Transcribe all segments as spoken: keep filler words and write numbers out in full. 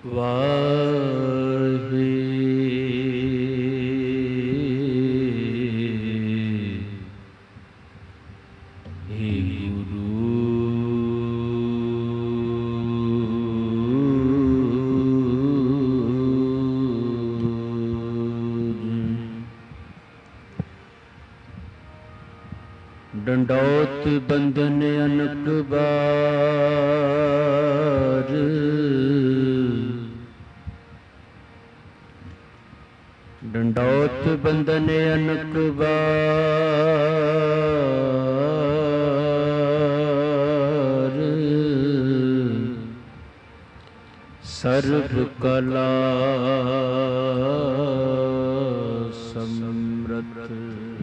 ਵਾਹੇ ਡੰਡੌਤ ਬੰਧਨ ਅਨਕ ਬਾਰ, ਡੰਡੌਤ ਬੰਧਨ ਅਨਕ ਬਾਰ, ਸਰਬ ਕਲਾ ਸਮਰਥ।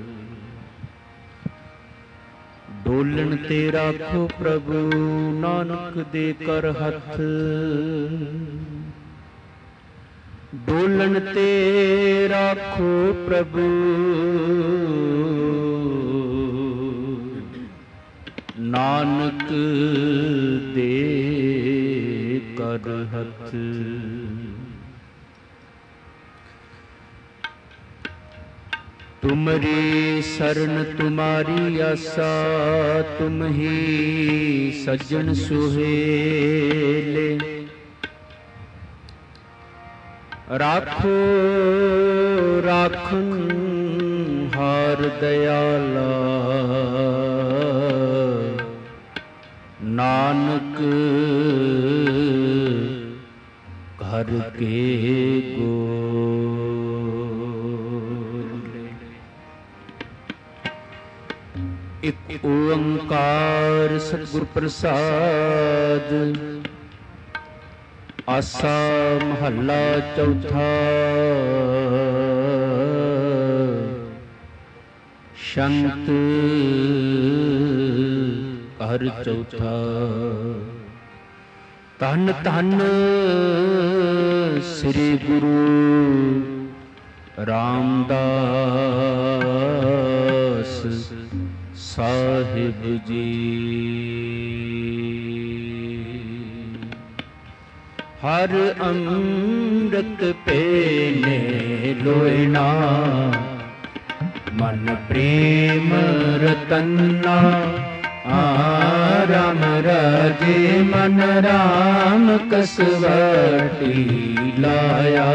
ਡੋਲਣ ਤੇ ਰਾਖੋ ਪ੍ਰਭੂ ਨਾਨਕ ਦੇ ਕਰ ਹੱਥ, ਡੋਲਣ ਤੇ ਰਾਖੋ ਪ੍ਰਭੂ ਨਾਨਕ ਦੇ ਕਰ ਹੱਥ। ਤੁਮਰੀ ਸਰਨ ਤੁਮਾਰੀ ਆਸਾ, ਤੁਮ ਹੀ ਸੱਜਣ ਸੁਹੇਲੇ। ਰਾਖੋ ਰਾਖਨ ਹਾਰ ਦਇਆਲਾ, ਨਾਨਕ ਘਰ ਕੇ ਗੋਲੇ। ਇਕ ਓੰਕਾਰ ਸਤਿਗੁਰ ਪ੍ਰਸਾਦ, ਆਸਾ ਮਹੱਲਾ ਚੌਥਾ। ਸ਼ੰਤ ਘਰ ਚੌਥਾ। ਧੰਨ ਧੰਨ ਸ੍ਰੀ ਗੁਰੂ ਰਾਮਦਾਸ ਸਾਹਿਬ ਜੀ। ਹਰ ਅੰਮ੍ਰਿਤ ਪੀਨੇ ਲੋਇਣਾ, ਮਨ ਪ੍ਰੇਮ ਰਤਨਾ। ਆ ਰਾਮ ਰਾਜੇ ਮਨ ਰਾਮ ਕਸਵਟੀ ਲਾਇਆ,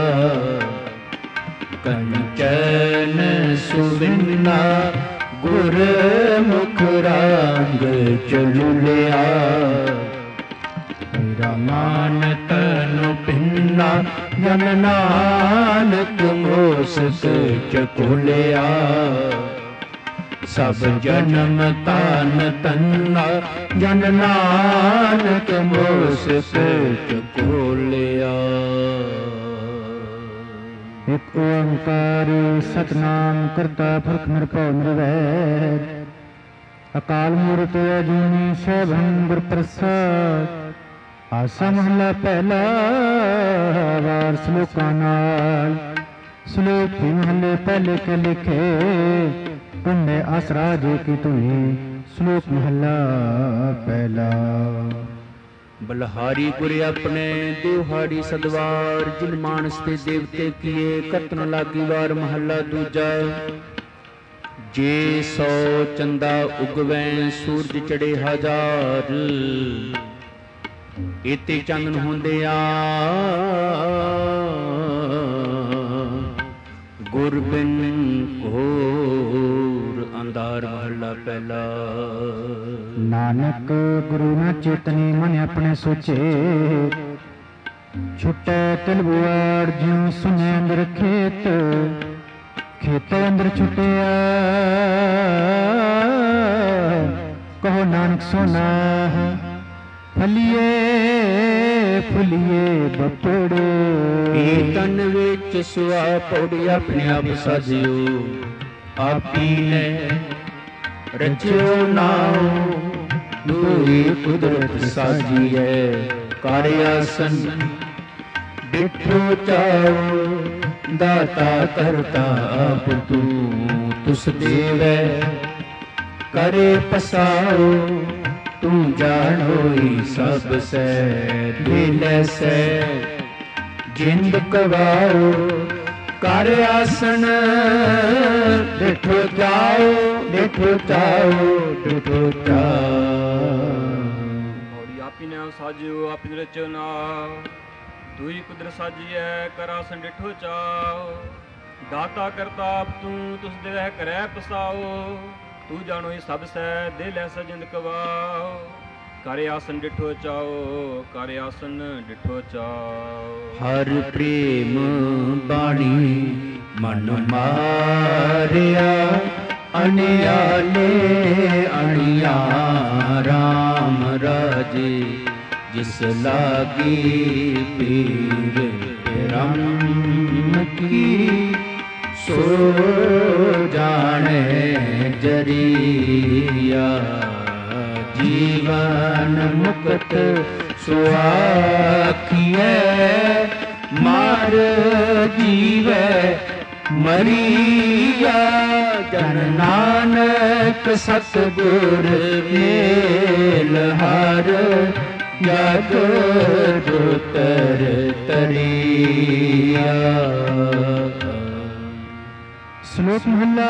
ਕੰਚਨ ਸੁਵਿੰਨਾ ਗੁਰ ਮੁਖ ਰੰਗ ਚਲੁਲਿਆ। ਮੇਰਾ ਮਾਨ ਤਨੁ ਪਿੰਨਾ, ਜਨ ਨਾਨਕ ਮੋਸਕ ਚਕੁਲਿਆ। ਸਭ ਜਨਮ ਤਨ ਤੰਨਾ, ਜਨ ਨਾਨਕ ਮੋਸਕ ਚਕੁਲਿਆ। ਇਕ ਓੰਕਾਰ ਸਤਿਨਾਮ ਕਰਤਾ ਪੁਰਖ ਨਿਰਭਉ ਨਿਰਵੈਰ, ਅਕਾਲ ਮੂਰਤਿ ਅਜੂਨੀ ਸੈਭੰ ਗੁਰ ਪ੍ਰਸਾਦ। ਆਸਾ ਮਹਲਾ ਪਹਿਲਾ ਵਾਰ ਸਲੋਕਾਂ ਨਾਲ। ਸਲੋਕ ਮਹਲੇ ਪਹਿਲੇ ਕੇ ਲਿਖੇ, ਪੁੰਨੇ ਆਸਰਾ ਜੇ ਕੀ ਧੁਨੀ। ਸਲੋਕ ਮਹਲਾ ਪਹਿਲਾ। ਬਲਹਾਰੀ ਗੁਰ ਆਪਣੇ ਦੁਹਾੜੀ ਸਦਵਾਰ, ਜਿਨ ਮਾਨਸ ਤੇ ਦੇਵਤੇ ਕੀਏ ਕਤਨ ਲਾਗੀ ਵਾਰ। ਮਹੱਲਾ ਦੂਜਾ। ਜੇ ਸੌ ਚੰਦਾ ਉਗਵੈ, ਸੂਰਜ ਚੜੇ ਹਜ਼ਾਰ। ਇਤੇ ਚਾਨਣ ਹੁੰਦਿਆ ਗੁਰ ਬਿਨ ਘੋਰ ਅੰਧਾਰ। ਮਹੱਲਾ ਪਹਿਲਾ। ਨਾਨਕ ਗੁਰੂ ਨਾ ਚੇਤਨੀ, ਮਨ ਆਪਣੇ ਸੋਚੇ। ਛੁੱਟੇ ਤਿਲ ਬੁਆੜ, ਜਿਉ ਸੁਨੇ ਅੰਦਰ ਖੇਤ। ਖੇਤੇ ਅੰਦਰ ਛੁੱਟਿਆ, ਕਹੋ ਨਾਨਕ ਸੋਨਾ ਹੈ। ਫਲੀਏ ਫੁਲੀਏ ਬਪੜੇ, ਇਹ ਤਨ ਵਿੱਚ ਸੁਆ ਪੌੜੀ। ਆਪਣੇ ਆਪ ਸਾਜਿਓ ਆਪੀ ਨੇ ਰਚਿਓ ਨਾਉ, ਦੂਈ ਕੁਦਰਤ ਸਾਜੀਐ। ਕਰ ਆਸਨ ਡਿਠੋ ਚਾਉ, ਦਾਤਾ ਕਰਤਾ ਆਪ ਤੂੰ। ਤੁਸ ਦੇਵੈ करे पसाओ तू जानोई सब सै दिल सै ਜਿੰਦ ਕਵਾਓ ਕਰ ਆਸਣ ਡਿਠੋ ਜਾਓ ਡਿਠੋ ਜਾਓ ਡਿਠੋ ਜਾਓ। ਆਪੀ ਨੇ ਸਾਜਿਓ ਆਪੀ ਰਚਨਾ ਦੂਈ ਕੁਦਰ ਸਾਜੀਐ ਕਰ ਆਸਣ ਡਿਠੋ ਚਾਓ। ਦਾਤਾ ਕਰਤਾ ਆਪ ਤੂੰ ਤੁਸ ਦੇਵਹਿ ਕਰੈ ਪਸਾਓ। ਤੂੰ ਜਾਣੋ ਹੀ ਸਭ ਸੈ ਦੇ ਲੈ ਸਜਿੰਦ ਕਵਾਓ। ਕਰ ਆਸਨ ਡਿਠੋ ਚਾਓ ਕਰ ਆਸਨ ਡਿਠੋ ਚਾਓ। ਹਰ ਪ੍ਰੇਮ ਬਾਣੀ ਮਨ ਮਾਰਿਆ ਅਨਿਆਲੇ ਅਣਿਆ ਰਾਮ ਰਾਜੇ। ਜਿਸ ਲਾਗੀ ਪੀਰ ਰਮ ਕੀ ਸੋ ਜਾਣੇ ਜਰੀਆ। ਜੀਵਨ ਮੁਕਤ ਸੁਆਖੀਐ ਮਾਰ ਜੀਵੈ ਮਰੀਆ। ਜਨ ਨਾਨਕ ਸਤਿਗੁਰ ਮੇਲ ਹਰ ਜਗ ਜੋਤਰ ਤਰੀਆ। ਸ਼ਲੋਕ ਮਹਲਾ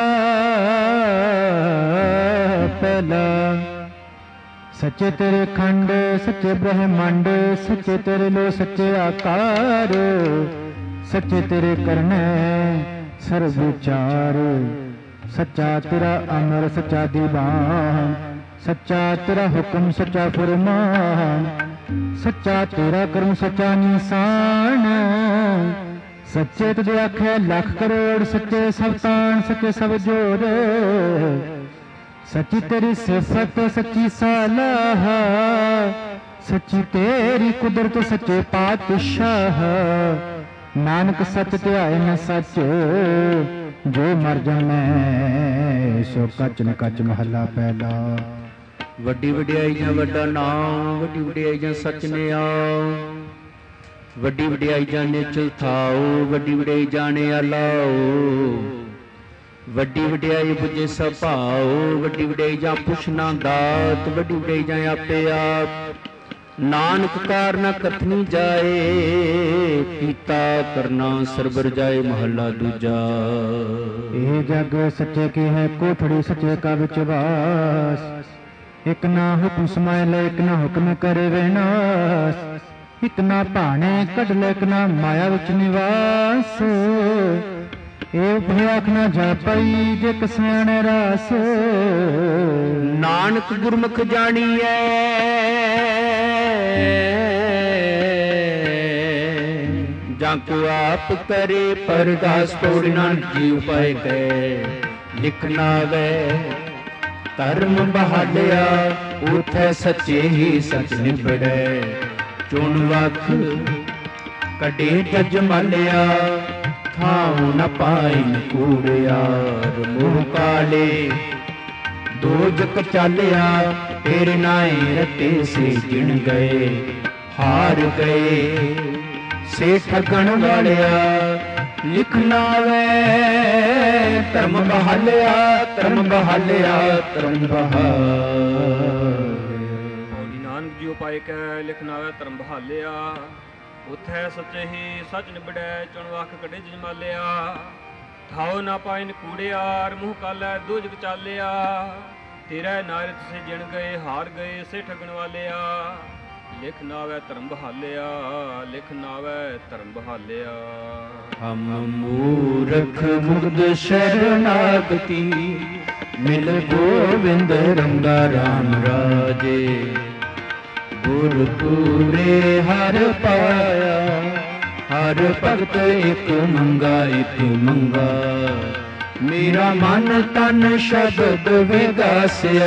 ਪਹਿਲਾ। ਸੱਚੇ ਤੇਰੇ ਖੰਡ ਸੱਚੇ ਬ੍ਰਹਮੰਡ ਸੱਚੇ ਤੇਰੇ ਲੋ ਸੱਚੇ ਆਕਾਰ। ਸੱਚੇ ਤੇਰੇ ਕਰਨੇ ਸਰਬ ਵਿਚਾਰ। ਸੱਚਾ ਤੇਰਾ ਅਮਰ ਸੱਚਾ ਦੀਵਾਨ। ਸੱਚਾ ਤੇਰਾ ਹੁਕਮ ਸੱਚਾ ਫਰਮਾਨ। ਸੱਚਾ ਤੇਰਾ ਕਰਮ ਸੱਚਾ ਨਿਸ਼ਾਨ। ਸੱਚੇ ਤੁਝੇ ਆਖੇ ਲੱਖ ਕਰੋੜ ਸੱਚੇ ਸਭ ਤਾਣ ਸੱਚੇ ਸਭ ਜੋੜ। ਸੱਚੀ ਤੇਰੀ ਸਿਫਤ ਸੱਚੀ ਸਲਾਹ। ਸੱਚੀ ਤੇਰੀ ਕੁਦਰਤ ਸੱਚੇ ਪਾਤਸ਼ਾਹ। ਨਾਨਕ ਸੱਚ ਧਿਆਏ ਨ ਸੱਚ ਜੋ ਮਰ ਜਾਣੈ ਸੋ ਕੱਚ ਨ ਕੱਚ। ਮਹੱਲਾ ਪਹਿਲਾ। ਵੱਡੀ ਵਡਿਆਈ ਜਾਂ ਵੱਡਾ ਨਾਮ ਵੱਡੀ ਵਡਿਆਈ ਜਾਂ ਸੱਚ ਨੇ ਆਓ। ਵੱਡੀ ਵਡਿਆਈ ਜਾਂ ਨਿਚਲ ਥਾਓ ਵੱਡੀ ਵਡਿਆਈ ਜਾਣੇ ਆਲਾਓ। ਵੱਡੀ ਵਡਿਆਈ ਬੁਝੇ ਸਭ ਭਾਓ ਵੱਡੀ ਵਡਿਆਈ ਜਾਂ ਪੁੱਛਣਾ ਦਾਤ ਵੱਡੀ ਵਡਿਆਈ ਜਾਂ ਆਪੇ ਆਪ। ਨਾਨਕ ਕਾਰ ਨਾ ਕਥਨੀ ਜਾਏ ਕੀਤਾ ਕਰਨਾ ਸਰਬਰ ਜਾਏ। ਮਹੱਲਾ ਦੂਜਾ। ਇਹ ਜਗ ਸੱਚੇ ਕੀ ਹੈ ਕੋਠੜੀ ਸੱਚੇ ਕਾ ਵਿੱਚ ਵਾਸ। ਇਕ ਨਾ ਹੁਕਮ ਸਮਾਇ ਲੈ ਇਕ ਨਾ ਹੁਕਮ ਕਰੇ ਵਿਨਾਸ਼। ਇਕ ਨਾ ਭਾਣੇ ਕੱਢ ਲੈ ਇਕ ਨਾ ਮਾਇਆ ਵਿੱਚ ਨਿਵਾਸ। ਇਹ ਭਿਆਖ ਨਾ ਜਾਪਈ ਜੇ ਕਸਿਆਣੇ ਰਾਸ। ਨਾਨਕ ਗੁਰਮੁਖ ਜਾਣੀਐ ਜਾਂ ਕੋ ਆਪ ਕਰੇ ਪਰਦਾਸ। ਤੋੜ ਨਾਨਕ ਜੀ ਉਪਾਇ ਕੈ ਲਿਖਣਾ ਵੈ ਧਰਮ ਬਹਾਲਿਆ। ਉਥੈ ਸੱਚੇ ਹੀ ਸੱਚ ਨਿਬੜੈ। ਚੁਣ ਵਖ ਕੱਢੇ ਜਜ ਮਾਲਿਆ। ਥਾਉ ਨ ਪਾਇਨ ਕੂੜਿਆਰ ਮੋਹ ਕਾਲੇ। ਦੋਜਕ ਚਾਲਿਆ ਤੇਰੇ ਨਾਏ ਰਤੇ ਸੇ ਜਿਣ ਗਏ। ਹਾਰ ਗਏ ਸੇ ਠਗਣ ਵਾਲਿਆ। ਲਿਖਣਾ ਵੈ ਧਰਮ ਬਹਾਲਿਆ ਧਰਮ ਬਹਾਲਿਆ ਧਰਮ ਬਹਾਲਿਆ। ਨਾਨਕ ਜੀ ਉਪਾਇ ਕੈ ਲਿਖਣਾ ਵੈ ਧਰਮ ਬਹਾਲਿਆ। ਉਥੈ ਸੱਚੇ ਹੀ ਸੱਚ ਨਿਬੜੈ ਚੁਣ ਵਖ ਕੱਢੇ ਜਮਾਲਿਆ। ਥਾਉ ਨਾ ਪਾਇਨ ਕੂੜਿਆਰ ਮੂੰਹ ਕਾਲੈ ਦੋਜਕ ਚਾਲਿਆ। ਤੇਰਾ ਨਾਰਿਤ ਸੇ ਜਿਣ ਗਏ ਹਾਰ ਗਏ ਸੇ ਠਗਣ ਵਾਲਿਆ। ਲਿਖ ਨਾਵੈ ਧਰਮ ਬਹਾਲਿਆ ਲਿਖ ਨਾਵੈ ਧਰਮ ਬਹਾਲਿਆ। ਹਮ ਮੂਰਖ ਮੁਗਧ ਸ਼ਰਨਾਗਤੀ ਮਿਲ ਗੋਵਿੰਦ ਰੰਗਾ ਰਾਮ ਰਾਜੇ। ਗੁਰ ਪੂਰੇ ਹਰ ਪਾਇਆ ਹਰ ਭਗਤ ਇਕ ਮੰਗਾ ਇਕ ਮੰਗਾ। ਮੇਰਾ ਮਨ ਤਨ ਸ਼ਬਦ ਵਿਗਾਸਿਆ।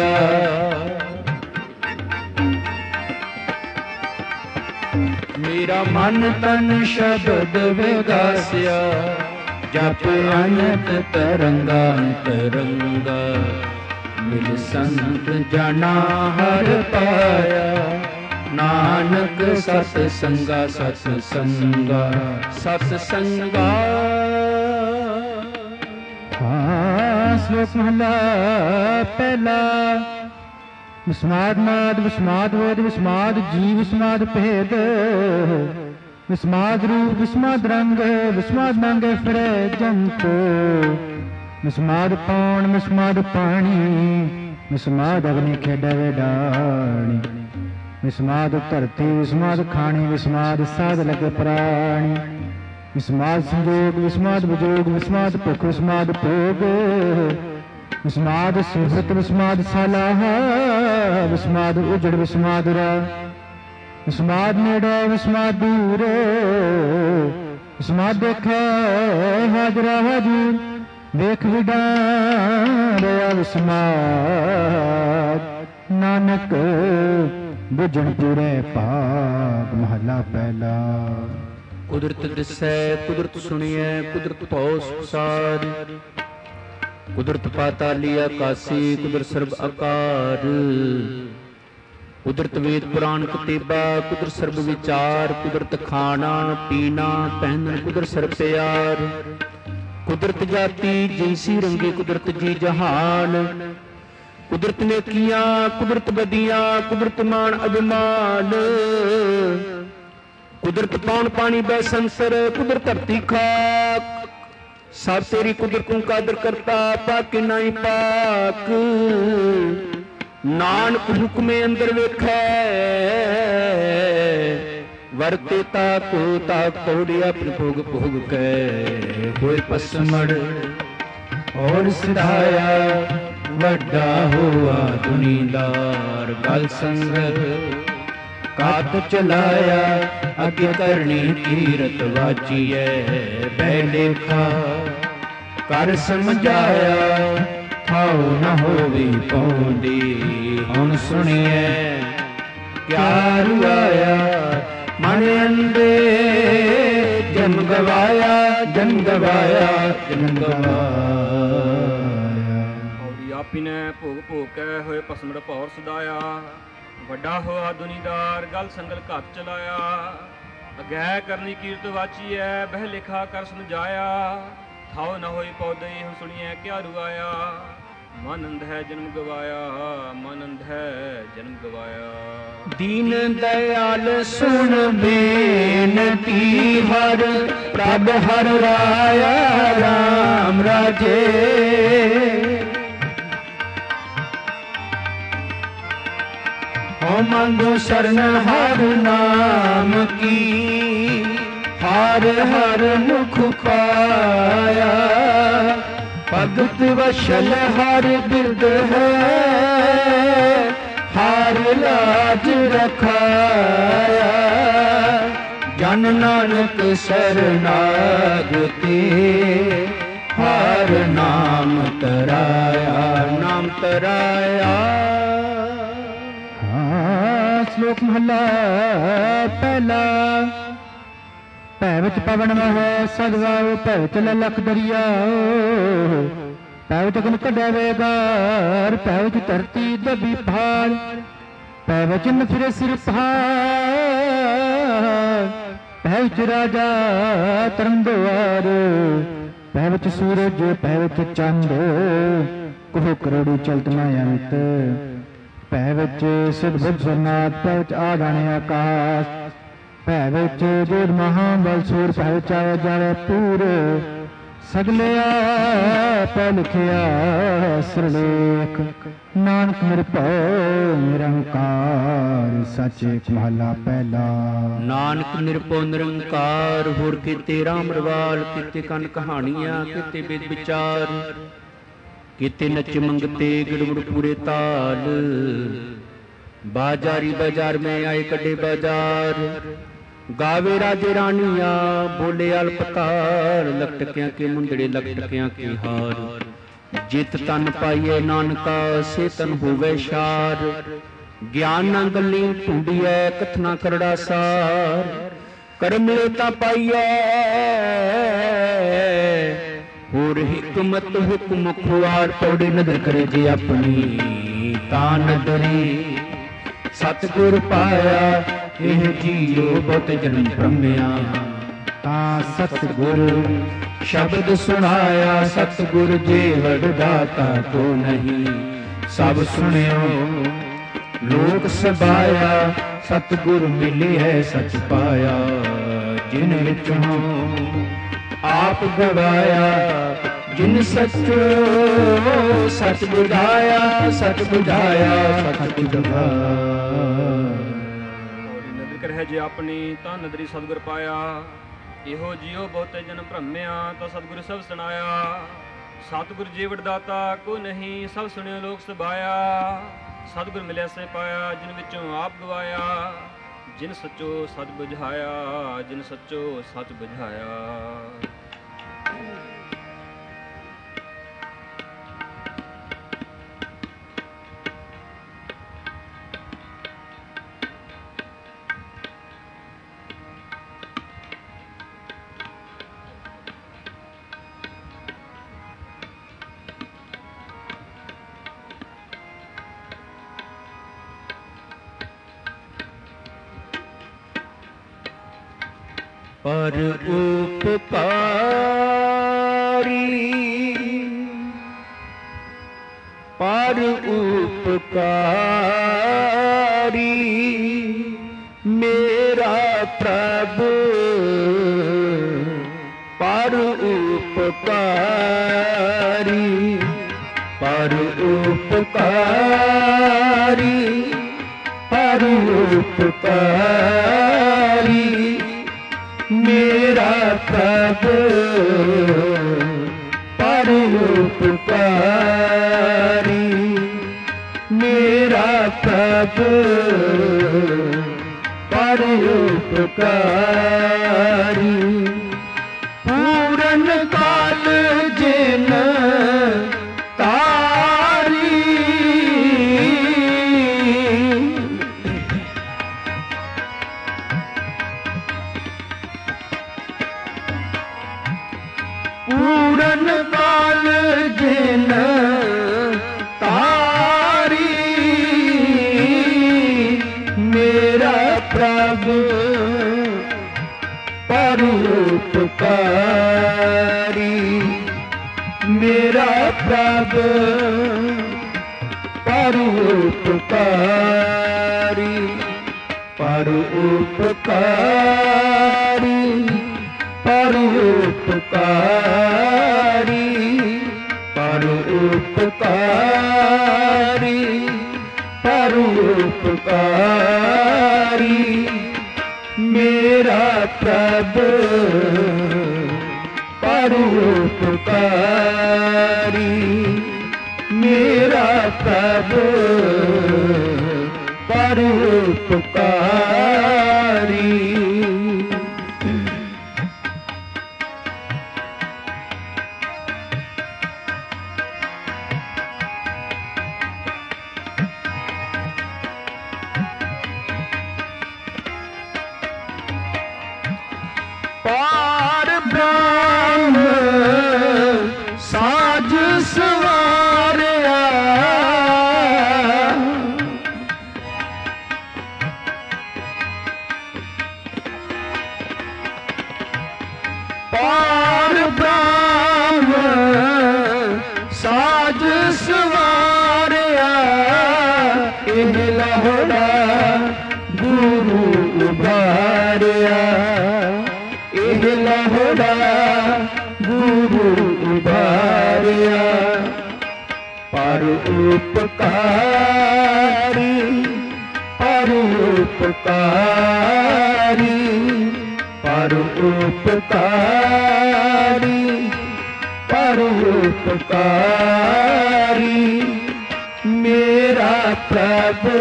ਮੇਰਾ ਮਨ ਤਨ ਸ਼ਬਦ ਵਿਗਾਸਿਆ। ਜਪ ਅਨੰਤ ਤਰੰਗਾ ਤਰੰਗਾ। ਮਿਲ ਸੰਤ ਜਨਾ ਹਰ ਪਾਇਆ। ਨਾਨਕ ਸਤ ਸੰਗਾ ਸਤ ਸੰਗਾ ਸਤ ਸੰਗਾ। ਹਾਂ ਸ਼ਲੋਕ ਮਹਲਾ ਪਹਿਲਾ। ਵਿਸਮਾਦ ਮਾਦ ਵਿਸਮਾਦ ਵੇਦ ਵਿਸਮਾਦ ਜੀਵ ਵਿਸਮਾਦ ਭੇਦ। ਵਿਸਮਾਦ ਰੂਪ ਵਿਸਮਾਦ ਰੰਗ ਵਿਸਮਾਦ ਮੰਗੇ ਫਿਰੇ ਜੰਤ ਵਿਸਮਾਦ ਪੌਣ ਵਿਸਮਾਦ ਪਾਣੀ ਵਿਸਮਾਦ ਅਗਨੀ ਖੇਡੇ ਵੇਡਾਣੀ ਵਿਸਮਾਦ ਧਰਤੀ ਵਿਸਮਾਦ ਖਾਣੀ ਵਿਸਮਾਦ ਸਾਧ ਲਗੇ ਪ੍ਰਾਣੀ ਵਿਸਮਾਦ ਸੰਜੋਗ ਵਿਸਮਾਦ ਵਿਜੋਗ ਵਿਸਮਾਦ ਭੁਖ ਵਿਸਮਾਦ ਭੋਗ ਵਿਸਮਾਦ ਸਿਫਤ ਵਿਸਮਾਦ ਸਲਾਹ ਵਿਸਮਾਦ ਉਜੜ ਵਿਸਮਾਦ ਰਾ ਵਿਸਮਾਦ ਨੇੜੇ ਵਿਸਮਾਦ ਦੂਰ ਵਿਸਮਾਦ ਦੇਖੇ ਹਾਜ਼ਰਾ ਹਜੂਰ ਵੇਖ ਵਿਡਾਰਿਆ ਵਿਸਮਾਦ ਨਾਨਕ ਬੁਝਣ ਪੂਰੇ ਭਾਗ ਮਹਲਾ ਪਹਿਲਾ। ਕੁਦਰਤ ਦਿਸੈ ਕੁਦਰਤ ਸੁਣੀਐ ਕੁਦਰਤ ਭਉ ਸੰਸਾਰ ਕੁਦਰਤ ਪਾਤਾਲੀ ਆਕਾਸੀ ਕੁਦਰਤ ਸਰਬ ਆਕਾਰ ਕੁਦਰਤ ਵੇਦ ਪੁਰਾਣ ਕਤੇਬਾ ਕੁਦਰਤ ਸਰਬ ਵਿਚਾਰ ਕੁਦਰਤ ਖਾਣਾ ਪੀਣਾ ਪਹਿਨਣ ਕੁਦਰਤ ਸਰਬ ਪਿਆਰ ਕੁਦਰਤ ਜਾਤੀ ਜੈਸੀ ਰੰਗੇ ਕੁਦਰਤ ਜੀ ਜਹਾਨ ਕੁਦਰਤ ਨੇ ਕੀਆਂ ਕੁਦਰਤ ਬਦੀਆਂ ਕੁਦਰਤ ਮਾਣ ਅਭਿਮਾਨ ਕੁਦਰਤ ਪੌਣ ਪਾਣੀ ਬੈ ਸੰਸਰ ਕੁਦਰਤ ਧਰਤੀ ਖਾਕ ਸਭ ਤੇਰੀ ਕੁਦਰਤ ਨੂੰ ਕਾਦਰ ਕਰਤਾ ਪਾਕ ਨਹੀਂ ਪਾਕ ਨਾਨਕ ਹੁਕਮੇ ਅੰਦਰ ਵੇਖੈ ਵਰਤੇ ਤਾ ਕੋ ਤਾ ਕੋੜੀ ਆਪਣੀ ਭੋਗ ਭੋਗ ਕੈ ਹੋਏ ਪਸਮੜ ਔਰ ਸਿਧਾਇਆ ਵੱਡਾ ਹੋਆ ਦੁਨੀਦਾਰ ਗਲ ਸੰਗਤ ਕਾਤ ਚਲਾਇਆ ਅੱਗੇ ਕਰਨੀ ਕੀਰਤ ਵਾਚੀਐ ਬੈ ਲੇਖਾ ਕਰ ਸਮਝਾਇਆ ਥਾਉ ਨ ਹੋਵੇ ਪਉਦੀ ਹੁਣ ਸੁਣੀਐ ਕਿਆ ਰੁਆਇਆ ਮਨ ਅੰਦੇ ਜਨਮ ਗਵਾਇਆ ਜਨਮ ਗਵਾਇਆ ਜਨਮ ਗਵਾਇਆ ਔਰੀ ਆਪੀ ਨੇ ਭੋਗ ਭੋਗ ਕੇ ਹੋਏ ਪਸਮੜ ਭੌਰ ਸਦਾਇਆ ਵੱਡਾ ਹੋਆ ਦੁਨੀਦਾਰ ਗਲ ਸੰਗਲ ਘੱਟ ਚਲਾਇਆ ਅਗੈ ਕਰਨੀ ਕੀਰਤ ਵਾਚੀਐ ਬਹਿ ਲਿਖਾ ਕਰ ਸਮਝਾਇਆ ਥਾਉ ਨ ਹੋਈ ਪੌਦੇ ਹੁਣ ਸੁਣੀਐ ਕਿਆ ਰੁਆਇਆ ਮਨ ਅੰਧ ਹੈ ਜਨਮ ਗਵਾਇਆ ਮਨ ਅੰਧ ਹੈ ਜਨਮ ਗਵਾਇਆ ਦੀਨ ਦਇਆਲ ਸੁਣ ਬੇਨਤੀ ਹਰ ਪ੍ਰਭ ਹਰ ਰਾਇਆ ਰਾਮ ਰਾਜੇ ਹੋ ਮੰਗੋ ਸ਼ਰਨ ਹਰ ਨਾਮ ਕੀ ਹਰ ਹਰ ਮੁਖ ਪਾਇਆ ਭਗਤ ਵਸ਼ਲ ਹਰ ਬਿਰਦ ਹੈ ਹਰ ਲਾਜ ਰਖਾਇਆ ਜਨ ਨਾਨਕ ਸਰਨਾਗਤੀ ਹਰ ਨਾਮ ਤਰਾਇਆ ਨਾਮ ਤਰਾਇਆ। ਹਾਂ ਸ਼ਲੋਕ ਮਹਲਾ ਪਹਿਲਾ। ਭੈ ਵਿੱਚ ਪਵਨ ਮਹਿ ਸਦਵਾਉ ਭੈ ਵਿੱਚ ਲਲਖ ਦਰਿਆਉ ਭੈ ਵਿੱਚ ਅਗਨ ਕੱਢੈ ਵੇਗਾਰ ਭੈ ਵਿੱਚ ਧਰਤੀ ਦਬੀ ਭਾਰ ਭੈ ਵਿੱਚ ਨ ਫਿਰੇ ਸਿਰ ਭਾਰ ਭੈ ਵਿੱਚ ਰਾਜਾ ਧਰਮ ਦੁਆਰ ਭੈ ਵਿੱਚ ਸੂਰਜ ਭੈ ਵਿੱਚ ਚੰਦ ਕੋਹ ਕਰੋੜੀ ਚਲਤ ਨ ਅੰਤ ਭੈ ਵਿੱਚ ਸਿਧ ਬੁੱਧ ਸਰਨਾਥ ਭੈ ਵਿੱਚ ਆਗਾਣੇ ਆਕਾਸ਼ ਭੈ ਵਿੱਚ ਜੋੜ ਮਹਾਬਲ ਸੂਰ ਭੈ ਵਿੱਚ ਆਇਆ ਜਾਵੇ ਪੂਰ ਸਗਲਿਆ ਪੈ ਲਿਖਿਆ ਸਿਰਲੇਖ ਨਾਨਕ ਨਿਰਭਉ ਨਿਰੰਕਾਰ ਸੱਚ ਏਕ ਮਹਲਾ ਪਹਿਲਾ। ਨਾਨਕ ਨਿਰਭਉ ਨਿਰੰਕਾਰ ਹੋਰ ਕੀਤੇ ਰਾਮ ਰਵਾਲ ਕੀਤੇ ਕੰਨ ਕਹਾਣੀਆਂ ਕੀਤੇ ਵੇਦ ਵਿਚਾਰ ਕੀਤੇ ਨਚ ਮੰਗਤੇ ਗਿੜਗੁੜ ਪੂਰੇ ਤਾਲ ਬਾਜ਼ਾਰੀ ਬਾਜ਼ਾਰ ਮੈਂ ਆਏ ਕੱਢੇ ਬਾਜ਼ਾਰ ਗਾਵੇ ਰਾਜੇ ਰਾਣੀਆਂ ਬੋਲੇ ਅਲਪਤਾਰ ਲਟਕਿਆਂ ਕੇ ਮੁੰਦੜੇ ਲਟਕਿਆਂ ਕੇ ਹਾਰ ਜਿਤ ਤਨ ਪਾਈਏ ਨਾਨਕਾ ਸੇ ਤਨ ਹੋਵੇ ਸ਼ਾਰ ਗਿਆਨ ਨਾ ਗੱਲੀ ਢੂੰਡੀਐ ਕਥਨਾ ਕਰੜਾ ਸਾਰ ਕਰਮ ਲੈ ਤਾਂ ਪਾਈਐ ਹੋਰ ਹਿਕਮਤ ਹੁਕਮ ਖੁਆਰ ਤੋੜੇ ਨਦਰ ਕਰੇ ਜੇ ਆਪਣੀ ਤਾਂ ਨਦਰੀ ਸਤਿਗੁਰ ਪਾਇਆ ਇਹ ਜੀਉ ਬਹੁਤ ਜਨਮ ਭ੍ਰਮਿਆ ਤਾਂ ਸਤਿਗੁਰ ਸ਼ਬਦ ਸੁਣਾਇਆ ਸਤਿਗੁਰ ਜੇ ਵਡਦਾਤਾ ਕੋ ਨਹੀਂ ਸਭ ਸੁਣਿਓ ਲੋਕ ਸਬਾਇਆ ਸਤਿਗੁਰ ਮਿਲੇ ਹੈ ਸਚ ਪਾਇਆ जिन विचों आप गवाया, जिन सचो सच बुझाया, सच बुझाया सच बुझाया। नदर कर है जे अपनी ता नदरी सतगुर पाया, ਇਹੋ ਜਿਉ ਬਹੁਤੇ ਜਨ ਭ੍ਰਮਿਆ ਤਾਂ ਸਤਿਗੁਰ ਸਭ ਸੁਣਾਇਆ। ਸਤਿਗੁਰ ਜੀਵਨ ਦਾਤਾ ਕੋ ਨਹੀਂ, ਸਭ ਸੁਣਿਓ ਲੋਕ ਸਬਾਇਆ। ਸਤਿਗੁਰ ਮਿਲਿਆ ਸੇ ਪਾਇਆ, ਜਿਨ ਵਿੱਚੋਂ ਆਪ ਗਵਾਇਆ। ਜਿਨ ਸੱਚੋ ਸਚ ਬੁਝਾਇਆ, ਜਿਨ ਸੱਚੋ ਸਚ ਬੁਝਾਇਆ। पर उपकारी, पर उपकारी मेरा प्रभु, पर उपकारी, पर उपकारी, पर उपकारी मेरा प्रभु, पर उपकारी मेरा प्रभु, पर उपकारी। पूरन काल जिन तारी, पूरन काल जिन तारी मेरा प्रभु, पर उपकारी मेरा प्रभु, पर उपकारी, पर उपकारी, पर उपकारी, पर उपकारी, पर उपकारी मेरा प्रभु, पर उपकारी मेरा प्रभु, पर उपकारी। पार ब्रह्म साज सवारिया, पार ब्रह्म साज सवारिया। इह लहोड़ा गुरु उभारिया, इह लहोड़ा गुरु उभारिया। पर उपकारी, पर उपकारी, पर उपकारी, पर उपकारी मेरा प्रभु,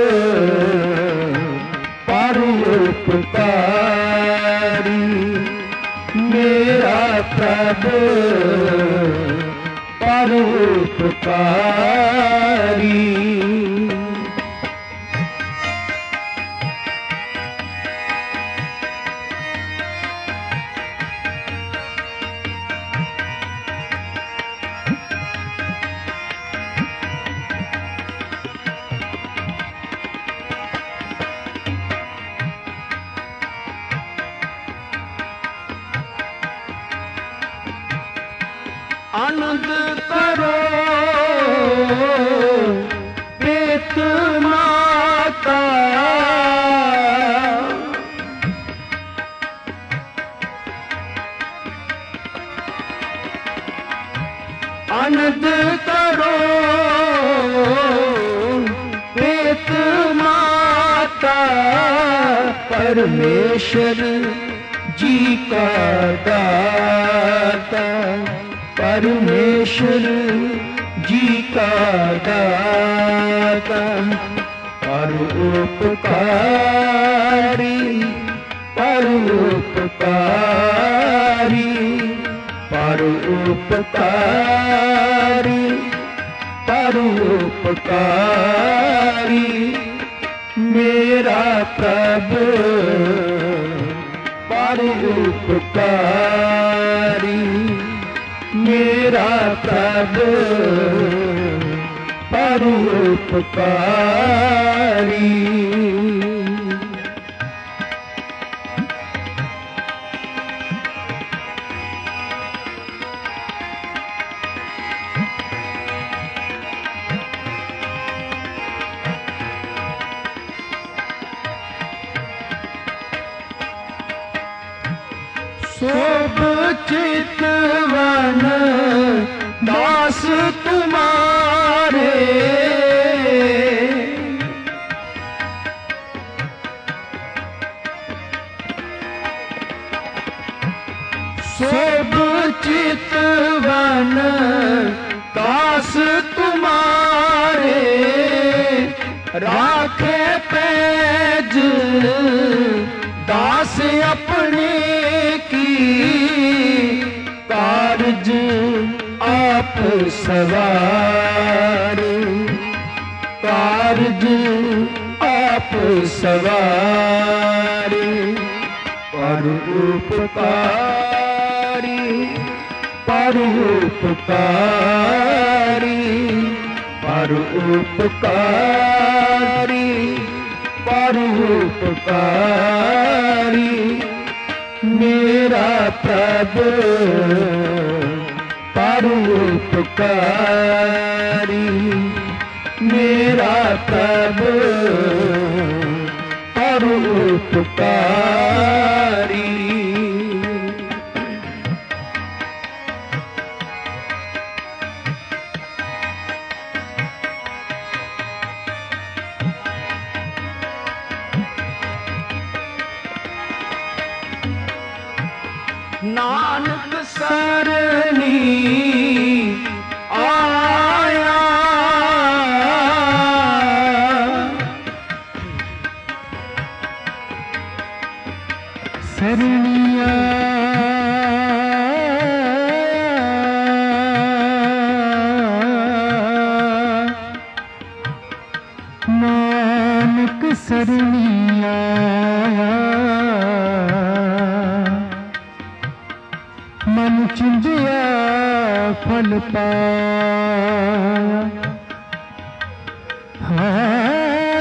पर उपकारी मेरा प्रभु, पर उपकारी। आनंद करो पेत माता, अनद करो पेत माता परमेश्वर जी का दाता, परमेश्वर जी का दाता, परोपकारी परोपकारी परोपकारी परोपकारी मेरा प्रभु परोपकारी, मेरा प्रभु परोपकारी। शोभ चितवन दास तुम्हारे, शोभ चितवन दास तुम्हारे, राखे पैज दास अपने की, कारज आप सवारे, कारज आप सवारे, परोपकारी परोपकारी परोपकारी परोपकारी मेरा प्रभु परोपकारी, मेरा प्रभु परोपकारी। नानक सरनी आया, सरनिया नानक सरनिया, मन चिंदिया फल पाया, हाँ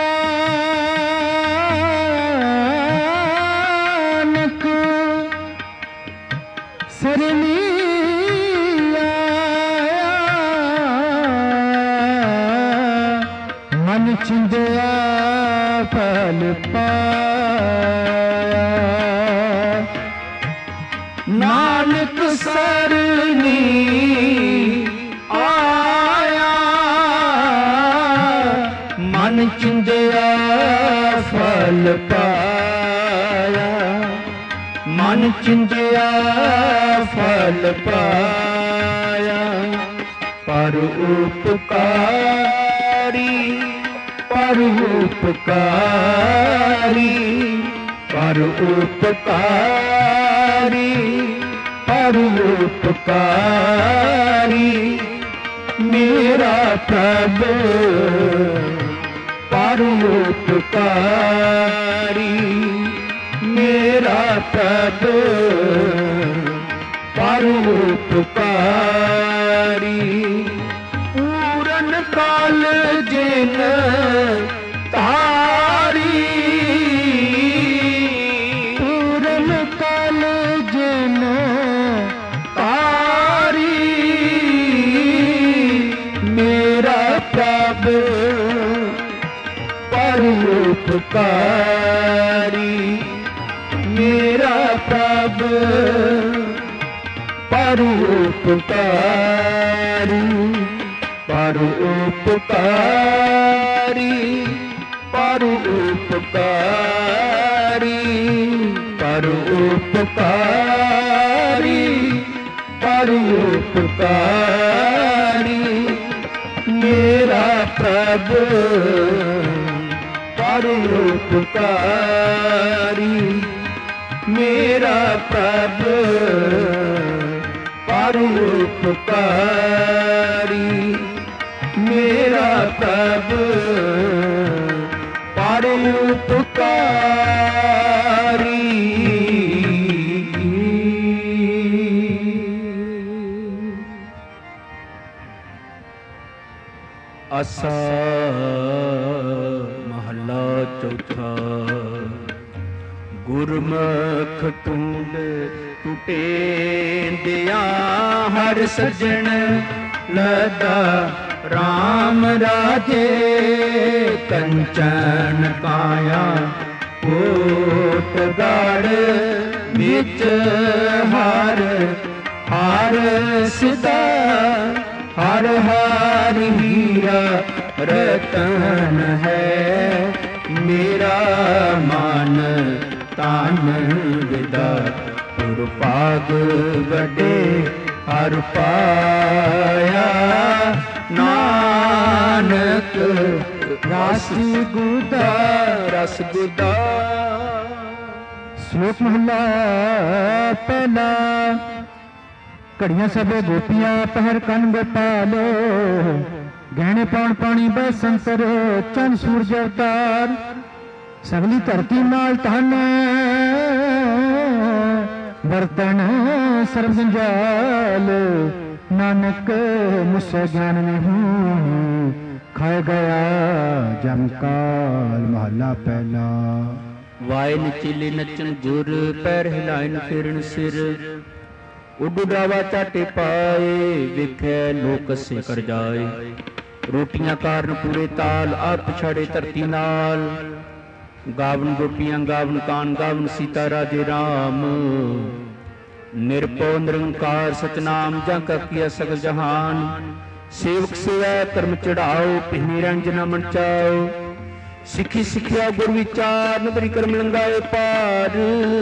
नानक सरनिया, मन चिंदिया फल पाया, नानक सरनी आया, मन चिंदिया फल पाया, मन चिंदिया फल पाया, परोपकारी परोपकारी परोपकारी परोपकारी मेरा प्रभु परोपकारी, मेरा प्रभु परोपकारी। पूरन काल जिन तारी, पूरन काल जिन तारी मेरा प्रभु परोपकारी, मेरा प्रभु परोपकारी। ਪਰ ਉਪਕਾਰੀ ਪਰ ਉਪਕਾਰੀ ਪਰ ਉਪਕਾਰੀ ਪਰ ਉਪਕਾਰੀ ਮੇਰਾ ਪ੍ਰਭ ਪਰ ਉਪਕਾਰੀ ਮੇਰਾ ਪ੍ਰਭ ਪਰ ਉਪਕਾਰੀ ਮੇਰਾ ਪ੍ਰਭ ਪਰ ਉਪਕਾਰੀ। ਆਸਾ ਮਹੱਲਾ ਚੌਥਾ। ਗੁਰਮੁਖ ਟੂੰਡ ਟੁਟੇਂਦਿਆਂ ਹਰ ਸੱਜਣ ਲਦਾ ਰਾਮ ਰਾਜੇ ਕੰਚਨ ਕਾਇਆ ਕੋਟ ਗੜ ਵਿੱਚ ਹਰ ਹਰ ਸਿਦਾ ਹਰ ਹਰ ਹੀਰਾ ਰਤਨ ਹੈ ਮੇਰਾ ਮਨ ਤਨ ਵਿਦਾ ਪੁਰ ਭਾਗ ਵੱਡੇ ਹਰ ਪਾਇਆ ਨਾਨਕ ਰਸ ਗੁਦਾ ਰਸ ਗੁਦਾ। ਸ਼ਲੋਕ ਮਹਲਾ ਪਹਿਲਾ। ਘੜੀਆਂ ਸਭੇ ਗੋਪੀਆਂ ਪਹਿਰ ਕੰਨ ਗੋਪਾਲ ਗਹਿਣੇ ਪਾਉਣ ਪਾਣੀ ਬੈ ਸੰਤਰ ਚੰਨ ਸੂਰਜ ਅਵਤਾਰ ਸਗਲੀ ਧਰਤੀ ਨਾਲ ਧਨ ਬਰਤਨ ਸਰਬ ਜੰਜਾਲ ਨਾਨਕ ਮੁਸੇ ਗਿਆਨ ਨਹੀਂ ਖਾਏ ਗਿਆ ਜਮ ਕਾਲ। ਮਹਲਾ ਪਹਿਲਾ। ਵਾਏ ਨਚੀਲੇ ਨੱਚਣ ਗੁਰ ਪੈਰ ਹਿਲਾਇਨ ਫਿਰਨ ਸਿਰ ਉਡਾਵਾ ਝਾਟੇ ਪਾਏ ਵੇਖੈ ਲੋਕ ਸੇ ਕਰ ਜਾਏ ਰੋਟੀਆਂ ਕਾਰਨ ਪੂਰੇ ਤਾਲ ਆਪ ਪਛਾੜੇ ਧਰਤੀ ਨਾਲ ਗਾਵਨ ਗੋਪੀਆਂ ਗਾਵਨ ਕਾਨ ਗਾਵਨ ਸੀਤਾ ਰਾਜੇ ਰਾਮ ਨਿਰਭਉ ਨਿਰੰਕਾਰ ਸਤਨਾਮ ਜਾਂ ਕਾ ਕੀਆ ਸਗਲ ਜਹਾਨ ਸੇਵਕ ਸੇਵੈ ਕਰਮ ਚੜਾਓ ਪਿਹਨੀ ਰੰਜ ਨ ਮਨ ਚਾਓ ਸਿੱਖੀ ਸਿੱਖਿਆ ਗੁਰ ਵਿਚਾਰ ਨਦਰੀ ਕਰਮ ਲੰਗਾਏ ਪਾਰ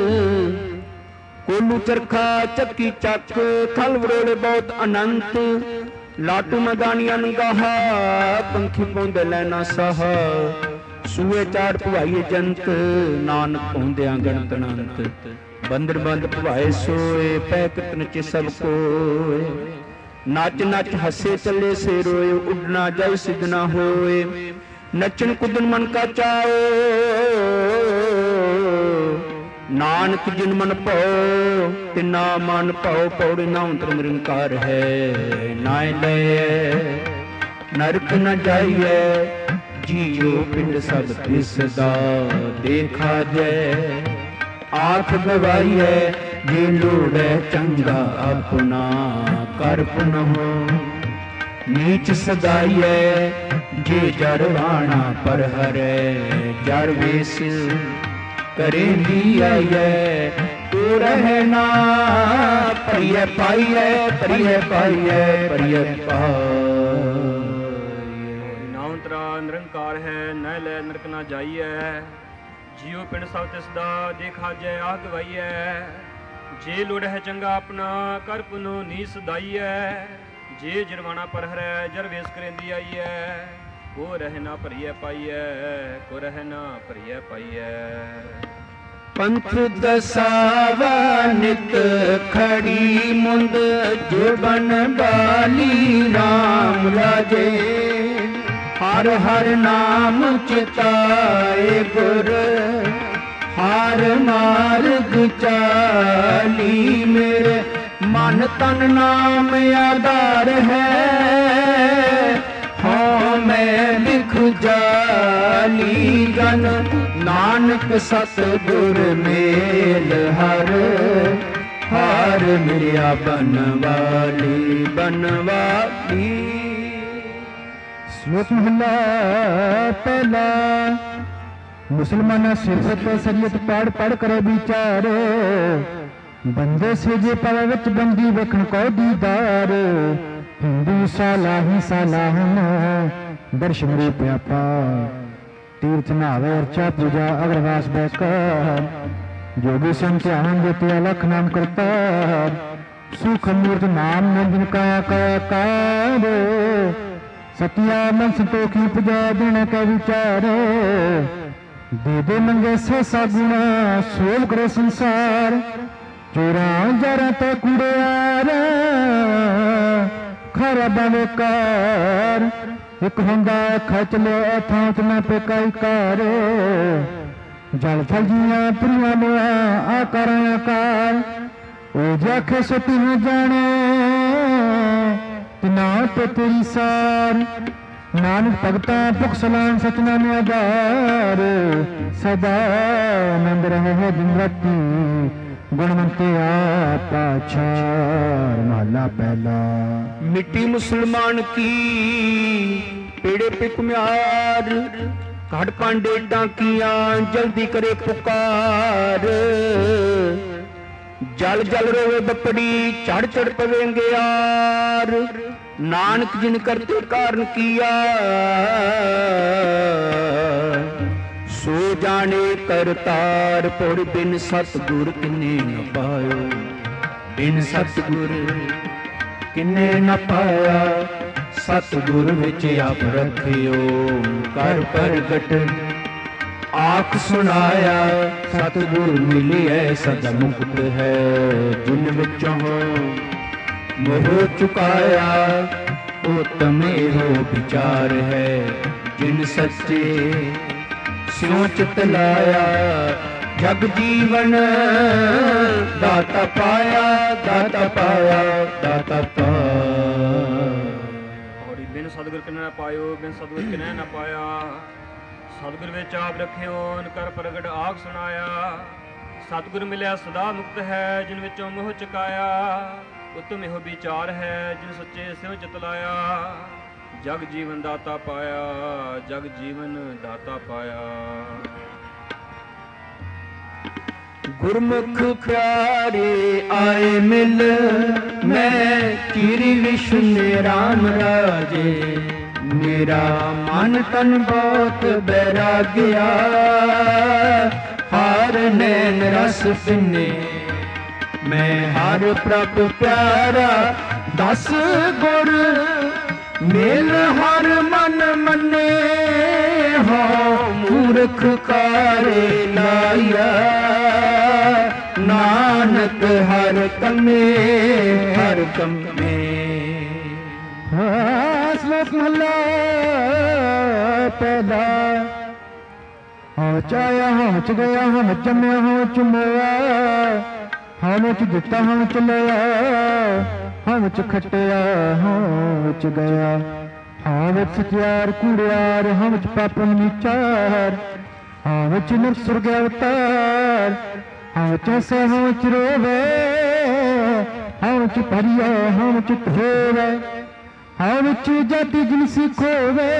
ਕੋਲੂ ਚਰਖਾ ਚੱਕੀ ਚੱਕ ਥਲ ਵਰੋਲੇ ਬਹੁਤ ਅਨੰਤ ਲਾਟੂ ਮੈਦਾਨੀਆਂ ਨੰਗਾਹਾ ਪੰਖੀ ਪਾਉਂਦੇ ਲੈਣਾ ਸਾਹਾ ਸੂਏ ਚਾੜ ਭਵਾਈਏ ਜੰਤ ਨਾਨਕ ਪਾਉਂਦਿਆਂ ਗਣਤ ਅਨੰਤ ਬੰਦਰ ਬੰਦ ਭਵਾਏ ਸੋਏ ਪੈ ਕਿਤ ਨਚੇ ਸਭ ਕੋਏ ਨੱਚ ਨੱਚ ਹੱਸੇ ਚੱਲੇ ਸੇ ਰੋਏ ਉੱਡਣਾ ਜਲ ਸਿੱਧ ਨਾ ਹੋਏ ਨੱਚਣ ਕੁੱਦਣ ਮਨ ਕਾ ਚਾਓ ਨਾਨਕ ਜਿਨ ਮਨ ਭਉ ਤਿਨਾ ਮਨ ਭਉ ਪੌੜੇ ਨਾ ਅੰਤਰ ਨਿਰੰਕਾਰ ਹੈ ਨਾਇ ਲੈ ਨਰਕ ਨ ਜਾਈਐ ਜੀਉ ਪਿੰਡ ਸਭ ਤਿਸ ਦਾ ਦੇਖਾ ਜੈ ਆਖ ਗਵਾਈਐ ਜੇ ਲੋੜੈ ਚੰਗਾ ਆਪਣਾ ਕਰ ਪੁਨਹੁ ਨੀਚ ਸਦਾਈਐ ਜੇ ਜਰ ਵਾਣਾ ਪਰ ਹਰੈ ਜਰ ਵੇਸ ਕਰੇਂਦੀ ਆਈਐ ਤੂੰ ਰਹਿਣਾ ਪ੍ਰਿਯ ਪਾਈਐ ਪ੍ਰਿਯ ਪਾਈਐ ਪ੍ਰਿਯ ਪਾਈਐ। ਨਾਉ ਨਿਰੰਕਾਰ ਹੈ ਨਹਿ ਲੈ ਨਰਕ ਨਾ ਜਾਈਐ ਜੀਉ ਪਿੰਡ ਸਭ ਤਿਸ ਦਾ ਦੇਖਾ ਜੈ ਆਹ ਗਵਾਈਐ ਜੇ ਲੋੜ ਹੈ ਚੰਗਾ ਆਪਣਾ ਕਰ ਪੁਨੋ ਨੀ ਸਦਾਈਐ ਜੇ ਜਰਵਾਣਾ ਪਰ ਹਰੈ ਜਰ ਵੇਸ ਕਰੇਂਦੀ ਆਈਐ ਕੋ ਰਹਿ ਨਾ ਭਰੀਐ ਪਾਈਐ ਕੋ ਰਹਿ ਨਾ ਭਰੀਐ ਪਾਈਐ। ਪੰਥ ਦਸਾਵਾ ਨਿਤ ਖੜੀ ਮੁੰਦ ਜੁਬਨ ਬਾਲੀ ਰਾਮ ਰਾਜੇ ਹਰ ਹਰ ਨਾਮ ਚਿਤਾਏ ਗੁਰ ਹਰ ਮਾਰਗ ਚਾਲੀ ਮੇਰੇ ਮਨ ਤਨ ਨਾਮ ਆਧਾਰ ਹੈ ਹਾਂ ਮੈਂ ਲਿਖ ਜਾਲੀ ਗਨ ਨਾਨਕ ਸਤਿਗੁਰ ਮੇਲ ਹਰ ਹਰ ਮਿਲਿਆ ਬਨਵਾਲੀ ਬਨਵਾਲੀ। ਸ਼ਲੋਕ ਮਹਲਾ ਪਹਿਲਾ। ਮੁਸਲਮਾਨਾਂ ਸਿਰਫਤ ਸਰੀਅਤ ਪੜ ਪੜ ਕਰੇ ਵਿਚਾਰ ਬੰਦੇ ਸੇਜੇ ਪਵੇ ਵਿੱਚ ਬੰਦੀ ਵੇਖਣ ਕੋ ਦੀਦਾਰ हिंदू सालाही सालाहन दर्शन रूप आपा तीर्थ नावे अर्चा पूजा अग्रवास बैकर जोगी संत ध्यान देते अलख नाम करता सुख मूर्त नाम नंदन काया काया कार सतिया मन संतोखी पूजा देने का विचार दे दे मंगे सहसा गुणा सोल करे संसार चोरा जरा तो कुड़ियार खरा बने कार एक होंदा खच ले अथांत न पे कई कार जल थल जिया प्रिया मोआ आकार आकार ओ जाखे सो तिन जाने तिना पे तेरी सार नानक भगता भुख सलाम सतनाम आधार सदा आनंद रहे है दिन राती गुणवंते आपा छार महला पहला। मिट्टी मुसलमान की पेड़े पे कुम्यार घट पांडे डाकिया जल्दी करे पुकार जल जल रोवे बपड़ी चढ़ चढ़ पवेंगे यार नानक जिन करते कारण किया सो जाने करतार पुर बिन सतगुर किन्ने न पायो बिन सतगुर किन्ने न पाया सतगुर विच आप रखियो कर प्रगट आख सुनाया सतगुर मिलिए सदा मुक्त है जिन विचों मोह चुकाया उत्तम एहो विचार है जिन सच्चे स्यों चित लाया जग जीवन दाता पाया दाता पाया दाता पाया। और बिन सतगुर किन्ने न पायो बिन सतगुर किन्ने न पाया सतगुर विच आप रखियो कर प्रगट आख सुनाया सतगुर मिलिया सदा मुक्त है जिन विचों मोह चुकाया उत्तम एहो विचार है जिन सच्चे स्यों चित लाया जग जीवन दाता पाया जग जीवन दाता पाया। गुरमुख प्यारे आए मिल मैं चिरी विष्णु राम राजे मेरा मन तन बहुत बैराग्या हार नैन रस पिने मैं हर प्रभ प्यारा दस गुर मेल हर मन मने हो मूर्ख कारे लाया नानक हर कमे हर कमे। श्लोक महला पहला हाँ चाया हाँ च गया हाँ जमया हाँ चुमया हाँ च दिता हाँ च लिया हाँ च खटिया हाँ च गया हाँ विच सत्यार कूड़ियार हाँ च पापन विचार हाँ च नर सुर्ग अवतार हाँ च से हाँ च रोवे हाँ च भरिया हाँ च धोवे हाँ विच जाति जिनसी खोवे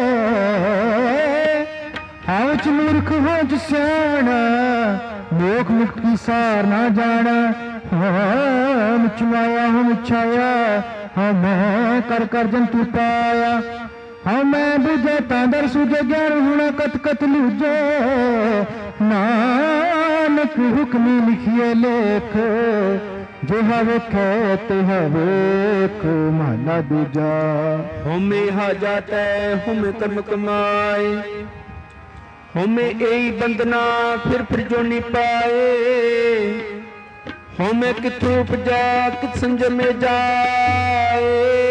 हाँ विच मूर्ख हाँ च सियाणा मोख मुक्ति सार ना जाना हाँ विच माया हाँ छाया हाँ मैं कर कर जंतु पाया हाँ मैं बुझे तांदर सुझे ज्ञान हुणा कत कत लूझे नानक हुक्मी लिखिए लेख जो हवे कहते हवेक महला दूजा। होमे हा जाता होमे कर्म कमाए होमे यही बंदना फिर फिर जो नहीं पाए होमे किथों उपजा कित संजम में जाए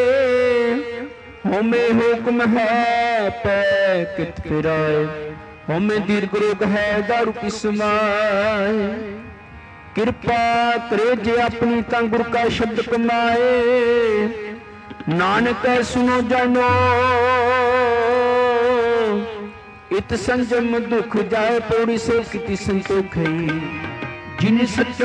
होमे हुक्म है पै कित फिराए होमे दीर्घ रोग है दारू की समाए कृपा करे जे अपनी ता गुर का शब्द कमाए नानक सुनो जानो इत संजम दुख जाए पौड़ी से किति संतोख जिन सचो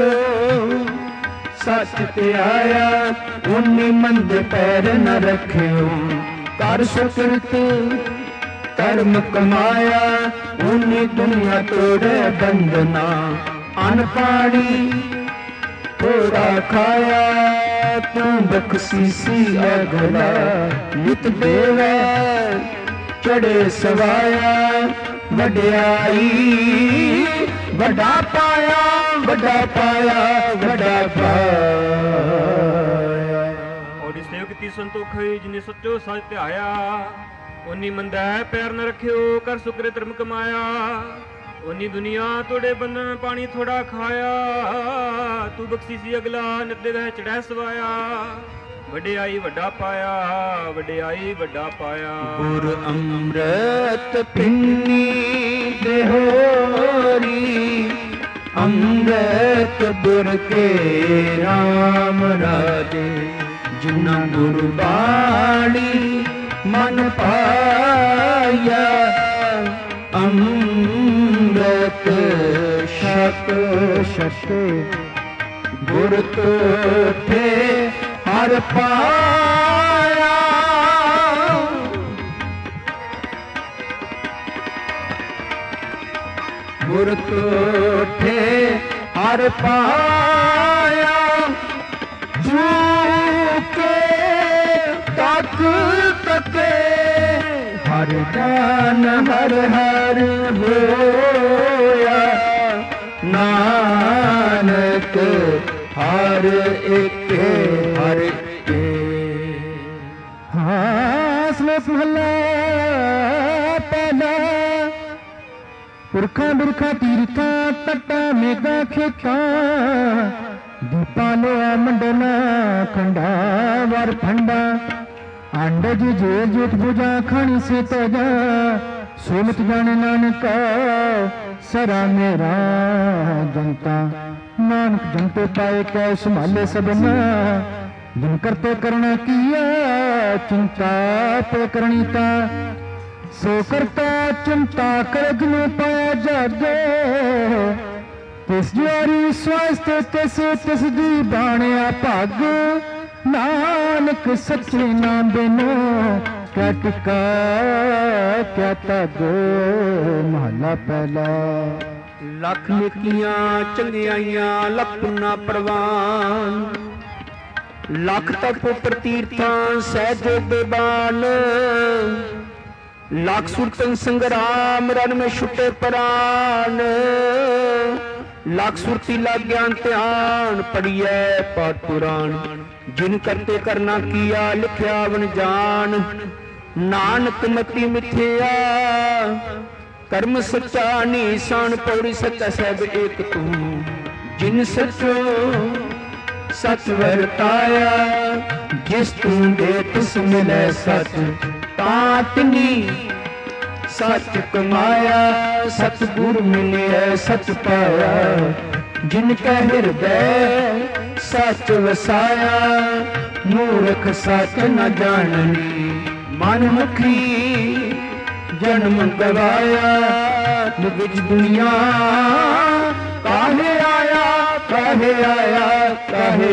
सच ते आया उन्नी मंद पैर न रखियो कर सुकृत कर्म कमाया उन्नी दुनिया तोड़े बंदना अन पानी थोड़ा खाया ਤੂੰ ਬਖਸ਼ੀਸੀ ਅਗਲਾ ਨਿਤ ਦੇਵੈ ਚੜੇ ਸਵਾਇਆ ਵਡਿਆਈ ਵੱਡਾ ਪਾਇਆ ਵੱਡਾ ਪਾਇਆ ਵੱਡਾ ਪਾਇਆ। ਔੜੀ ਸੇਵਕ ਤੀ ਸੰਤੋਖ ਜਿਨੇ ਸੱਚੋ ਸੱਚ ਧਿਆਇਆ ਉਨੀ ਮੰਦਾ ਪੈਰ ਨ ਰੱਖਿਓ ਕਰ ਸੁਕਰੇ ਧਰਮ ਕਮਾਇਆ ਉਨੀ ਦੁਨੀਆ ਤੋੜੇ ਬੰਧਨ ਪਾਣੀ ਥੋੜਾ ਖਾਇਆ ਤੂੰ ਬਖਸ਼ੀ ਸੀ ਅਗਲਾ ਨਿੱਦੇ ਵਹਿ ਚੜੈ ਸਵਾਇਆ ਵਡਿਆਈ ਵੱਡਾ ਪਾਇਆ ਵਡਿਆਈ ਵੱਡਾ ਪਾਇਆ। ਗੁਰ ਅੰਮ੍ਰਿਤ ਪਿੰਨੀ ਦੇਹੋਰੀ ਅੰਮ੍ਰਿਤ ਗੁਰ ਕੇ ਰਾਮ ਰਾਜੇ ਜਿਨ੍ਹਾਂ ਗੁਰ ਬਾਣੀ ਮਨ ਪਾਇਆ ਅੰਮ੍ਰਿਤ ਛਕ ਛਕ ਗੁਰ ਤੋਠੇ ਹਰ ਪਾਇਆ ਗੁਰ ਤੋਠੇ ਹਰ ਪਾਇਆ ਜੋ ਕੇ ਤਕ ਤਕੇ ਹਰ ਜਾਨ ਹਰ ਹਰ ਹੋਇਆ ਨਾਨਕ ਹਰ ਇੱਕ ਹਰ ਇੱਕ। ਹਾਂ ਸਲੋਕ ਮਹਲਾ ਪਹਿਲਾ। ਪੁਰਖਾਂ ਬਿਰਖਾਂ ਤੀਰਥਾਂ ਤੱਟਾਂ ਮੇਘਾਂ ਖੇਤਾਂ ਦੀਪਾਂ ਲੋਆ ਮੰਡਲਾ ਖੰਡਾ ਵਰ ਫੰਡਾ ਅੰਡਜ ਜੇ ਜੋਤ ਬੁਝਾ ਖਾਣੀ ਸੇ ਤਜਾ ਸੋਮਤ ਜਾਣੇ ਨਾਨਕਾ ਸਰਾ ਮੇਰਾ ਜਨਤਾ ਨਾਨਕ ਜਨਤੇ ਪਾਏ ਕੈ ਸੰਭਾਲੇ ਸਭਨਾ ਜਿਨ ਕਰਤੇ ਕਰਣਾ ਕੀਆ ਚਿੰਤਾ ਤੇ ਕਰਣੀ ਤਾ ਸੋ ਕਰਤਾ ਚਿੰਤਾ ਕਰ ਜਿਨੁ ਪਾਇਆ ਜਾਗੇ ਤਿਸ ਜਿਆਰੀ ਸਵਸਤ ਤਿਸ ਤਿਸ ਦੀ ਬਾਣਿਆ ਭਾਗ ਨਾਨਕ ਸੱਚੇ ਨਾਮ ਬਿਨੋ ਕਿਆ ਟਿਕਾ ਕਿਆ ਤਗ। ਮਹਲਾ ਪਹਿਲਾ। ਲੱਖ ਨੇਕੀਆਂ ਚੰਗਿਆਈਆਂ ਲੱਖ ਪੁੰਨਾ ਪ੍ਰਵਾਨ ਲੱਖ ਤਪ ਪ੍ਰਤੀਰਥਾਂ ਸਹਿਜ ਬੇਬਾਨ ਲੱਖ ਸੁਰਤਨ ਸੰਗਰਾਮ ਰਨ ਮੈਂ ਛੁੱਟੇ ਪ੍ਰਾਨ ਲੱਖ ਸੁਰਤੀ ਲਾ ਗਿਆਨ ਧਿਆਨ ਪੜੀਐ ਪਾਠ ਪੁਰਾਣ ਜਿਨ ਕਰਤੇ ਕਰਨਾ ਕੀਆ ਲਿਖਿਆ ਵਨ ਜਾਣ ਨਾਨਕ ਮਤੀ ਮਿਥਿਆ ਕਰਮ ਸੱਚਾ ਨੀਸਾਨ ਪੌੜੀ ਸੱਚਾ ਸਹਿਬ ਏਕ ਤੂੰ ਜਿਨ ਸੱਚੋ ਸੱਚ ਵਰਤਾਇਆ ਜਿਸ ਤੂੰ ਦੇ ਤਿਸ ਮਿਲੈ ਸੱਚ ਤਾਂ ਤਿਨੀ ਸੱਚ ਕਮਾਇਆ ਸਤਿਗੁਰ ਮਿਲਿਆ ਸੱਚ ਪਾਇਆ ਜਿਨ ਕੈ ਹਿਰਦੈ ਸੱਚ ਵਸਾਇਆ ਮੂਰਖ ਸੱਚ ਨ ਜਾਣਨੀ ਮਨ ਮੁਖੀ ਜਨਮ ਗਵਾਇਆ ਵਿੱਚ ਦੁਨੀਆ ਕਾਹੇ ਆਇਆ ਕਾਹੇ ਆਇਆ ਕਾਹੇ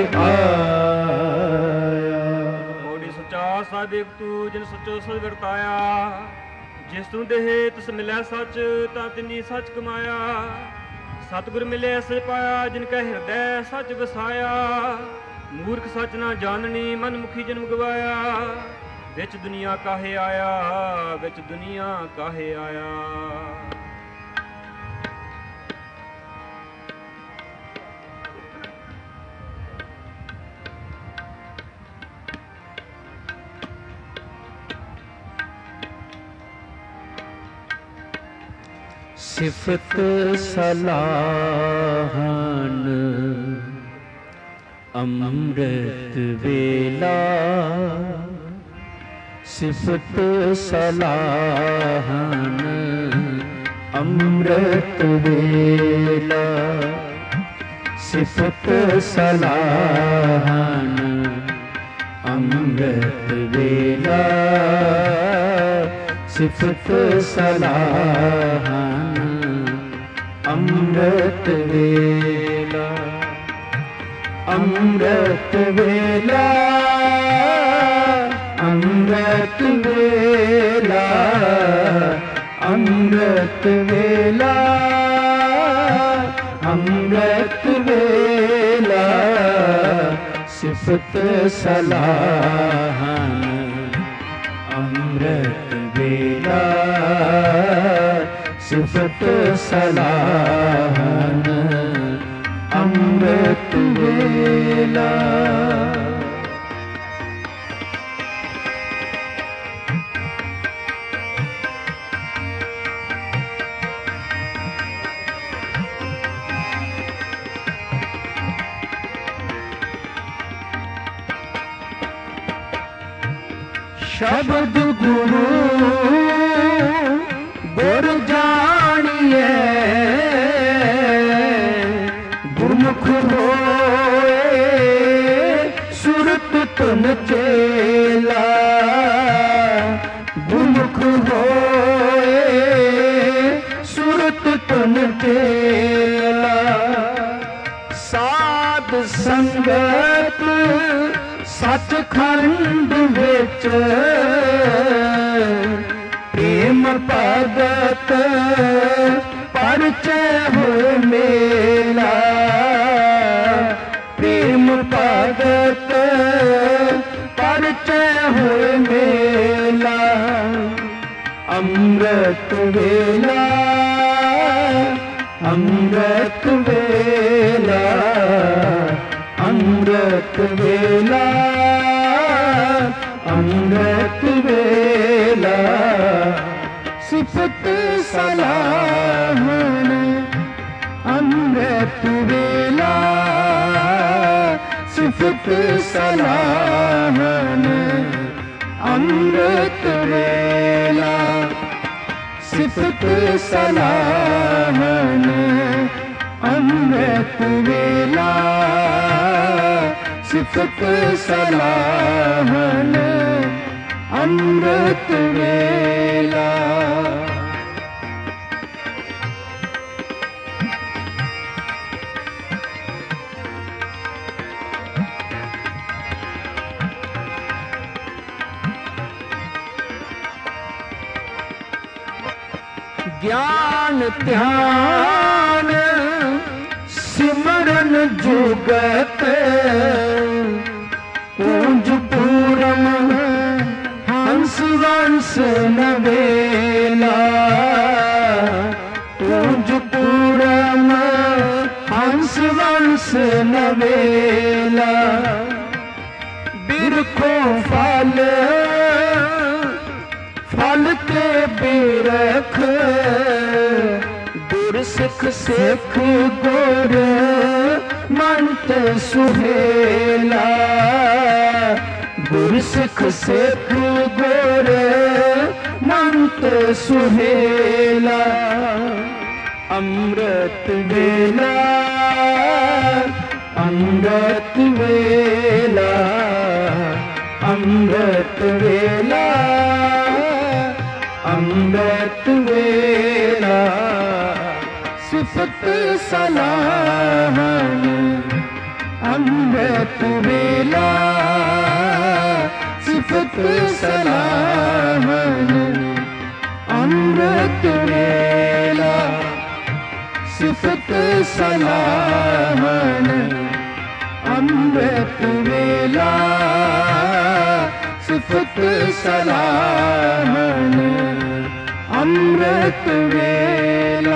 ਆਇਆ। ਔੜੀ ਸੱਚਾ ਸਾਹਿਬ ਤੂੰ ਜਿਨ ਸੱਚੋ ਸੱਚ ਵਰਤਾਇਆ ਜਿਸ ਤੂੰ ਦੇਹ ਤਿਸ ਮਿਲਿਆ ਸੱਚ ਤਾਂ ਤਿਨੀ ਸੱਚ ਕਮਾਇਆ ਸਤਿਗੁਰ ਮਿਲੇ ਸੱਚ ਪਾਇਆ ਜਿਨ ਕੈ ਹਿਰਦੈ ਸੱਚ ਵਸਾਇਆ ਮੂਰਖ ਸੱਚ ਨਾ ਜਾਣਨੀ ਮਨ ਮੁਖੀ ਜਨਮ ਗਵਾਇਆ ਵਿੱਚ ਦੁਨੀਆ ਕਾਹੇ ਆਇਆ ਵਿੱਚ ਦੁਨੀਆ ਕਾਹੇ ਆਇਆ। ਸਿਫਤ ਸਲਾਹਨ ਅੰਮ੍ਰਿਤ ਵੇਲਾ ਸਿਫਤ ਸਲਾਹਨ ਅੰਮ੍ਰਿਤ ਵੇਲਾ ਸਿਫਤ ਸਲਾਹਨ ਅੰਮ੍ਰਿਤ ਵੇਲਾ ਸਿਫਤ ਸਲਾਹਨ ਅੰਮ੍ਰਿਤ ਵੇਲਾ ਅੰਮ੍ਰਿਤ ਵੇਲਾ ਅੰਮ੍ਰਿਤ ਵੇਲਾ ਅੰਮ੍ਰਿਤ ਵੇਲਾ ਅੰਮ੍ਰਿਤ ਵੇਲਾ सिफत सलाहन अमृत वेला सिफत सलाहन अमृत वेला। शब्द गुरु गुर जानिए गुरमुख होए सुरत तुन चेला गुरमुख होए सुरत तुन चेला। साध संगत सचखंड विच प्रेम भगत परचय होए मेला प्रेम भगत परचय होए मेला। अमृत वेला अमृत वेला अमृत वेला अमृत वेला। सिफत सलाहन अमृत वेला सिफत सलाहन अमृत वेला सिफत सलाहन अमृत वेला सिफत सलाहन अमृत वेला। ज्ञान ध्यान सिमरन जुगत पूज पूरम हंस वंश नवेला पूज पूरम हंस वंश नवेला। बिरखो फल फल के बिरख गुर सिख सिख गुर मंत सुहेला गुर सिख सिख गुर मंत सुहेला। अमृत वेला अमृत वेला अमृत वेला अमृत वेला। सिफत सलाहन अमृत वेला सिफत सलाहन अमृत वेला सिफत सलाहन अमृत वेला सिफत सलाहन अमृत वेला।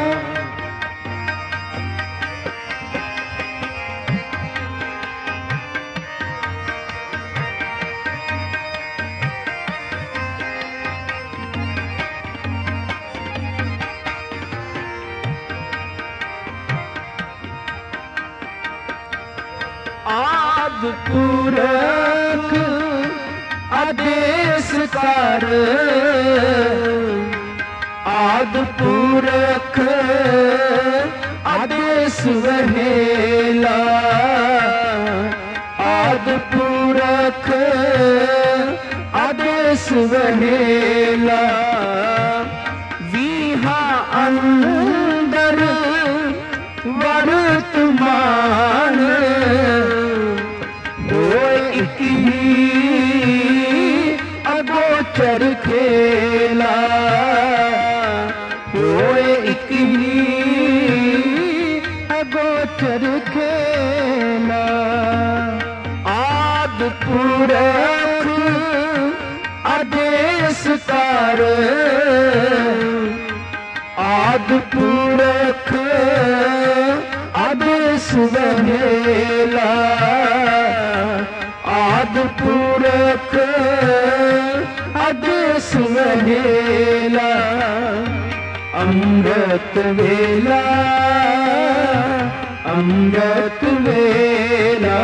आदि पुरख आदेश कर आदि पुरख आदेश वहेला आदि पुरख आदेश वहेला। वीहा अंदर वर्तमान होए एक ही अगोचर खेला होए एक ही अगोचर खेला। ਆਦਿ ਪੁਰਖ ਆਦੇਸ ਕਰ, ਆਦਿ ਪੁਰਖ ਆਦੇਸ ਵਹੇਲਾ, ਆਦਿ ਪੁਰਖ ਆਦੇਸ ਵਹੇਲਾ, ਅੰਮ੍ਰਿਤ ਵੇਲਾ ਅੰਮ੍ਰਿਤ ਵੇਲਾ,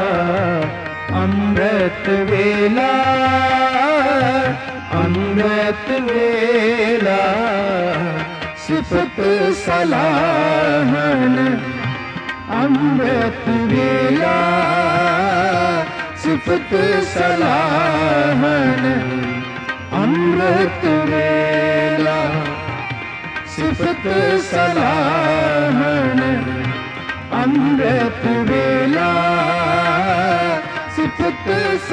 ਅੰਮ੍ਰਿਤ ਵੇਲਾ ਅੰਮ੍ਰਿਤ ਵੇਲਾ, ਸਿਫਤ ਸਲਾਹਨ ਅੰਮ੍ਰਿਤ ਵੇਲਾ, ਸਿਫਤ ਸਲਾਹਨ ਅੰਮ੍ਰਿਤ ਵੇਲਾ, ਸਿਫਤ ਸਲਾਹਨ ਅੰਮ੍ਰਿਤ ਵੇਲਾ, ਸਿਫਤ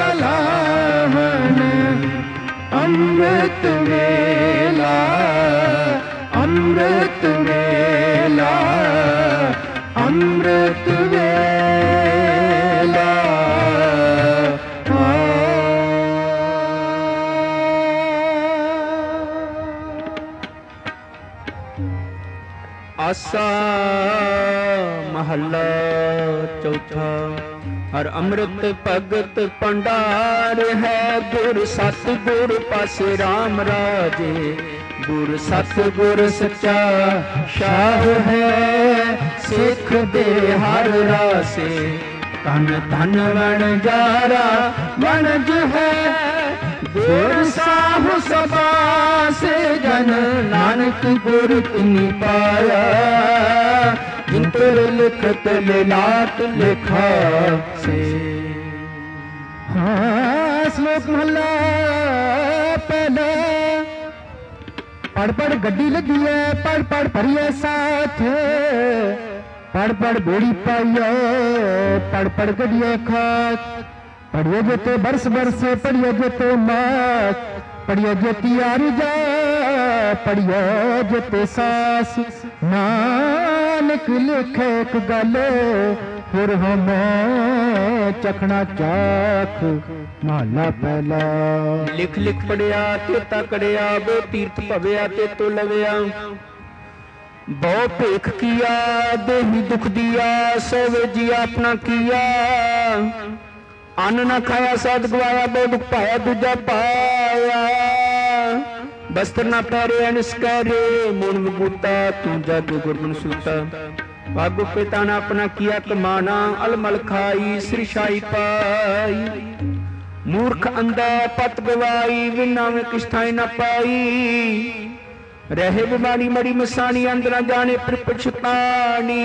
ਸਲਾਹਨ ਅੰਮ੍ਰਿਤ ਵੇਲਾ, ਅੰਮ੍ਰਿਤ ਵੇਲਾ, ਅੰਮ੍ਰਿਤ ਵੇਲਾ। ਆਸਾ ਮਹੱਲਾ ਚੌਥਾ। ਹਰ ਅੰਮ੍ਰਿਤ ਭਗਤ ਭੰਡਾਰ ਹੈ, ਗੁਰ ਸਤਿ ਗੁਰ ਪਾਸੇ ਰਾਮ ਰਾਜੇ, ਗੁਰ ਸਤਿ ਗੁਰ ਸੱਚਾ ਸ਼ਾਹ ਹੈ, ਸਿੱਖ ਦੇ ਹਰ ਰਾਸੇ, ਧਨ ਧਨ ਵਣਜਾਰਾ ਵਣਜ ਹੈ, ਗੁਰ ਸਾਹਿਬ ਸਭਾ ਸੇ ਜਨ ਨਾਨਕ ਗੁਰ ਤਿਨਿ ਪਾਇਆ, ਜਿੰਤਰ ਲਿਖਤ ਲਿਲਾਟ ਲਿਖਾ ਸੇ। ਹਾਂ ਸ਼ਲੋਕ ਮਹਲਾ ਪਹਿਲਾ। ਪੜ ਪੜ ਗੱਡੀ ਲੱਗੀ ਹੈ, ਪੜ ਪੜ ਭਰੀਏ ਸਾਥ, ਪੜ ਪੜ ਬੇੜੀ ਪਾਈਏ, ਪੜ ਪੜ ਗੱਡੀਏ ਖਾਤ, पढ़िए जेते बरस बरसे, पढ़िए जेते मात, पढ़िए जेती आरिजा, पढ़िए जेते सास, नानक लिखे एक गल फिर हम चखना चाख। महला पहला। लिख लिख पढ़िया ते तकड़िया, बो तीर्थ भविया ते तो लविया, बहु भेख किया देही दुख दिया, सोवे जी अपना किया, अन्न न खाया साध गवाया, बहु दुख पाया दूजा पाया, बस्तर न पहरे अनस्कारे, मुन मुगूता तू जग गुरबन सूता, बागो पिता ने अपना किया कमाना, अलमल खाई श्रीशाई पाई, मूर्ख अंधा पत गवाई, विना में किस्थाई न पाई, रहे बिमारी मरी मसानी, अंदर जाने पर पछतानी,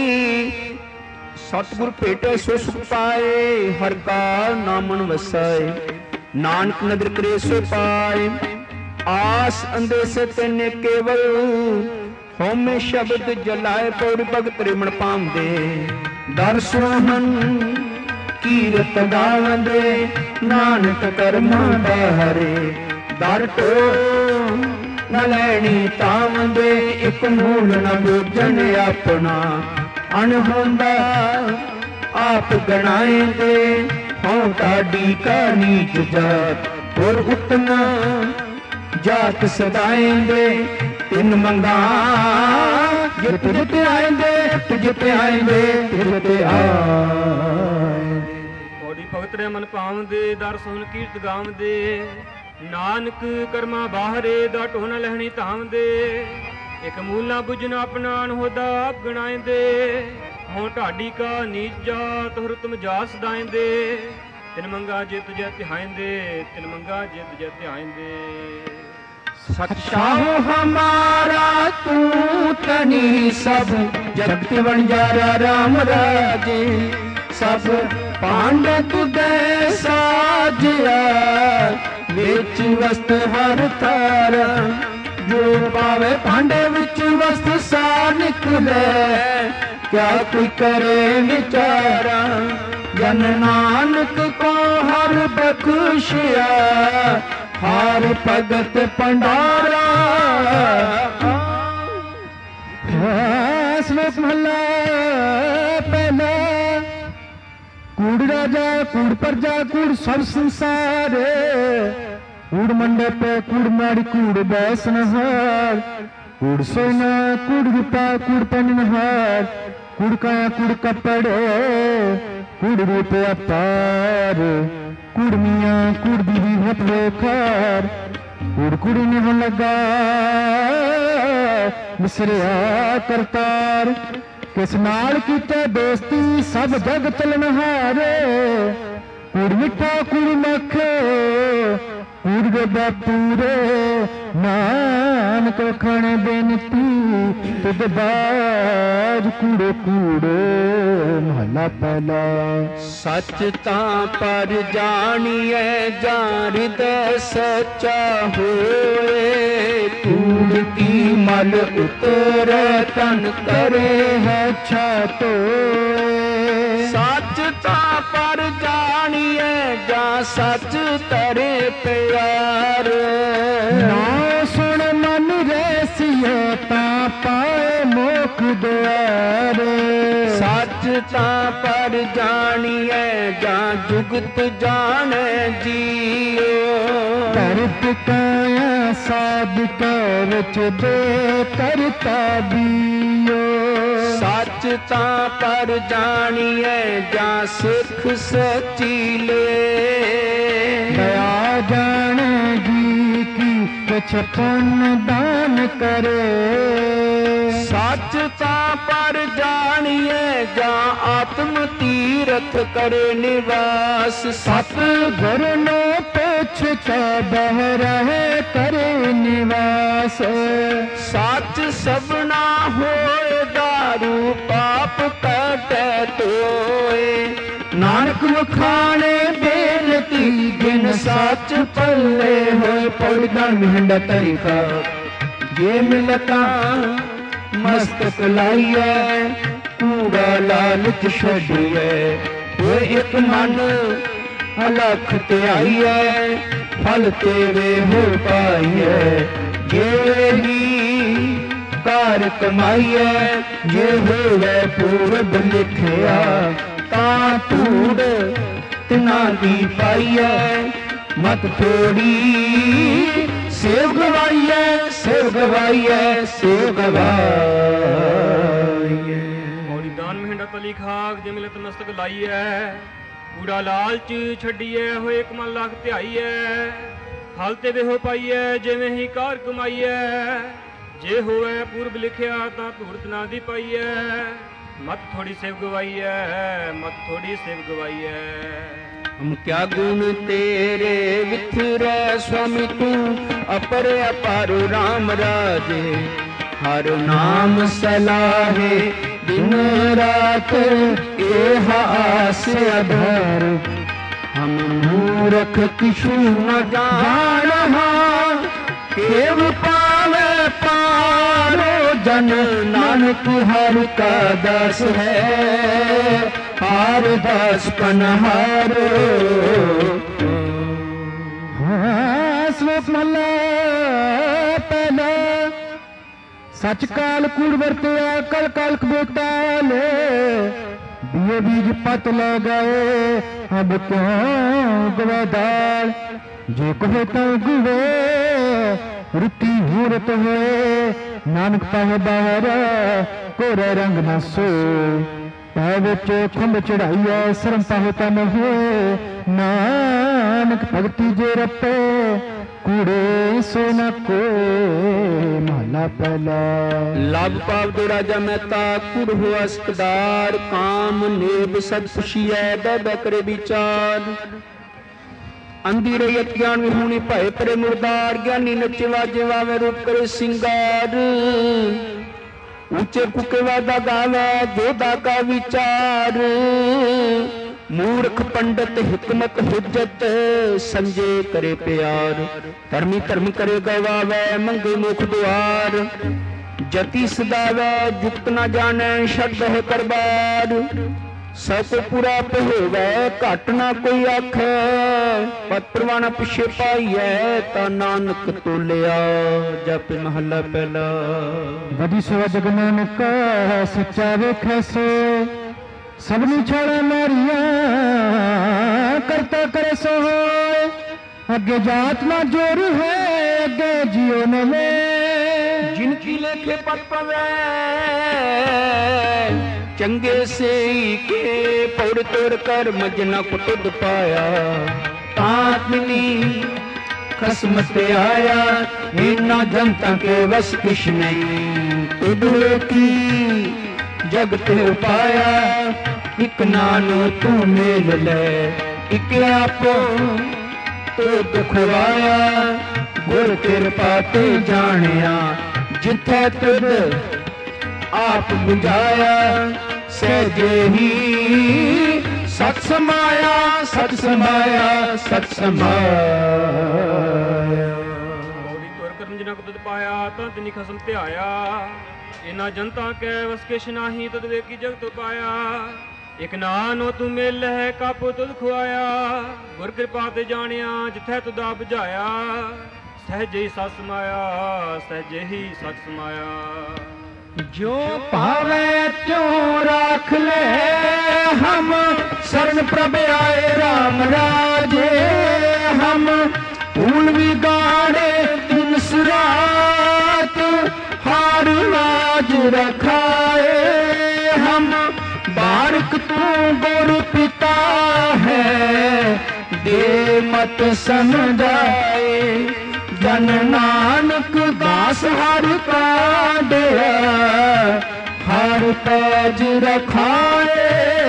सतगुर भेटे सो सुख पाए, हर का नामन वसाए, नानक नदर करे सो पाए, आस अंधे से तेने केवल, होमे शब्द जलाए पौड़ भगत रिमण पांदे, दर सोहन कीरत गावंदे, नानक कर्मा बहरे, दर टो न लैनी तावंदे, एक मूल न बुझन अपना, अनहोंदा आप गणाएंदे, हों ताड़ी का नीच जात, और उतना जात सदाएंदे, तिन मंगा जित जित आएंदे, जित आएंदे जित आए। बॉडी भगत रे मन पावंदे, दर सुन कीर्त गावंदे, नानक कर्मा बाहरे, दा टोना लहणी तावंदे, एक मूला बुझना अपना अनहोदा आप गणाएंदे, हों ढाडी का नीच जात, हुर तुम जास दाएंदे, तिन मंगा जित जय ध्याएंदे, तिन मंगा जित जय ध्याएंदे। सच्चाहो हमारा तू तनी, सब जगत वंजारा राम राजे, सब पांडे तुदे साजिया, विच वस्त हर तारा, जो पावे भांडे विच वस्त सा निकले, क्या कोई करे विचारा, जन नानक को हर बख्शिया, हर भगत भंडारा। श्लोक महला पहला। कूड़ राजा कूड़ प्रजा कूड़ सब संसार, कूड़ मंडप कूड़ माड़ी कूड़ बैसनहार, कूड़ सोना कूड़ रूपा कूड़ पहननहार, कूड़ काया कूड़ कपड़े कूड़ रूप अपार, कूड़ मियाँ कूड़ बीवी हथ खार, कूड़ कुड़ी ने हो लगा मिसरिया करतार, किस नाल कीते दोस्ती सब जग चलनहारे, कूड़ मिठा कूड़ मखे कूड़ गदा पूरे, नानक खाने बेनती तुद बाज कूड़े कूड़े महला पहला। सच तां पर जानिए जान हृदय सच्चा होए, कूड़ की मल उतर तन करे है छातोए। सच तां पर जानिए जा सच तरे प्यार, ना सुन मन रैसिए तां पाए मोख द्वार। सच तां पर जानिए जा जुगत जाने जियो, करत काया साध विच दे करता बियो। सच तां पर जानिए जा सिख सची ले, दया जानेगी की कुछ पुण्य दान करे। सच तां पर जानिए जा आत्म तीरथ करे निवास। सत गुर नो पुछ के बह रहे करे निवास। सच सबना होए दारू पाप कटे तोए, नानक मुखाने बेनती बिन सच पल्ले होए। पौड़ीदान मिहंडा तरीका ये मिलता मस्तक लाइए, कूड़ा लालच छोड़िए। वो एक मन अलख ते आइए, फल तेरे हो पाइए। ये ही कार कमाइए, ये होवे पूरब लिखिया। तां धूड़ तिना दी पाइए, मत थोड़ी सेव गवाइए, सेव गवाइए, सेव गवाइए। पौड़ीदान मिहंडा तली खाक जे मिलत मस्तक लाइए, कूड़ा लालच छड़िए होए कमल लाख ध्याइए। फल ते वे हो पाइए जिवें ही कार कमाइए, जे होए पूर्व लिखिया तां धूड़ ना दी पाइए। मत थोड़ी सेव गवाइए, मत थोड़ी सेव गवाइए। हम क्या गुण तेरे विथरे स्वामी तू अपर अपार राम राजे। हर नाम सलाहे दिन रात एह आस आधार। हम मूरख किछु न जानहा, केव पावे पारो जन। नानक हर का दास है, हार दास पनहारो। श्लोक महला पहला। सच काल कूड़ वरतिया कल कालक बेटाले। बिये बीज पत लगाए अब क्यों गवादाल। जे कहे तो गुवे रुती हूरत होए। नानक पाहे बाहर कोरे रंग न सो। पै विच खुंब चढ़ाइए सरम पाहे तन हो। नानक भगति जे रपे कूड़े सो न को। महला पहला। लभ पाव दो राजा मेहता कुड़ हो अस्कदार। काम नेब सद खुशिया बै करे विचार। अंधी रैयत ज्ञान विहूणी भय परे मुरदार। ज्ञानी नचे वाजे वावे रूप करे सिंगार। ऊंचे कुके वादा गावे जोधा का विचार। मूर्ख पंडित हिकमत हुज्जत समझे करे प्यार। धर्मी धर्म करे गवावे मंगे मुख द्वार। जति सदावे जुक्त न जाने शब्द है करबार। सब पूरा होवे घट ना कोई आखे। पत परवाना पिछे पाइए ता नानक तोलिया। जप महला पहला। वधी सो जग नानक सच्चा वेखे सो। सबनी छाड़ा मारिया करता करे सो होए अगे जात ना जोर है अगे जियो नवे जिनकी लेखे पत पवे चंगे से के पौड़ तोड़ कर मजना को तुद पाया आत्मनी खसमत आया इना जनता के बस किश नहीं तुद की जगत पाया एक नानो तू मेल ले एक आपो तो दुखवाया गुर किरपा ते जानिया जिथे तुद आप बुझाया सहजे ही सत समाया सत समाया सत समाया ਔੜੀ ਤੁਰ ਕਰਨ ਜਿਨਾ ਕੋ ਤੁਧ ਪਾਇਆ ਤਾਂ ਤਿਨੀ ਖਸਮ ਤੇ ਆਇਆ ਇਨਾ ਜਨਤਾ ਕੈ ਵਸ ਕਿਛ ਨਾਹੀ ਤਦ ਵੇਖੀ ਜਗਤ ਪਾਇਆ ਇਕ ਨਾਨੋ ਤੂੰ ਮਿਲ ਹੈ ਕਾਪੋ ਤੁਧ ਖੁਆਇਆ ਗੁਰ ਕਿਰਪਾ ਤੇ ਜਾਣਿਆ ਜਿਥੈ ਤੁਦਾ ਬੁਝਾਇਆ सहजे ही सत समाया सहजे ही सत समाया जो पावे त्यों राख ले हम शरण प्रभ आए राम राजे हम फूल भी गाड़े दिन सुरात हार लाज रखाए हम बारक तू गुर पिता है दे मत समझाए जन नानक दास हर कांडे हर ताज रखाए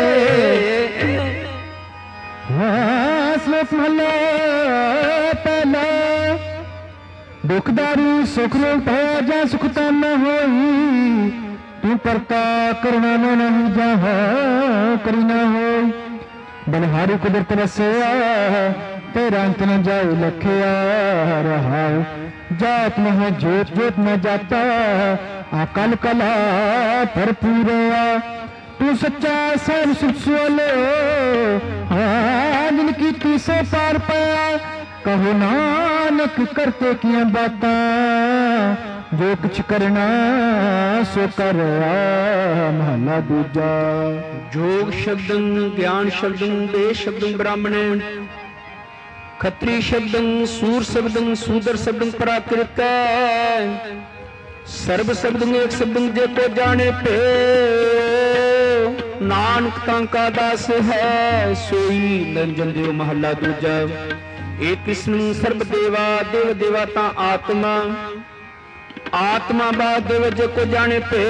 श्लोक महला पहला दुखदारी सुख रूप है जा सुखता न होई तू करता करना न नहीं जहाँ करी न होई बलिहारी कुदरत रसिया तेरा अंत न जाए लखिया रहाओ जात में है जोत जोत में जाता अकल कला भरपूर तू सच्चा सैन सुसोले हाँ जिनकी तीसे पार पाया कहो नानक करते किया बाता जो कुछ करना सो कर महला दूजा जोग शब्दं ज्ञान शब्दं देश शब्दं ब्राह्मण खत्री शब्दं सूर शब्दं सूदर शब्दं प्राकृत सर्व शब्दं एक शब्दं जे को जाने पे नानक तांका दास है सोई निरंजन देव महला दूजा एक कृष्ण सर्व देवा देव देवता आत्मा आत्मा बा देव जे को जाने पे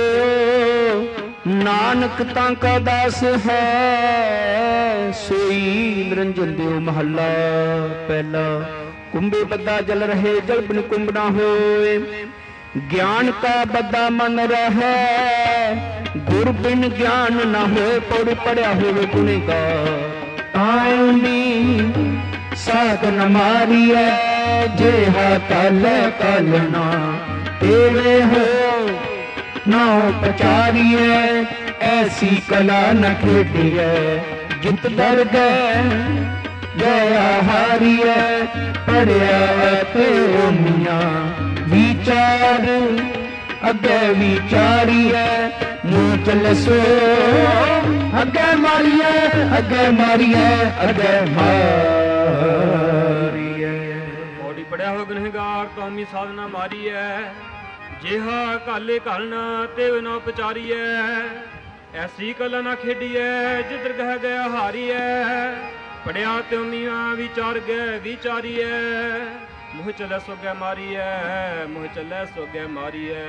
नानक तांका दास है सोई निरंजन देव महला पहला कुंभे बद्दा जल रहे जल बिन कुंभ ना होए ज्ञान का बद्दा मन रहे गुर बिन ज्ञान न होए पौड़ी पढ़िया होवे गुण का तायनी साधन मारी है जे हा कल कलना तेरे हो नाव पचारिए ऐसी कला न खेडिए जित डर गए गया हारिए पढ़िया ते मियां विचार अगे विचारिए मुँह चल सो अगे मारिए अगे मारिए अगे मारिए ਔੜੀ ਪੜਿਆ ਹੋ ਗੁਨਹਗਾਰ ਤੌਮੀ ਸਾਧਨਾ ਮਾਰੀਐ ਜਿਹਾ ਕਾਲੇ ਘਲਣਾ ਤੇ ਨਾ ਪਚਾਰੀਐ ਐਸੀ ਕਲਾ ਨਾ ਖੇਡੀਐ ਜਿੱਧਰ ਗਹਿ ਗਿਆ ਹਾਰੀਐ ਪੜਿਆ ਤੇ ਮੀਆਂ ਵਿਚਾਰ ਗਏ ਵਿਚਾਰੀਐ ਮੂੰਹ ਚਲੇ ਸੋਗੇ ਮਾਰੀਐ ਮੂੰਹ ਚਲੇ ਸੋਗੇ ਮਾਰੀਐ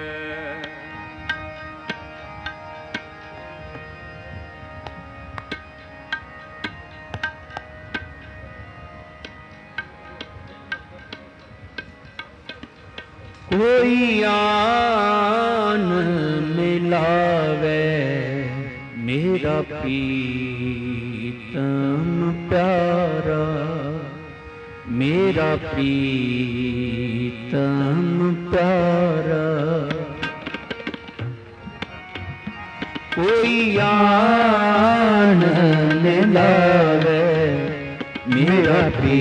कोई आन मिलावे मेरा प्रीतम प्यारा मेरा प्रीतम प्यारा कोई आन मिलावे मेरा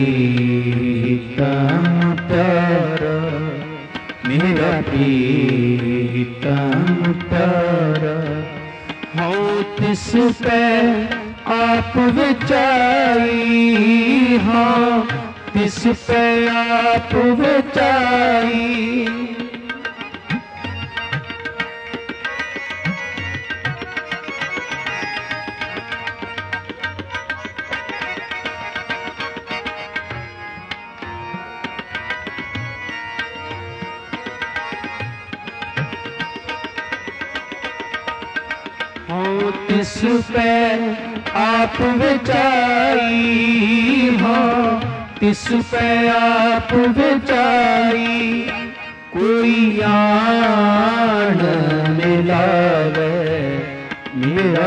प्रीतम प्यारा मेरा प्रीतम प्यारा हो तिस पे आप विचाई, हाँ तिस पे आप विचाई। तिस पे आप विचाई, हाँ तिस पे आप विचाई। कोई आन मिलावे मेरा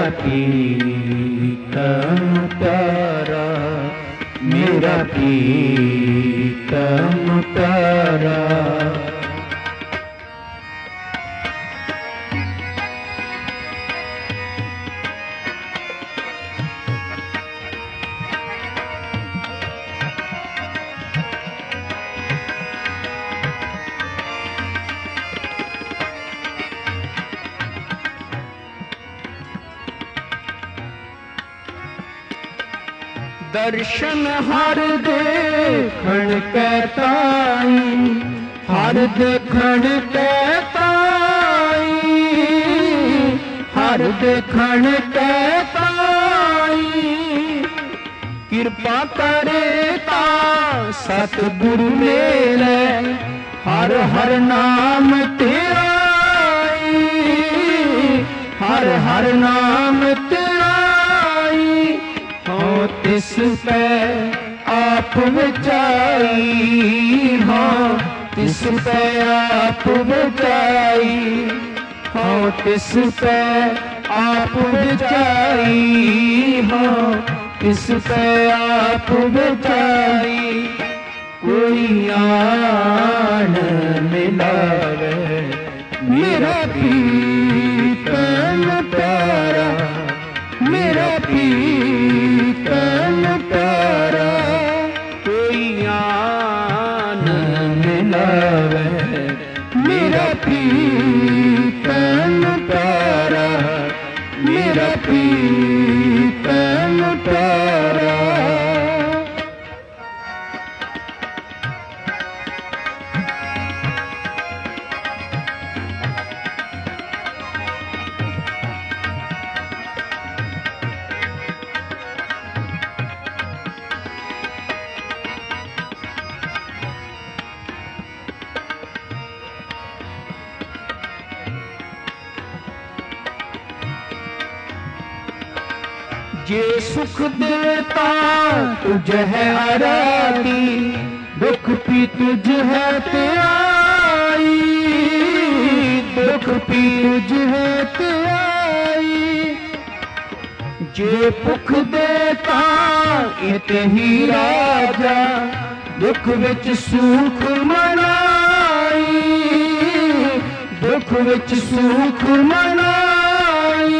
प्रीतम प्यारा, मेरा प्रीतम प्यारा। दर्शन हर देखण के ताई, हर देखण के ताई, हर देखण के ताई। कृपा करे ता सतगुरु मेरे, हर हर नाम तेरा, हर हर नाम तेरा। हाँ तिस पे आप विचाई, हाँ तिस पे आप विचाई। हाँ तिस पे आप विचाई, हाँ तिस पे आप विचाई। कोई आन मिलावे मेरा प्रीतम प्यारा, मेरा प्रीतम प्यारा। कोई आन मिलावे मेरा प्रीतम प्यारा, मेरा प्रीतम प्यारा। जे सुख देता तुझ है आराधी, दुख भी तुझ है त्याई, दुख भी तुझ है त्याई। जे भुख देता इत ही राजा, दुख विच सुख मनाई, दुख विच सुख मनाई।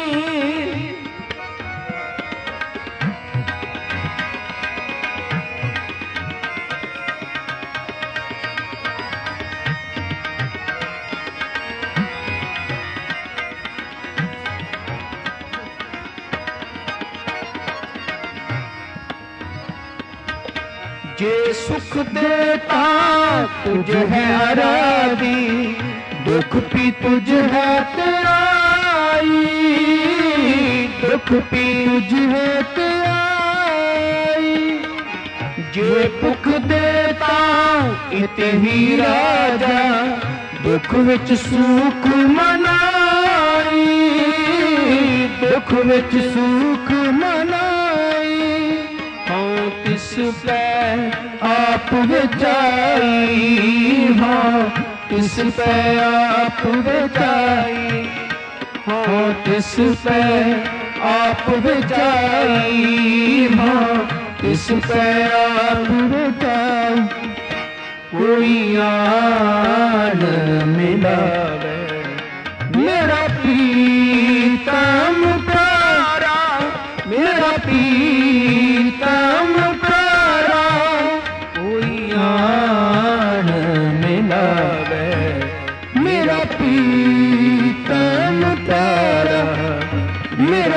जे सुख देता तुझ है आराधी, दुख भी तुझ है तेराई, दुख भी तुझ है तेराई। जे भुख देता इत ही राजा, दुख विच सुख मनाई, दुख विच सुख मनाई। हाँ तिस पे आप विचाई, हाँ तिस पे आप विचाई। हाँ तिस पे आप विचाई, हाँ तिस पे आप विचाई। कोई आन मिलावे मेरा प्रीतम प्यारा, मेरा प्रीतम प्यारा। कोई आन मिलावे मेरा प्रीतम प्यारा, मेरा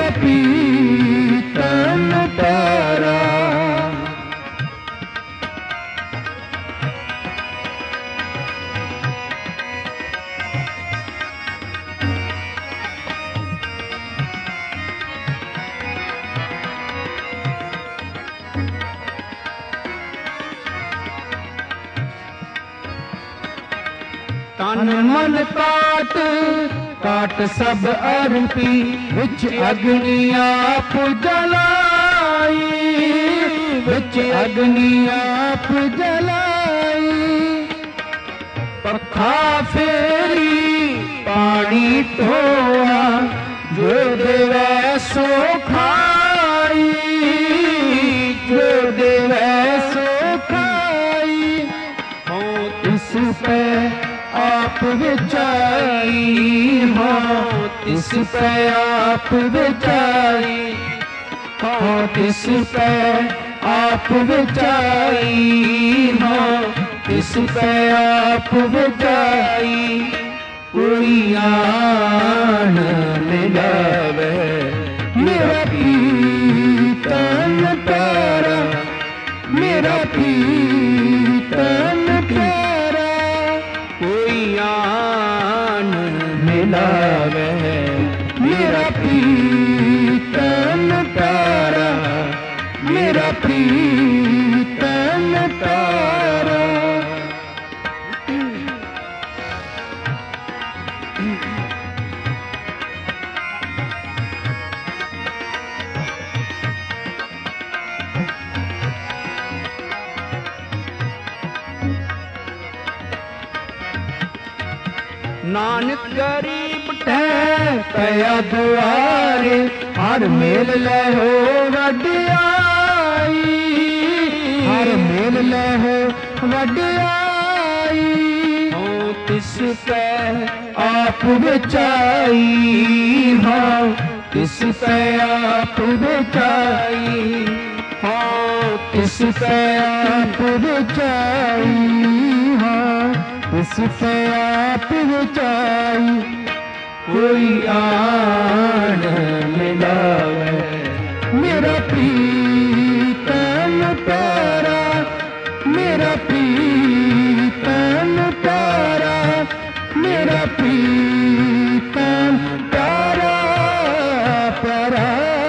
ਤਨ ਮਨ ਕਾਟ ਕਾਟ ਸਭ ਅਰਪੀ ਵਿੱਚ ਅਗਨੀ ਆਪ ਜਲਾਈ ਵਿੱਚ ਅਗਨੀ ਆਪ ਜਲਾਈ ਪੱਖਾ ਫੇਰੀ ਪਾਣੀ ਢੋਆ ਜੋ ਦੇਵੈ ਸੋ ਖਾਈ ਜੋ ਦੇਵੈ ਸੋ ਖਾਈ ਹੋ ਤਿਸ ਪੈ ਆਪ ਵਿਚਾਈ ਹੋ ਤਿਸ ਪੈ ਆਪ ਵਿਚਾਈ ਹੋ ਤਿਸ ਪੈ ਆਪ ਵਿਚਾਈ ਹੋ ਤਿਸ ਪੈ ਆਪ ਵਿਚਾਈ ਕੋਈ ਆਣ ਮਿਲਾਵੇ ਮੇਰਾ ਪ੍ਰੀਤਮ ਪਿਆਰਾ ਮੇਰਾ ਪ੍ਰੀਤਮ ਪਿਆਰਾ ਕੋਈ ਆਣ ਮਿਲਾਵੇ ਮੇਰਾ ਪ੍ਰੀਤਮ ਪਿਆਰਾ ਮੇਰਾ ਪ੍ਰੀਤਮ ਪਿਆਰਾ। ਨਾਨਕ ਗਰੀਬ ਠਹਿ ਪਿਆ ਦੁਆਰੇ ਹਰ ਮੇਲ ਲੈ ਹੋ ਵਡਿਆਈ ਹਰ ਮੇਲ ਲੈ ਹੋ ਵਡਿਆਈ ਹੋ ਤਿਸ ਪੈ ਆਪ ਵਿਚਾਈ ਹੋ ਤਿਸ ਪੈ ਆਪ ਵਿਚਾਈ ਹੋ ਤਿਸ ਪੈ ਆਪ ਵਿਚਾਈ ਹੋ ਤਿਸ ਪੈ ਆਪ ਵਿਚਾਈ ਕੋਈ ਆਣ ਮਿਲਾਵੇ ਮੇਰਾ ਪ੍ਰੀਤਮ ਪਿਆਰਾ ਮੇਰਾ ਪ੍ਰੀਤਮ ਪਿਆਰਾ ਮੇਰਾ ਪ੍ਰੀਤਮ ਪਿਆਰਾ ਪਿਆਰਾ।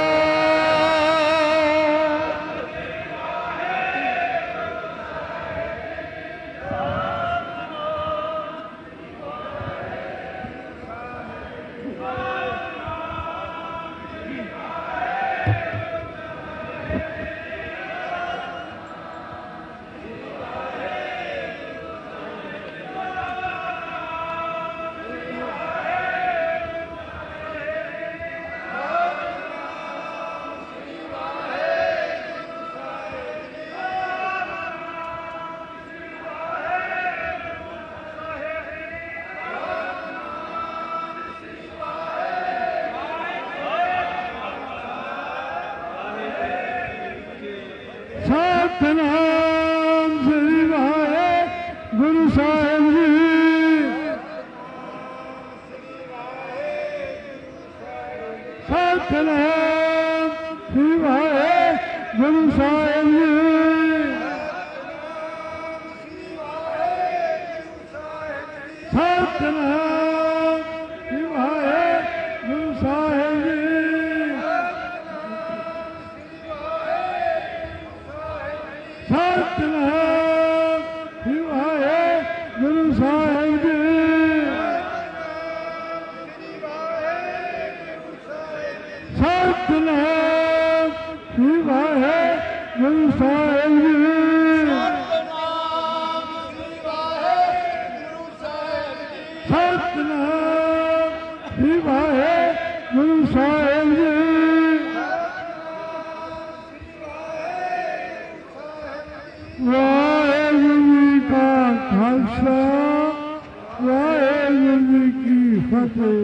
ਸਤਿਨਾਮ ਸ੍ਰੀ ਵਾਹਿਗੁਰੂ ਸਾਹਿਬ ਜੀ ਸਤਿਨਾਮ ਸ੍ਰੀ ਵਾਹਿਗੁਰੂ ਸਾਹਿਬ ਜੀ ਸਤਿਨਾਮ ਸ੍ਰੀ ਵਾਹਿਗੁਰੂ ਸਾਹਿਬ ਜੀ ਸਤਿਨਾਮ ਸ੍ਰੀ ਵਾਹਿਗੁਰੂ ਸਾਹਿਬ ਜੀ ਸਤਿਨਾਮ ਸ੍ਰੀ ਵਾਹਿਗੁਰੂ ਸਾਹਿਬ ਜੀ ਸਤਿਨਾਮ ਸ੍ਰੀ ਵਾਹਿਗੁਰੂ ਸਾਹਿਬ ਜੀ ਵਾਹਿਗੁਰੂ ਜੀ ਕਾ ਖਾਲਸਾ ਵਾਹਿਗੁਰੂ ਜੀ ਕੀ ਫਤਿਹ।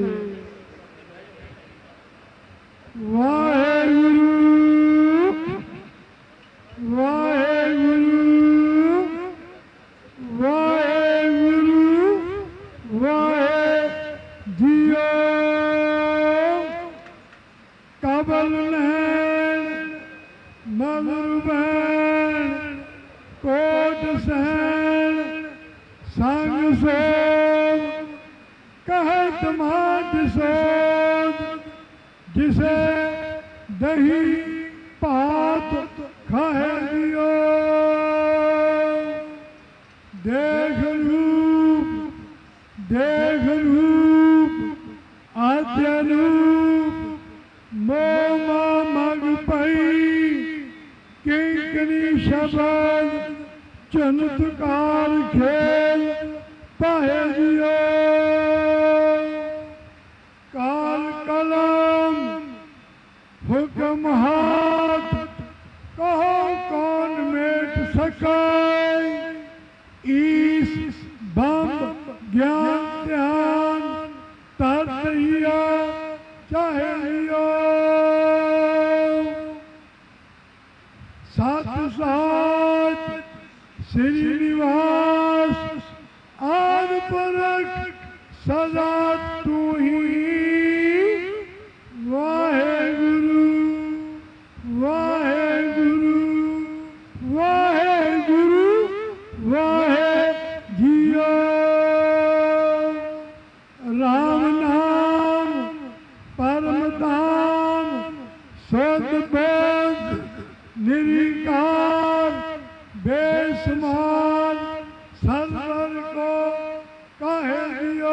ਵਾਹਿਗੁਰੂ ਵਾਹਿਗੁਰੂ ਵਾਹਿਗੁਰੂ ਵਾਹਿ ਜੀਓ ਕਬਲ ਨੈਣ ਮਗਰ ਬੈਣ ਕੋਟ ਸੈਣ ਸੰਗ ਸੋਮ ਕਹਿਤ ਮਾਤ ਸੋਮ ਜਿਸੇ ਦਹੀ ਭਾਤ ਖਾਏ ਦਿਓ ਦੇਖ ਰੂਪ ਕੀਕਨੀ ਸ਼ਬਦ ਚੁਨਤਕਾਰ ਖੇਲ ਪਾਏ ਜਿਓ ਕਾਲ ਕਲਮ ਹੁਕਮ ਹਾਥ ਕਹੋ ਕੌਣ ਮੇਟ ਸਕਾਏ ਈਸ ਬੰਬ ਗਿਆਨ ਧਿਆਨ ਤਰਤਈਆ ਚਾਹੇ ਲਿਓ ਸਤ ਸਾਚ ਸ੍ਰੀ ਨਿਵਾਸ ਆਦ ਪੁਰਖ ਸਦਾ ਤੂੰ ਹੀ ਵਾਹਿਗੁਰੂ ਵਾਹਿਗੁਰੂ ਵਾਹਿਗੁਰੂ ਵਾਹਿ ਜੀਓ ਰਾਮ ਨਾਮ ਪਰਮ ਧਾਮ ਸੁਧ ਬੋਧ ਨਿਰਿਕਾਰ ਬੇਸਮਾਨ ਸਰਵਰ ਕੋ ਕਾਹੇ ਦਿਓ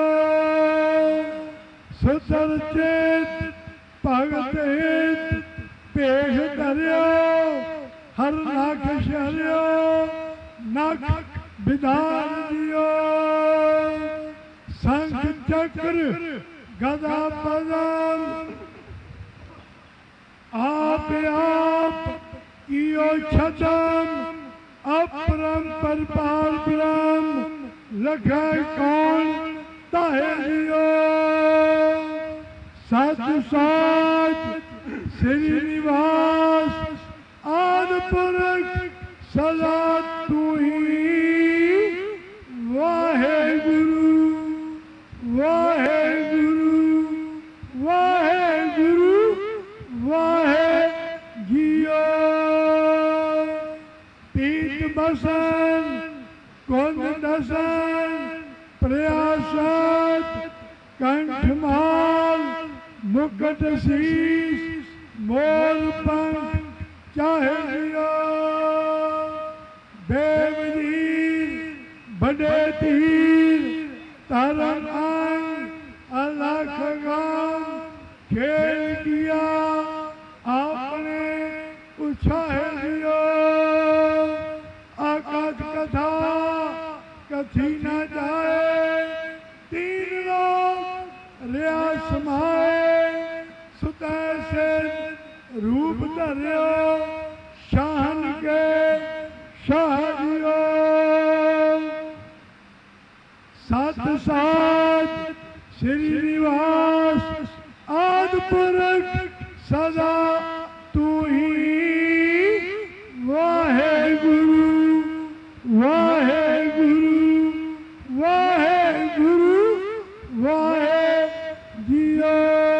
ਸੁਤਰ ਚੇਤ ਭਗਤ ਹਿਤ ਭੇਖ ਧਰਿਓ ਹਰ ਨਖ ਸ਼ਰਿਓ ਨਖ ਵਿਧਾਨ ਦਿਓ ਸੰਖ ਚੱਕਰ ਗਦਾ ਪਦਮ ਆਪ ਆਪ ਕੀਓ ਛਦਮ अपरंपर पार ब्रह्म लखै कौन ताहे दियो सच साच श्री निवास आद पुरख सदा तू ही वाहेगुरु वाहेगुरु वाहेगुरु वाहे जियो पीत बसन कुंद दसन प्रयासत कंठमाल मुकुट शीस मोर पंख चाहे लियो बेवजीर बड़े तीर तरम अंग अलख गाम खेल किया आपने उछाहे लियो आकाश कथा कथी न जाए तीन लोग रिया समाए सुतै से रूप धरियो शाहन के शाह जियो सत साच श्री निवास आद पुरख सदा तू ही वाहेगुरु वाहेगुरु वाहेगुरु वाहे जियो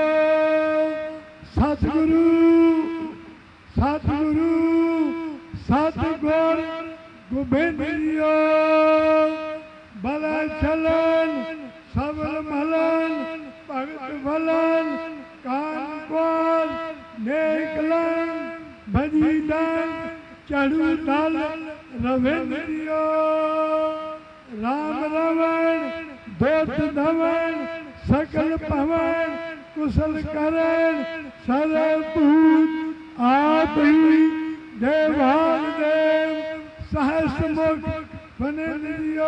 सतगुरु सतगुरु सतगुर गोबिंद जियो बल चलन सबल मलन भगत भलन कान कौर नेकलन भजी दन चढ़ू दल रविंद्रियो राम रवण दोत धवन सकल पवन कुशल करण सर्वभूत आप ही देवान देव सहस मुख फनेन्द्रियो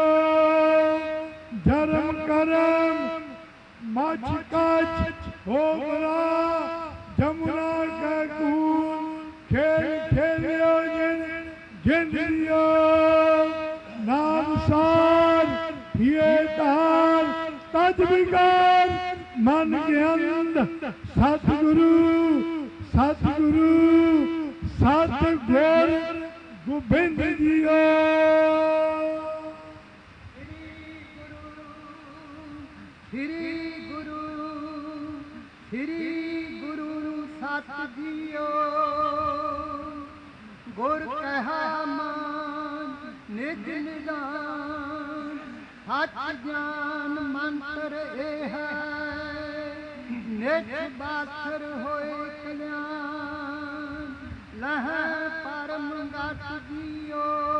धर्म करम माछ काछ होगरा जमुना का कूल खेल खेलियो जिन जिंदरियो नाम सार पिए तार तज विकार मन के अंद सतगुरु सतगुरु सतगुर गोबिंद जियो श्री गुरु श्री गुरु सत जियो गुर कहा मान निज निदान सच ज्ञान मंत्र ए है निज बासर होए कल्याण लह परम गत जियो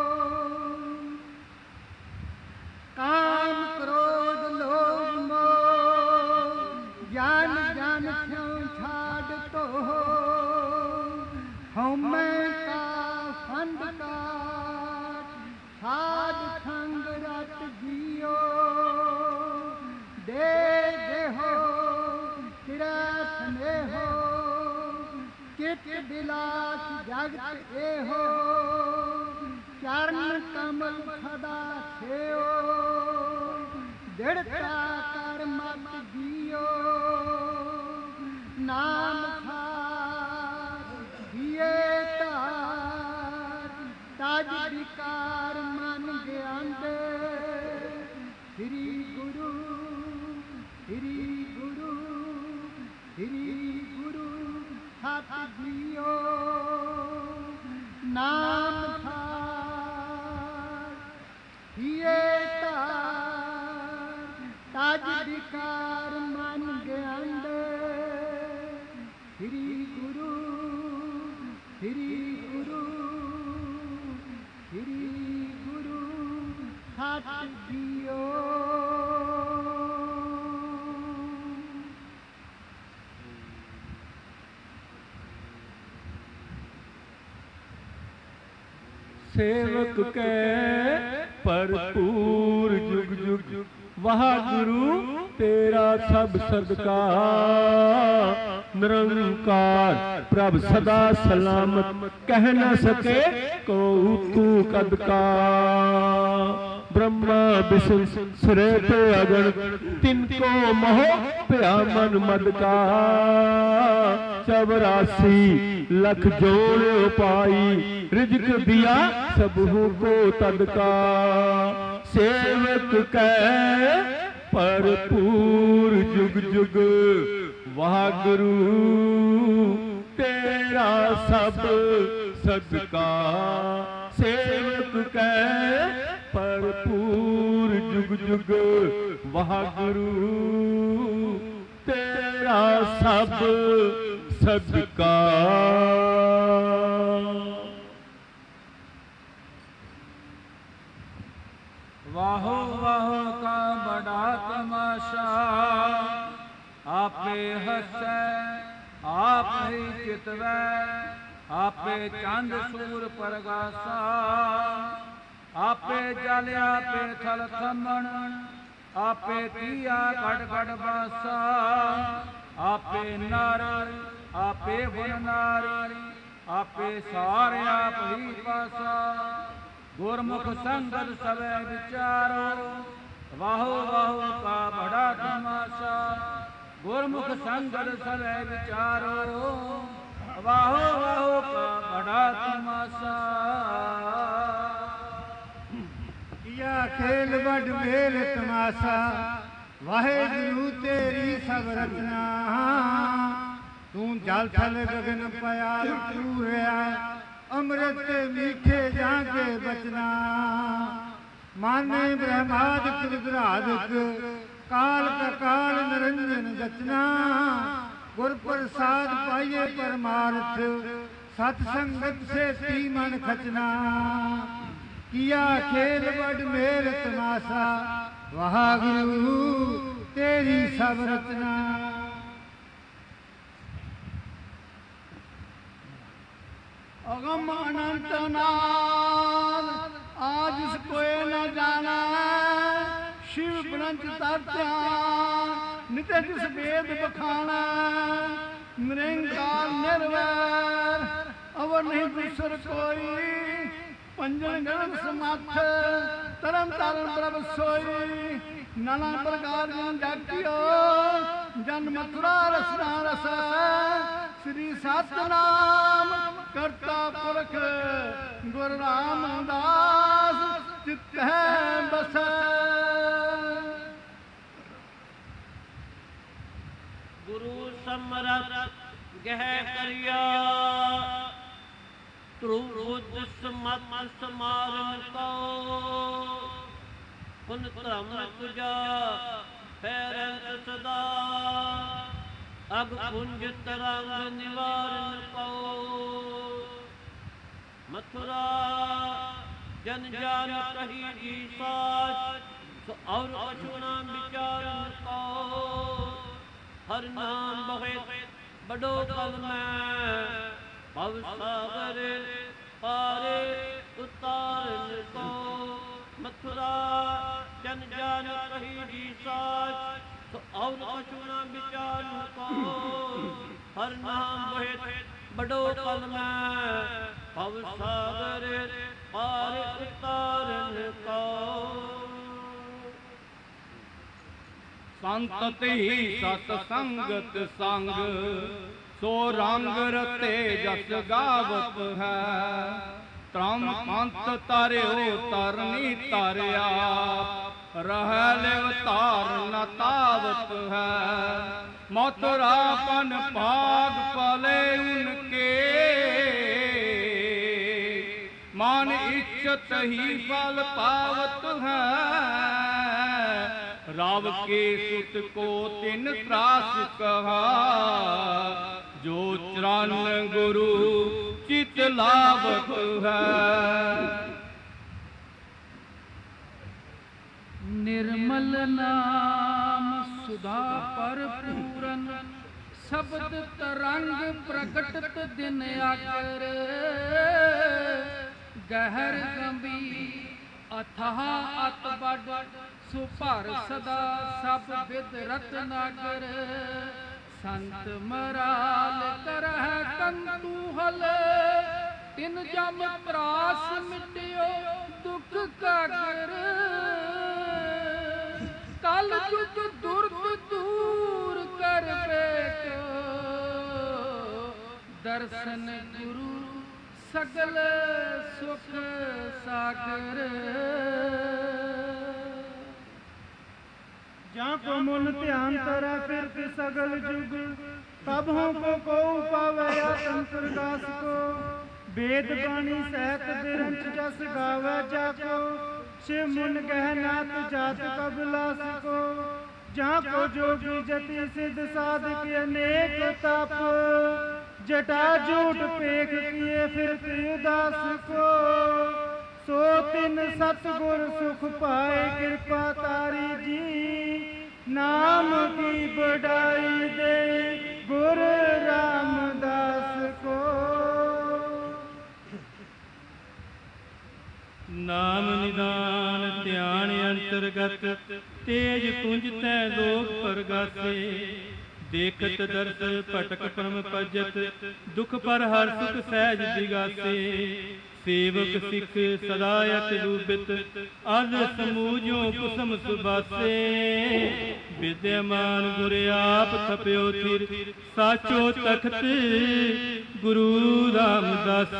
काम क्रोध लोभ मोह ज्ञान ज्ञान क्यों छाड़ तो हमें का फंद ਜਗਤ ਇਹੋ ਚਰਨ ਕਮਲ ਸਦਾ ਛੇਓ ਦਿੜਤਾ ਕਰ ਮਤ ਦਿਓ ਨਾਮ ਖਾਰ ਦੀਏ ਤਾਰ ਤਾਜ ਵਿਕਾਰ ਮਨ ਗਿਆੰਦੇ ਸ੍ਰੀ ਗੁਰੂ ਸ੍ਰੀ ਗੁਰੂ ਸ੍ਰੀ ਗੁਰੂ ਸਤ ਜੀਓ ਨਾਮ ਖਾਰ ਦੀਏ ਤਾਰ ਤਾਜ ਵਿਕਾਰ ਮਨ ਗਿਆੰਦੇ ਸ੍ਰੀ ਗੁਰੂ ਸ੍ਰੀ ਗੁਰੂ ਸ੍ਰੀ ਗੁਰੂ ਸਤ ਜੀਓ। ਸੇਵਕ ਕੈ ਭਰਪੂਰ ਜੁਗ ਜੁਗ ਵਾਹਿਗੁਰੂ ਤੇਰਾ ਸਭ ਸਦਕਾ ਨਿਰੰਕਾਰ ਪ੍ਰਭ ਸਦਾ ਸਲਾਮਤ ਕਹਿ ਨਾ ਸਕੇ ਕਉ ਤੂੰ ਕਦ ਕਾ ਬ੍ਰਹਮਾ ਵਿਸ਼ਨ ਸਿਰੇ ਤੇ ਅਗਣ ਤਿਨ ਕੋ ਮੋਹ ਭਿਆ ਮਨ ਮਦ ਕਾ ਚੌਰਾਸੀ ਲੱਖ ਜੋੜ ਉਪਾਈ ਰਿਜਕ ਦਿਆ ਸਭੂ ਕੋ ਤਦ ਕਾ ਸੇਵਕ ਕੈ ਭਰਪੂਰ ਜੁਗ ਜੁਗ ਵਾਹਿਗੁਰੂ ਤੇਰਾ ਸਭ ਸਦਕਾ ਸੇਵਕ ਕੈ ਭਰਪੂਰ ਜੁਗ ਜੁਗ ਵਾਹਿਗੁਰੂ ਤੇਰਾ ਸਭ ਸਦਕਾ। ਵਾਹੋ ਵਾਹੋ ਕਾ ਬੜਾ ਤਮਾਸ਼ਾ ਆਪੇ ਹੱਸੈ ਆਪ ਹੀ ਚਿਤਵੈ ਆਪੇ ਚੰਦ ਸੂਰ ਪ੍ਰਗਾਸਾ ਆਪੇ ਜਲ ਆਪੇ ਥਲ ਥੰਮਣ ਆਪੇ ਕੀਆ ਘੜ ਘੜ ਬਾਸਾ ਆਪੇ ਨਰ ਆਪੇ ਬੁਨ ਨਾਰੀ ਆਪੇ ਸਾਰ ਆਪ ਹੀ ਪਾਸਾ ਗੁਰਮੁਖ ਸੰਗਤ ਸਵੈ ਵਿਚਾਰੋ ਵਾਹੋ ਵਾਹੋ ਕਾ ਬੜਾ ਤਮਾਸ਼ਾ ਗੁਰਮੁਖ ਸੰਗਤ ਸਵੈ ਵਿਚਾਰੋ ਵਾਹੋ ਵਾਹੋ ਕਾ ਬੜਾ ਤਮਾਸ਼ਾ। ਕੀਆ ਖੇਲ ਵੱਡ ਮੇਲ ਤਮਾਸ਼ਾ ਵਾਹਿਗੁਰੂ ਤੇਰੀ ਸਭ ਰਚਨਾ ਤੂੰ ਜਲ ਥਲ ਗਗਨ ਪਿਆਲ ਪੂਰਿਆ ਅੰਮ੍ਰਿਤ ਮੀਠੇ ਜਾਂ ਕੇ ਬਚਨਾ ਮਾਨੇ ਬ੍ਰਹਮਾਦਿਕ ਰੁਦਰਾਦਿਕ ਕਾਲ ਕਕਾਲ ਨਿਰੰਜਨ ਜਚਨਾ ਗੁਰ ਪ੍ਰਸਾਦ ਪਾਈਏ ਪਰਮਾਰਥ ਸਤ ਸੰਗਤ ਸੇ ਤੀ ਮਨ ਖਚਨਾ ਕੀਆ ਖੇਲ ਵੱਡ ਮੇਲ ਤਮਾਸ਼ਾ ਵਾਹਿਗੁਰੂ ਤੇਰੀ ਸਭ ਰਚਨਾ। अगम अनंत नाद आज इस कोई न जाना शिव ब्रंच तरत्या नित्य जिस वेद बखाना निरंकार निर्वैर अवर नहीं दूसर कोई पंजन गण समर्थ तरम तारण प्रभ सोई नाना प्रकार जन जातियो जन मथुरा रसना रस श्री सतनाम करता पुरख गुरु रामदास चित्त है बस। गुरु समरथ गह करिया ध्रुव समत समारन को पुन धर्म तुझा फेरंत सदा अग पुंज तरंग निवारण को मथुरा जन जान कही जी साच और कछुना विचारन को हर नाम बहे बड़ो कल में भव सागर पारे उतारन को मथुरा जन जान कही जी साच और कछुना विचारन को हर नाम बहे बड़ो कल में ਭਵ ਸਾਗਰ ਪਾਰ ਉਤਾਰਨ ਕੋ। ਸੰਤ ਤੇ ਸਤ ਸੰਗਤ ਸੰਗ ਸੋ ਰੰਗ ਰਤੇ ਜਸ ਗਾਵਤ ਹੈ। ਧਰਮ ਪੰਥ ਤਾਰਿਓ ਤਰਨੀ ਤਾਰਿਆ ਰਹਿ ਲਿਵ ਧਾਰ ਨ ਤਾਵਤ ਹੈ। ਮਥੁਰਾ ਪਨ ਭਾਗ ਪਲੇ ਉਨਕੇ मान इच्छत ही फल पावत है। राव के सुत को तिन त्रास कहा जो चरण गुरु चित लावत है। निर्मल नाम सुधा पर पूरन शब्द तरंग प्रकटत दिन आकर। गहर गंभीर अथाह अत बड़ सुपर सदा सब विद रत्नाकर। संत मराल करह कंतूहल तिन जम त्रास मिटियो दुख काकर। कल जुग दुर्द दूर कर बेको दर्शन गुरु सकल सुख सागर। जहाँ को मन ध्यान तरा फिर सगल जुग तब हो को को पावे आत्म प्रकाश को। वेद बाणी सहत दिरंच जस गावे जाको शिव मुन गहनात जात कबिलास को। जहाँ को जोगी जति सिद्ध साधक अनेक तप जटा जूट पेख किए फिर उदास को। सो तिन सतगुर सुख पाए कृपा तारी जी नाम की बढ़ाई दे गुरु रामदास को। नाम निदान ध्यान अंतर्गत तेज पुंज तै लोक परगासे। देखत दर्श पटक परम पजत दुख पर हर सुख सहज दिगासे। सेवक सिख सदा अत रूबित अज समूजो कुसम सुबासे। विद्यमान गुर आप थप्यो थिर साचो तखत गुरु रामदास।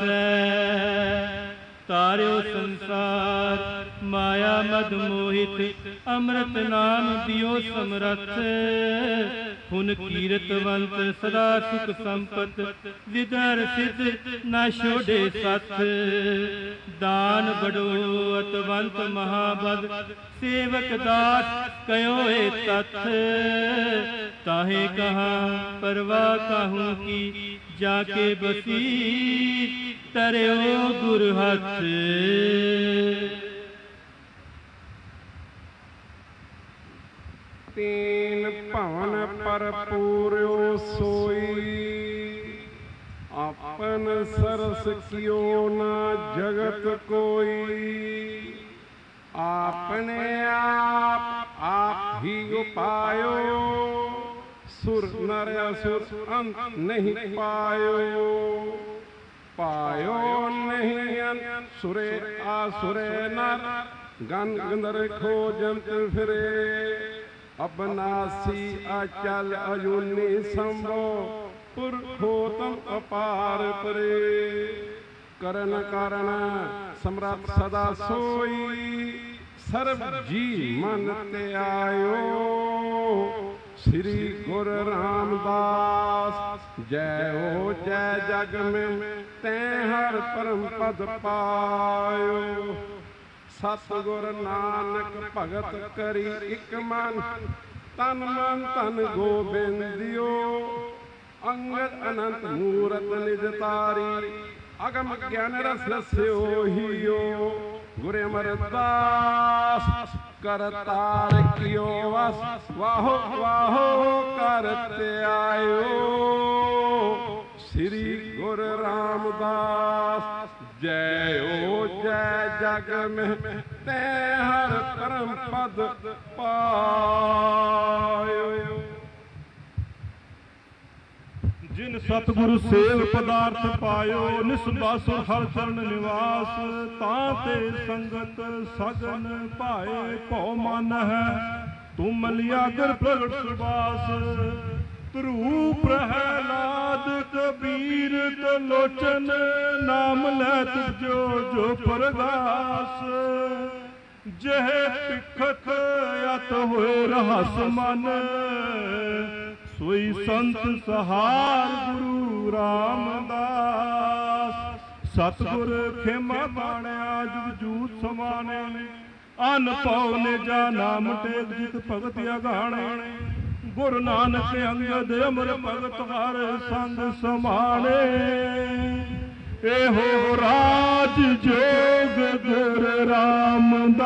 तार्यो संसार माया मद मोहित अमृत नाम दियो समरथ। हुन कीरतवंत सदा सुख संपत विदर सिद्ध न छोड़े सथ। दान बड़ो अतवंत महाबद सेवक दास कयो ए तथ। ताहे कहा परवाह कहूँ की जाके बसी तरयो गुर हथ। तीन भवन पर पूर्यो सोई अपन सरस कियो ना जगत कोई। आपने आप आप ही उपायो सुर नर असुर अंत नहीं पायो। पायो नहीं अंत सुरे आसुरे नर गन गंधर खोजंत फिरे। अबनासी अचल अजूनी संभो पुरखोतम अपार परे। करन कारण सम्राट सदा सोई सर्व जी मन ते आयो। श्री गुरु रामदास जय हो जय जग में तै हर परम पद पायो। सतगुर नानक भगत करी इक मन तन मन तन गोबिंदियो। अंगद अनंत मूरत निज तारी अगम ज्ञान रस रस्यो हियो। गुरु अमरदास करतार कियो वस वाहो वाहो करते आयो। श्री गुरु रामदास जय हो जय जग में तै हर परम पद पायो। ਜਿਨ ਸਤਿਗੁਰੂ ਸੇਵ ਪਦਾਰਥ ਪਾਇਓ, ਨਿਸਬਾਸੁਰ ਹਰ ਚਰਨ ਨਿਵਾਸ। ਤਾਂ ਤੇ ਸੰਗਤ ਸਗਨ ਭਾਏ, ਭਉ ਮਨ ਹੈ ਤੁਮ ਮਲਿਆਗਰ ਪ੍ਰਗਟ ਸੁਬਾਸ। ਧਰੂ ਪ੍ਰਹਿਲਾਦ ਕਬੀਰ ਤਲੋਚਨ, ਨਾਮ ਲੈ ਤੁਜੋ ਜੋ ਪ੍ਰਗਾਸ। ਜਹ ਪਿਖਤ ਅਤ ਹੋਏ ਰਹਸ ਮਨ, ਸੋਈ ਸੰਤ ਸਹਾਰ ਗੁਰੂ ਰਾਮਦਾਸ। ਸਤਿਗੁਰ ਖਿਮਾ ਬਾਣਿਆ ਜੁਗ ਜੂਤ ਸਮਾਨੇ, ਅਨ ਪਉ ਨੇ ਜਾ ਨਾਮ ਟੇਕ ਜਿਤ ਭਗਤ ਅਗਾਣੇ। ਗੁਰੂ ਨਾਨਕ ਅੰਗਦ ਅਮਰ ਭਗਤ ਹਰ ਸੰਗ ਸਮਾਣੇ। ਇਹੋ ਰਾਜ ਜੋਗ ਗੁਰ ਰਾਮਦਾਸ,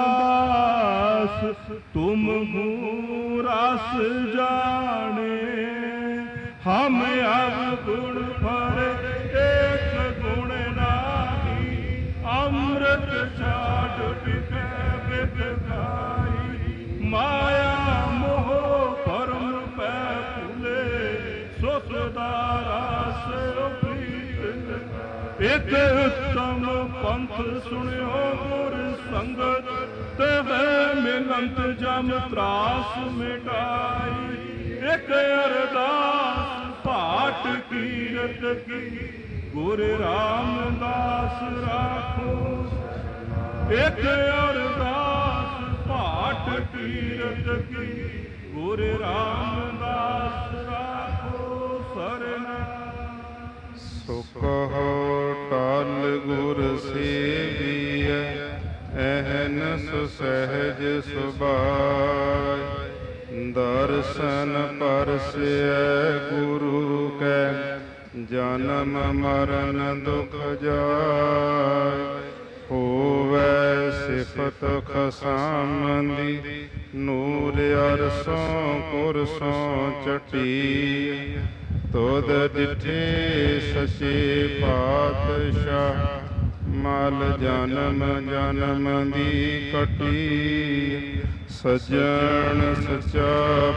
ਤੁਮ ਹੂੰ ਰਸ ਜਾਣੇ। ਹਮ ਅਬ ਗੁਣ ਭਰ ਏਕ ਗੁਣ ਨਾਹੀ, ਅੰਮ੍ਰਿਤ ਛਾੜ ਬਿਖੈ ਬਿਖ ਖਾਈ। ਮਾਇਆ ਮੋਹ ਭਰਮ ਪੈ ਭੁਲੇ, ਸੋ ਸਦਾ ਰਸ ਪ੍ਰੀਤ। ਇਕ ਉੱਤਮ ਪੰਥ ਸੁਣਿਓ ਗੁਰ ਸੰਗਤ, ਤਹਿ ਮਿਲੰਤ ਜਮ ਤਰਾਸ ਮਿਟਾਈ। ਇਕ ਅਰਦਾਸ ਪਾਠ ਕੀਰਤ ਕੀ, ਗੁਰ ਰਾਮਦਾਸ ਰਾਖੋ। ਇਕ ਅਰਦਾਸ ਪਾਠ ਕੀਰਤ ਕੀ, ਗੁਰ ਰਾਮਦਾਸ ਰਾਖੋ ਸਰਨਾ। ਸੋ ਕਹੋ ਟਲ ਗੁਰ ਸੇਵੀਐ, ਅਹਨਸ ਸਹਿਜ ਸੁਭਾਇ। ਦਰਸ਼ਨ ਪਰਸੈ ਗੁਰੂ ਕੈ, ਜਨਮ ਮਰਨ ਦੁਖ ਜਾਇ। ਹੋਵੈ ਸਿਫਤ ਖਸਾਮੰਦੀ, ਨੂਰ ਅਰਸੋਂ ਕੁਰਸੋਂ ਚਟੀ। ਤੁਧ ਡਿਠੇ ਸੱਚੇ ਪਾਤਸ਼ਾਹ, ਮਲ ਜਨਮ ਜਨਮ ਦੀ ਕਟੀ। ਸੱਜਣ ਸੱਚਾ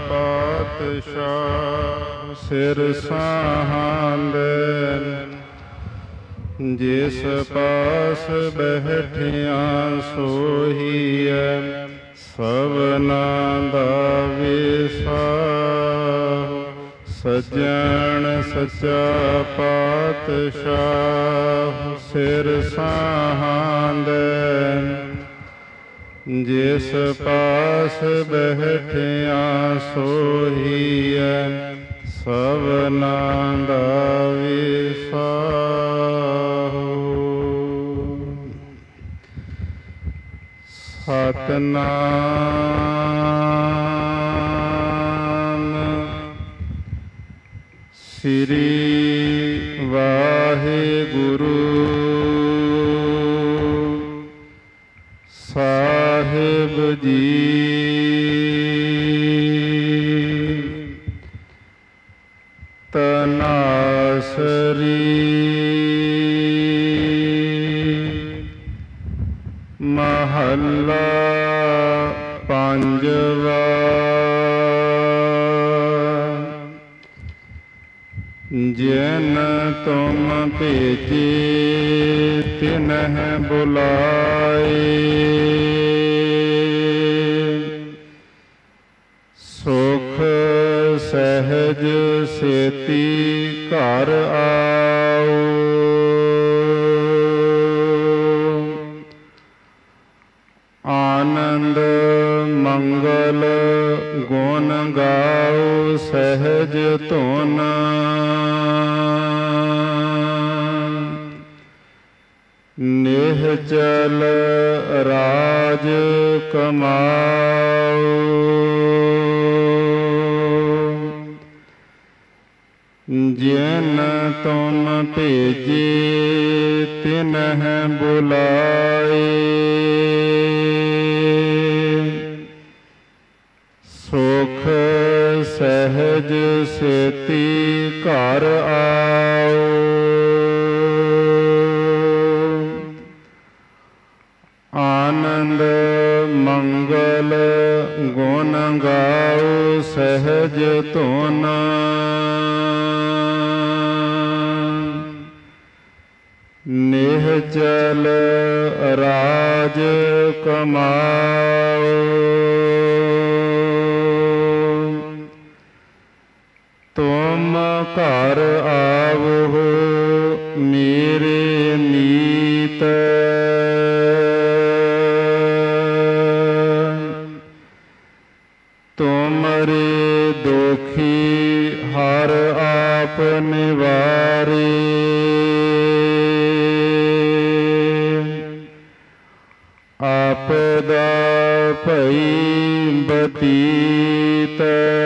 ਪਾਤਸ਼ਾਹ, ਸਿਰ ਸਾਹਾਂਦੇ। ਜਿਸ ਪਾਸ ਬੈਠਿਆ ਸੋਹੀਐ, ਸਭਨਾ ਦਾ ਵਿਸਾਹੋ। ਸੱਜਣ ਸੱਚਾ ਪਾਤਸ਼ਾਹ, ਸਿਰ ਸਾਹਾਂਦੇ। ਜਿਸ ਪਾਸ ਬੈਠਿਆ ਸੋਹੀਐ, ਸਭਨਾ ਦਾ ਵਿਸਾਹੋ। ਸਤਿਨਾਮ ਸ੍ਰੀ ਵਾਹਿਗੁਰੂ ਸਾਹਿਬ ਜੀ। ਤਨਾਸਰੀ ਮਹੱਲਾ ਪੰਜਵਾ। ਜਿਨ ਤੁਮ ਭੇਜੇ ਤਿਨਹਿ ਬੁਲਾਏ, ਸੁਖ ਸਹਿਜ ਸੇਤੀ ਘਰ ਆਓ। ਆਨੰਦ ਮੰਗਲ ਗੁਣ ਗਾਓ, ਸਹਿਜ ਧੁਨ। ਨਿਹਚਲ ਰਾਜ ਕਮਾਓ। ਜਿਨ ਤੁਮ ਭੇਜੇ ਤਿਨਹਿ ਬੁਲਾਏ, ਸੁਖ ਸਹਿਜ ਸੇਤੀ ਘਰ ਆਓ। ਆਨੰਦ ਮੰਗਲ ਗੁਣ ਗਾਓ, ਸਹਿਜ ਧੁਨ। ਨਿਹਚਲ ਰਾਜ ਕਮਾਓ। ਤੁਮ ਘਰ ਆਵੋ ਮੇਰੇ ਨੀਤ। ਤੁਮਰੇ ਦੋਖੀ ਹਰ ਆਪ ਨਿਵਾਰੇ। ਆਪਦਾ ਭਈ ਬਤੀਤ।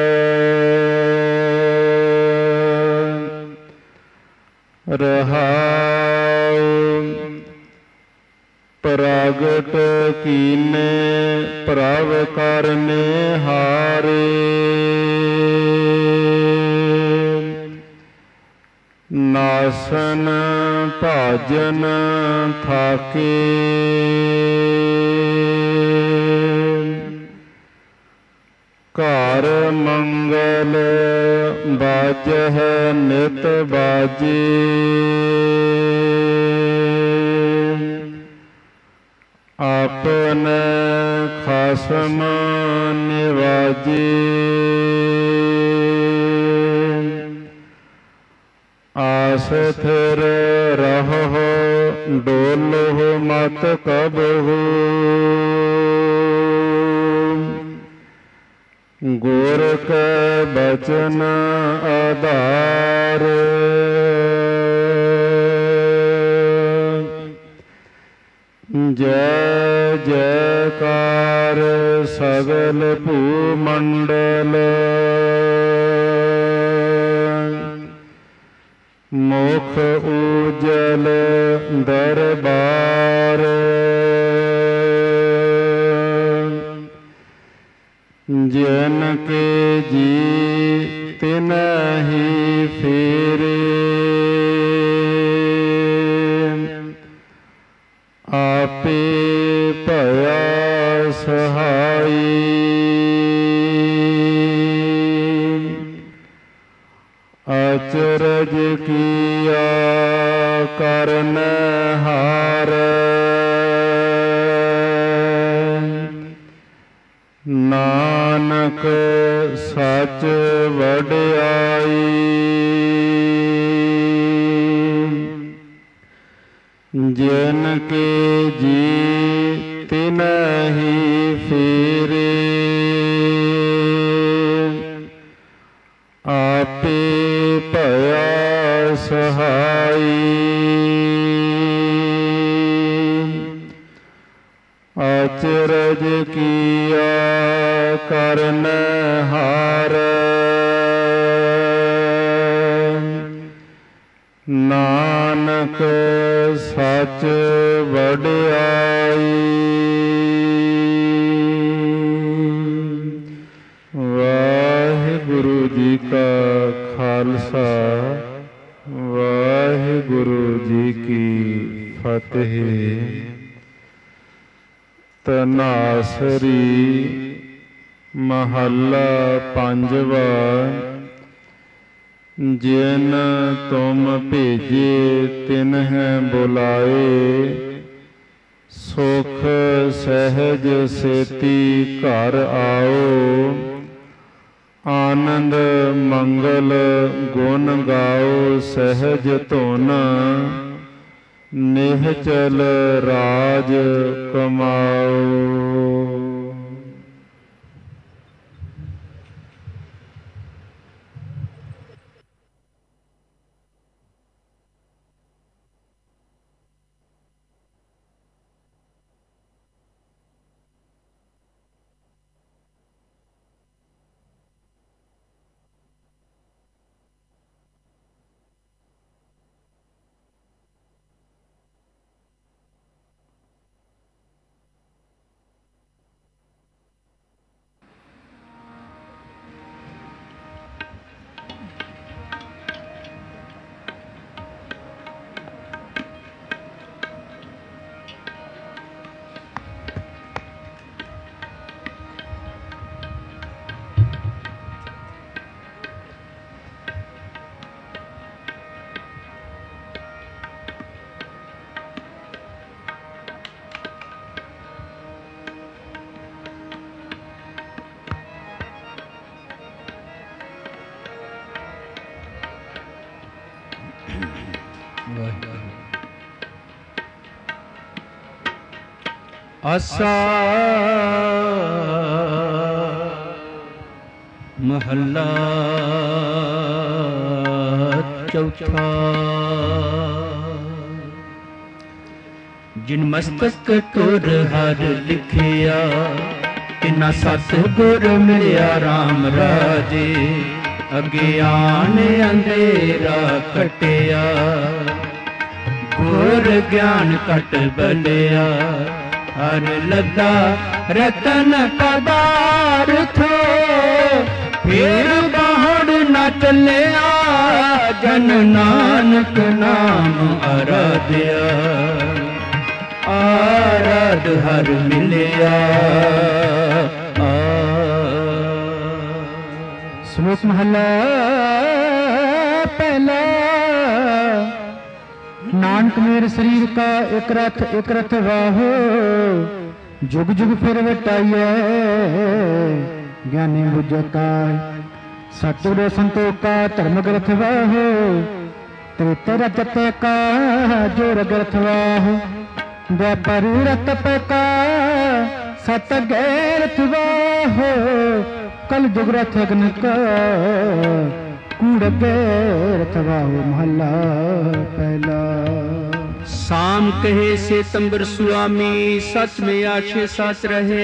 ਰਹਾਉ ਪ੍ਰਗਟ ਕੀਨੇ ਪ੍ਰਭ ਕਰਨੇ ਹਾਰੇ। ਨਾਸਨ ਭਾਜਨ ਥਾਕੇ। ਘਰ ਮੰਗਲ ਬਾਜਹਿ ਨਿਤ ਬਾਜੇ। ਆਪਨ ਖਸਮ ਨਿਵਾਜੇ। ਆਸ ਥਿਰ ਰਹੋ ਡੋਲਹੁ ਮਤ ਕਬਹੂ। ਗੁਰ ਕੈ ਬਚਨ ਆਧਾਰ। ਜੈ ਜੈਕਾਰ ਸਗਲ ਭੂਮੰਡਲ। ਮੁਖ ਉਜਲ ਦਰਬਾਰ। ਜਿਨ ਕੇ ਜੀ ਤਿਨਹਿ ਫੇਰੇ। ਆਪੇ ਭਇਆ ਸਹਾਈ। ਅਚਰਜ ਕੀਆ ਕਰਨ ਹਾਰ। ਨਾਨਕ ਸੱਚ ਵਡਿਆਈ। ਜਿਨ ਕੇ ਜੀ ਤਿਨਹਿ ਫੇਰੇ। ਆਪੇ ਭਇਆ ਸਹਾਈ। ਅਚਰਜ ਕੀਆ ਕਰਨ ਹਾਰ। ਨਾਨਕ ਸੱਚ ਵਡਿਆਈ। ਵਾਹਿਗੁਰੂ ਜੀ ਕਾ ਖਾਲਸਾ ਵਾਹਿਗੁਰੂ ਜੀ ਕੀ ਫਤਿਹ। ਧਨਾਸਰੀ ਮਹੱਲਾ ਪੰਜਵਾ। ਜਿਨ ਤੁਮ ਭੇਜੇ ਤਿਨਹਿ ਬੁਲਾਏ। ਸੁਖ ਸਹਿਜ ਸੇਤੀ ਘਰ ਆਓ। ਆਨੰਦ ਮੰਗਲ ਗੁਣ ਗਾਓ ਸਹਿਜ ਧੁਨ। ਨਿਹਚਲ ਰਾਜ ਕਮਾਓ। ਆਸਾ ਮਹੱਲਾ ਚੌਥਾ। ਜਿਨ ਮਸਤਕ ਤੁਰ ਹਰ ਲਿਖਿਆ, ਤਿਨਾ ਸਤ ਗੁਰ ਮਿਲਿਆ ਰਾਮ ਰਾਜੇ। ਅਗਿਆਨ ਅੰਧੇਰਾ ਕਟਿਆ, ਗੁਰ ਗਿਆਨ ਕਟ ਬਲਿਆ। ਹਰ ਲੱਗਾ ਰਤਨ ਪਦਾਰਥ, ਫੇਰ ਬਾਹਰ ਨਾ ਚੱਲਿਆ। ਜਨ ਨਾਨਕ ਨਾਮ ਆਰਾਧਿਆ, ਆਰਾਧ ਹਰ ਮਿਲਿਆ। ਸ਼ਲੋਕ ਮਹਲਾ ਪਹਿਲਾ। ਨਾਨਕ ਮੇਰ ਸਰੀਰ ਕਾ ਇਕ ਰਥ ਇਕ ਰਥ ਵਾਹੋ, ਜੁਗ ਜੁਗ ਫਿਰ ਵਟਾਈਐ ਗਿਆਨੀ ਬੁਝੈ ਕਾਇ। ਸਤਿਗੁਰ ਸੰਤੋਖਾ ਧਰਮ ਗ੍ਰਥ ਵਾਹੋ, ਤ੍ਰੇਤੈ ਰਤਤੈ ਕਾ ਜੋਰ ਗ੍ਰਥ ਵਾਹੋ। ਵੈਪਾਰੀ ਰਤ ਪਕਾ ਸਤ ਗੈਰਥ ਵਾਹੋ, ਕਲ ਜੁਗ ਰਥ ਅਗਨ ਕਾ ਕੂੜ ਗੈਰਥ ਵਾਹੋ। ਮਹੱਲਾ ਪਹਿਲਾ। साम कहे से तंबर सुआमी, सच में आशे सच रहे।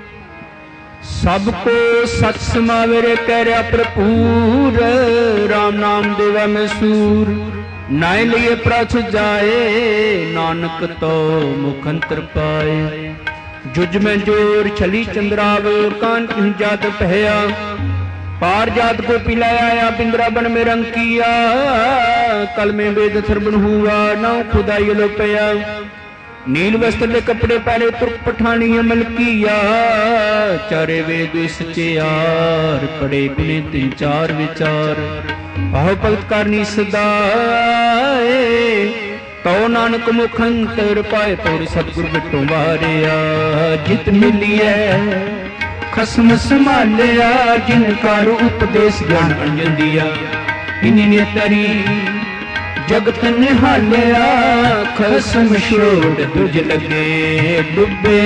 सबको सच समावेरे कह रहा भरपूर, राम नाम देवा में सूर। नाय लिए प्रथ जाए, नानक तो मुखंतर पाए। जुज में जोर छली चंद्राव, कान कहीं जात पहया। पार जात को पिलाया, बिंद्रा बन में रंग किया। कल में वेद थरबन हुआ, नौ खुदाई लोपया। नील वस्त्र ले कपड़े पहने, तुर्क पठानी अमल किया। चारे वेद सचेयार, पड़े गुने तीन चार विचार। भाव भगत करनी सदाए, तो नानक मुखंतर पाए। तोर सतगुर बिटो वारिया, जित मिलिए खसम संभालिया। जिन कार उपदेश ज्ञान अंजन दिया, इन्हीं तरी जगत निहालिया। खसम छोड़ तुझ लगे डुबे,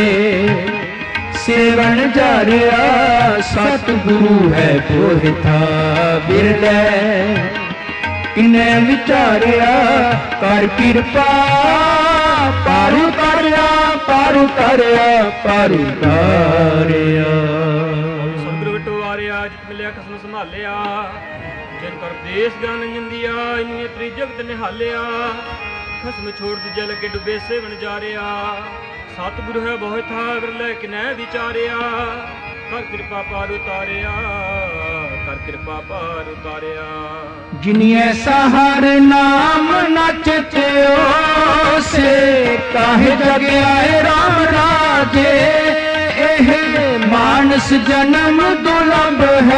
सेवन जा रहा। सतगुरु है पोहि था बिरले, इन्हें विचारिया। कर कृपा पारू तारिया, पारू तारिया, पारू तारिया। ਸਤਿਗੁਰ ਬਿਟੋ ਵਾਰਿਆ, ਜਿਤ ਮਿਲਿਆ ਖਸਮ ਸੰਭਾਲਿਆ। ਜਿਨ ਕਰ ਦੇਸ ਗਿਆਨ ਜੰਦੀਆ, ਇਨੀ ਤ੍ਰੀ ਜਗਤ ਨਿਹਾਲਿਆ। ਖਸਮ ਛੋੜ ਦੂਜੇ ਲੱਗੇ ਡੁੱਬੇ ਸੇਵਨ ਜਾ ਰਿਆ। ਸਤਿਗੁਰ ਹੈ ਬਹੁ ਥਾ ਬਿਰਲੇ, ਕਿਨੈ ਵਿਚਾਰਿਆ। ਕਰ ਕਿਰਪਾ ਪਾਰ ਉਤਾਰਿਆ, ਕਰ ਕਿਰਪਾ ਪਾਰ ਉਤਾਰਿਆ। जिन ऐसा हर नाम नचत्यो, से काहे जग आए राम राजे। एह मानस जन्म दुर्लभ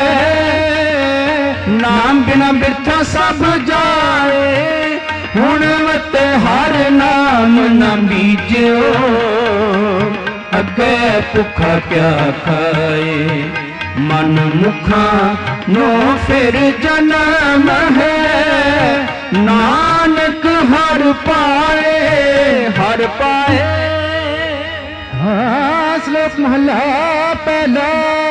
है, नाम बिना बिरथा सब जाए। हुण मत हर नाम न बीजो, अगे भुखा क्या खाए। मन मुखा नो फिर जन्म है, नानक हर पाए हर पाए। हाँ श्लोक महला पहला।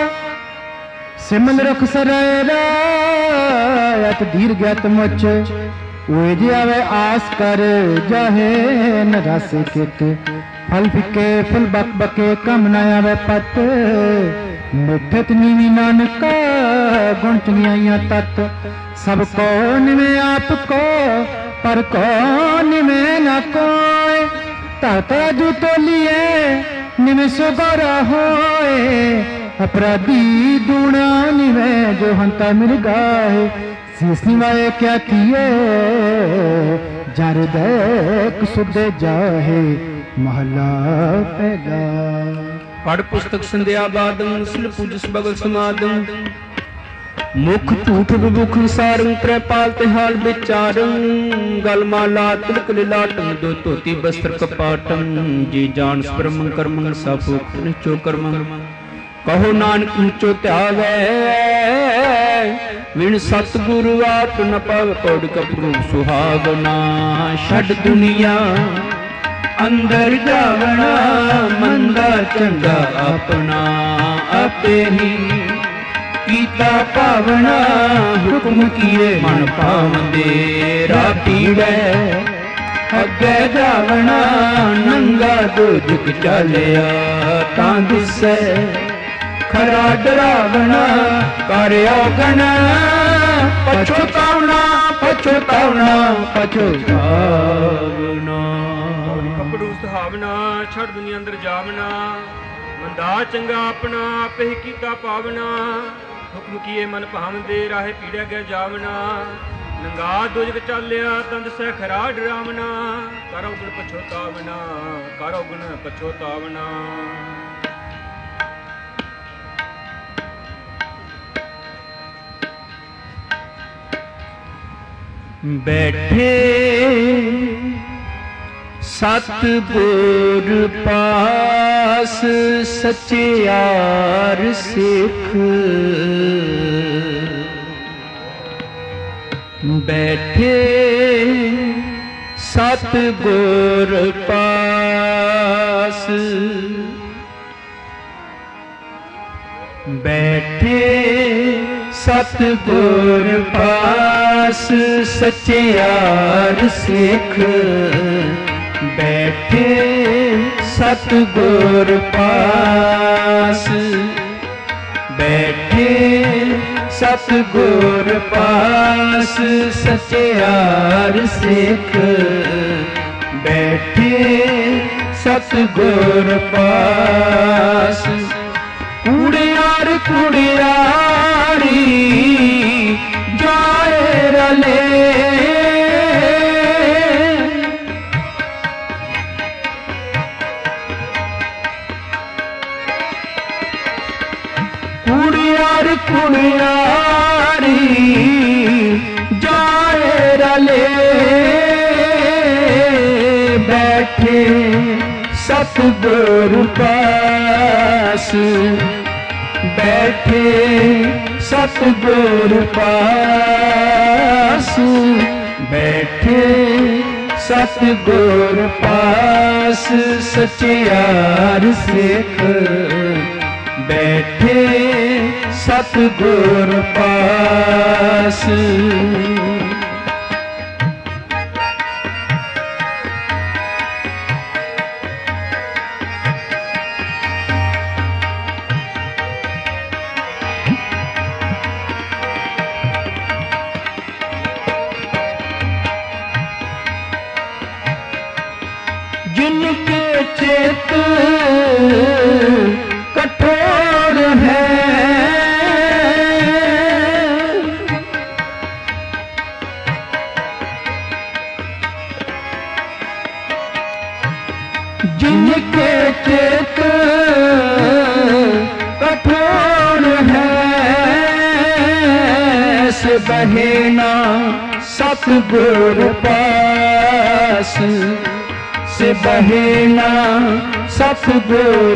सिमल रुख सरेरा अत धीर ज्ञात मुच, ओए जे आवे आस कर जाहे न रस कित। फल फिके फुल बक बके कम न आवे पत, मिठत नीवी नानका गुण चुनियाइया तत। सबको निवे आपको पर को निवे न कोय, ताता जू तो लिए निवे सुगरा होए। अपराधी दूना निवे जो हंता मिल गाए, शीस निवाए क्या किए जर देख सुधे जाहे। महला पहला। पढ़ पुस्तक संध्या बादम, सिल पूजस बगल समादम। मुख झूठ विमुख सारंग, त्रैपाल तिहाल विचारं। गल माला तिलक लिलाटं, दो धोती वस्त्र कपाटं। जी जान परम कर्मं, सब निचो कर्मं। कहो नानक निचो त्यागै, विण सतगुरु आप न पाव। पौड़ कपरू सुहावना, छड़ दुनिया अंदर जावना मंदा। चंगा अपना आपे ही कीता पावना हुक्म किए मन पावंदे राह पीड़े अगे जावना नंगा दुख चलिया तां दिसै खरा डरावना कर औगण पछतावना पछतावना पछतावना कपड़ू सुहावना छड़ दुनिया अंदर जावना मंदा चंगा अपना आपे ही कीता पावना हुक्म किए मन भावंदे राह पीड़िया गया जावना नंगा दुजक चालिया तंद सै खरा डरावना कर औगण पछतावना कर औगण पछतावना बैठे सतगुर पास सचियार सिख बैठे सतगुर पास बैठे सतगुर पास सचियार सिख बैठे सतगुर पास बैठे सतगुर पास सचियार सिख बैठे सतगुर पास कुड़ियार कुड़ियारी जाए रले कुड़ियार कुड़ियारी जाए रले बैठे सतगुर पास बैठे सतगुर पास बैठे सतगुर पास सचियार सिख बैठे सतगुर पास जिनके चित कठोर है जिनके चित कठोर है से बहेना सतगुर पास से बहेना सतगुर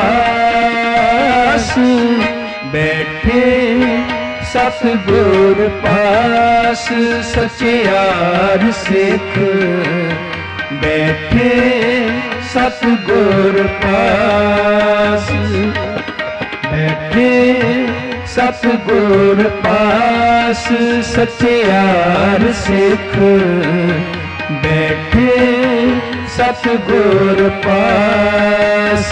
पास बैठे सतगुर पास सचियार सिख बैठे सतगुर पास बैठे सतगुर पास सचियार सिख बैठे सतगुर पास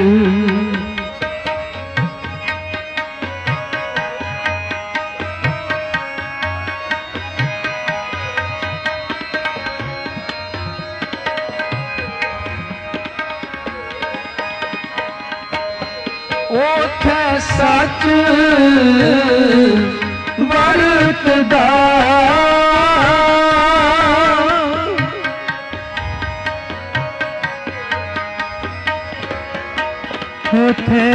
ओथे सच वरतदा ओथे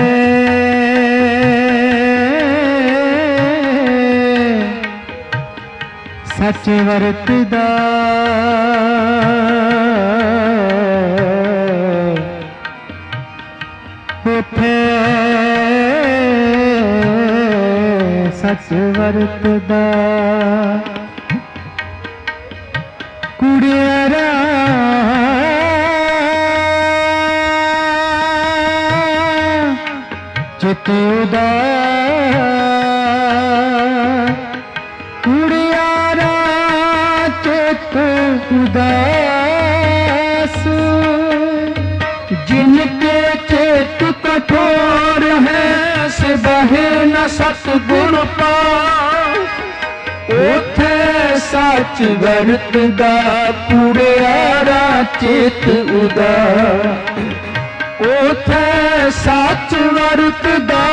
सच वरतदा ओथे सच वरतदा कुड़ियारा चित उदास कुड़ियारा चित उदास जिनके चित कठोर है से बहे न सतगुण पास उथे सच वरतदा कुड़ियारा चित उदास उथे सच वरतदा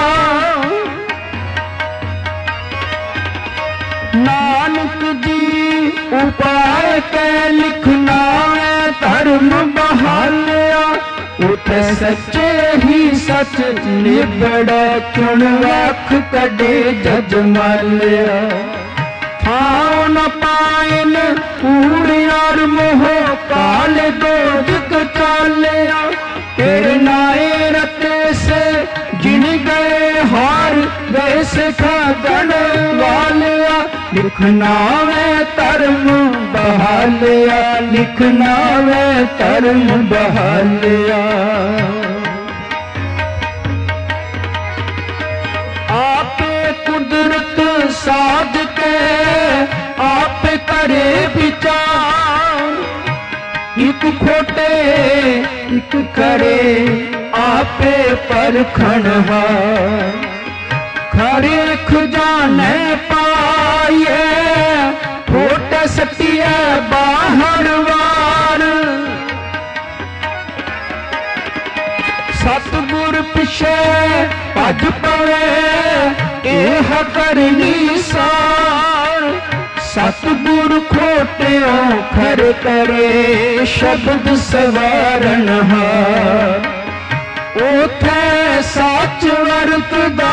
नानक जी उपाय के लिखना है धर्म बहालिया उठे सच्चे ही सच निबड़ा चुन रख कड़े जजमालिया थाओ न पाइन कूड़ और मोह काल गोदिक चालिया तेरे नाए रते से जिन गए हार गए से खागन वालिया लिखना वे धर्म बहालिया लिखना वे धर्म बहालिया आपे कुदरत साध के आप करे विचार एक खोटे एक करे आपे परखणहार खरे खजाने पाए खोटे सटिया बाहर वार सतगुर पिछे भज पवे एह करनी सार सतगुर खोटियों खर करे शब्द सवारण हार उथे सच वरतदा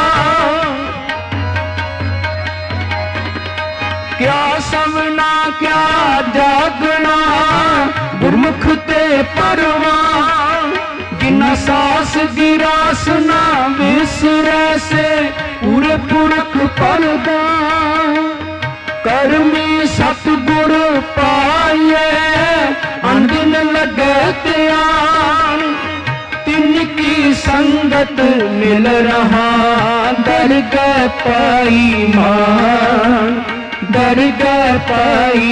क्या समना क्या जागना गुरमुख ते परवान जिना सास गिरास ना विसरे से पूरे पुरख परदान करमी सतगुर पाए अंदिन लगे त्यान तिनकी संगत मिल रहा दरगाह पाई मान दरगाह पाई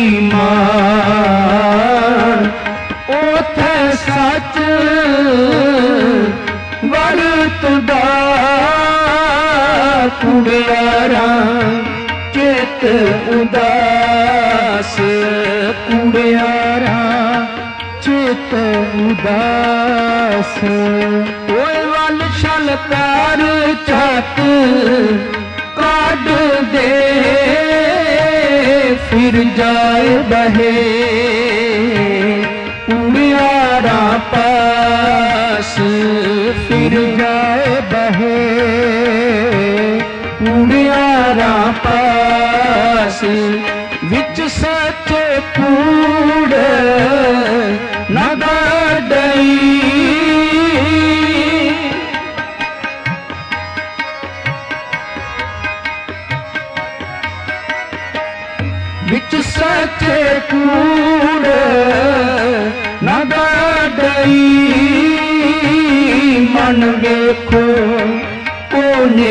मान उथे सच वरतदा कुड़ियारा चित उदास कुड़ियारा चित उदास ओए वल छलकार छत काट दे फिर जाए बहे कुड़ियारा पास फिर जाए बहे कुड़ियारा पास विच सच कूड़ न गाड़ई विच सच कूड़ न गाड़ई मन वेखो ओ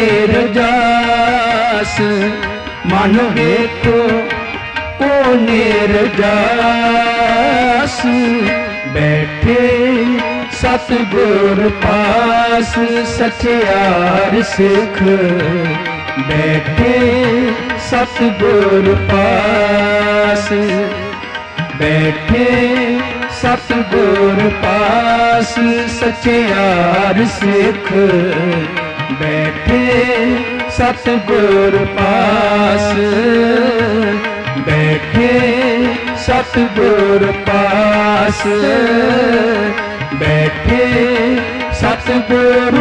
निर्जास मन वेखो ओ निर्जास बैठे सतगुर पास सचियार सिख बैठे सतगुर पास बैठे सतगुर पास सचियार सिख बैठे सतगुर पास बैठे सतगुर पास बैठे सतगुर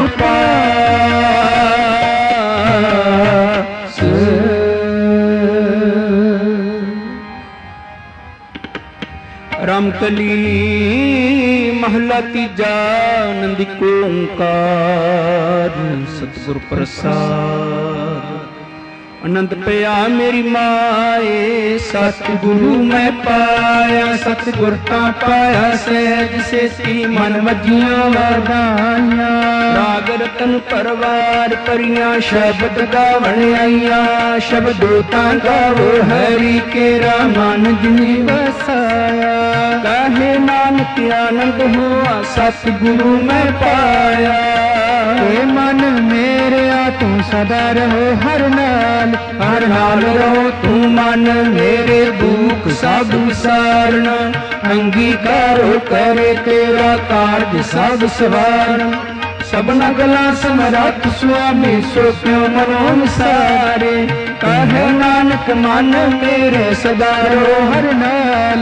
पास रामकली महला तीजा नंदी को ओंकार सतगुर प्रसाद अनंत पया मेरी माए सतगुरु मैं पाया सतगुर ता पाया सहज से सी मन वजिया वरदाइया राग रख ਤਨ ਪਰਵਾਰ ਪਰੀਆਂ ਸ਼ਬਦ ਗਾਵਣ ਆਈਆਂ ਸ਼ਬਦੋ ਤਾਂ ਗਾਵੋ ਹਰੀ ਕੇਰਾ ਮਨ ਜਿਨੀ ਵਸਾਇਆ ਕਹੇ ਨਾਨਕ ਆਨੰਦ ਹੋਆ ਸਤਿਗੁਰੂ ਮੈਂ ਪਾਇਆ ਏ ਮਨ ਮੇਰਿਆ ਤੂੰ ਸਦਾ ਰਹੋ ਹਰ ਨਾਲ ਹਰ ਨਾਲ ਰਹੋ ਤੂੰ ਮਨ ਮੇਰੇ ਦੁੱਖ ਸਭ ਵਿਸਾਰਨਾ ਅੰਗੀਕਾਰੋ ਕਰੇ ਤੇਰਾ ਕਾਰਜ ਸਭ ਸਵਾਰਨ ਸਭਨਾ ਗਲਾ ਸਮਰੱਥ ਸੁਆਮੀ ਸੋ ਕਿਉ ਮਨੋ ਵਿਸਾਰੇ ਕਹੇ ਨਾਨਕ ਮਨ ਮੇਰੇ ਸਦਾ ਰਹੋ ਹਰ ਨਾਲ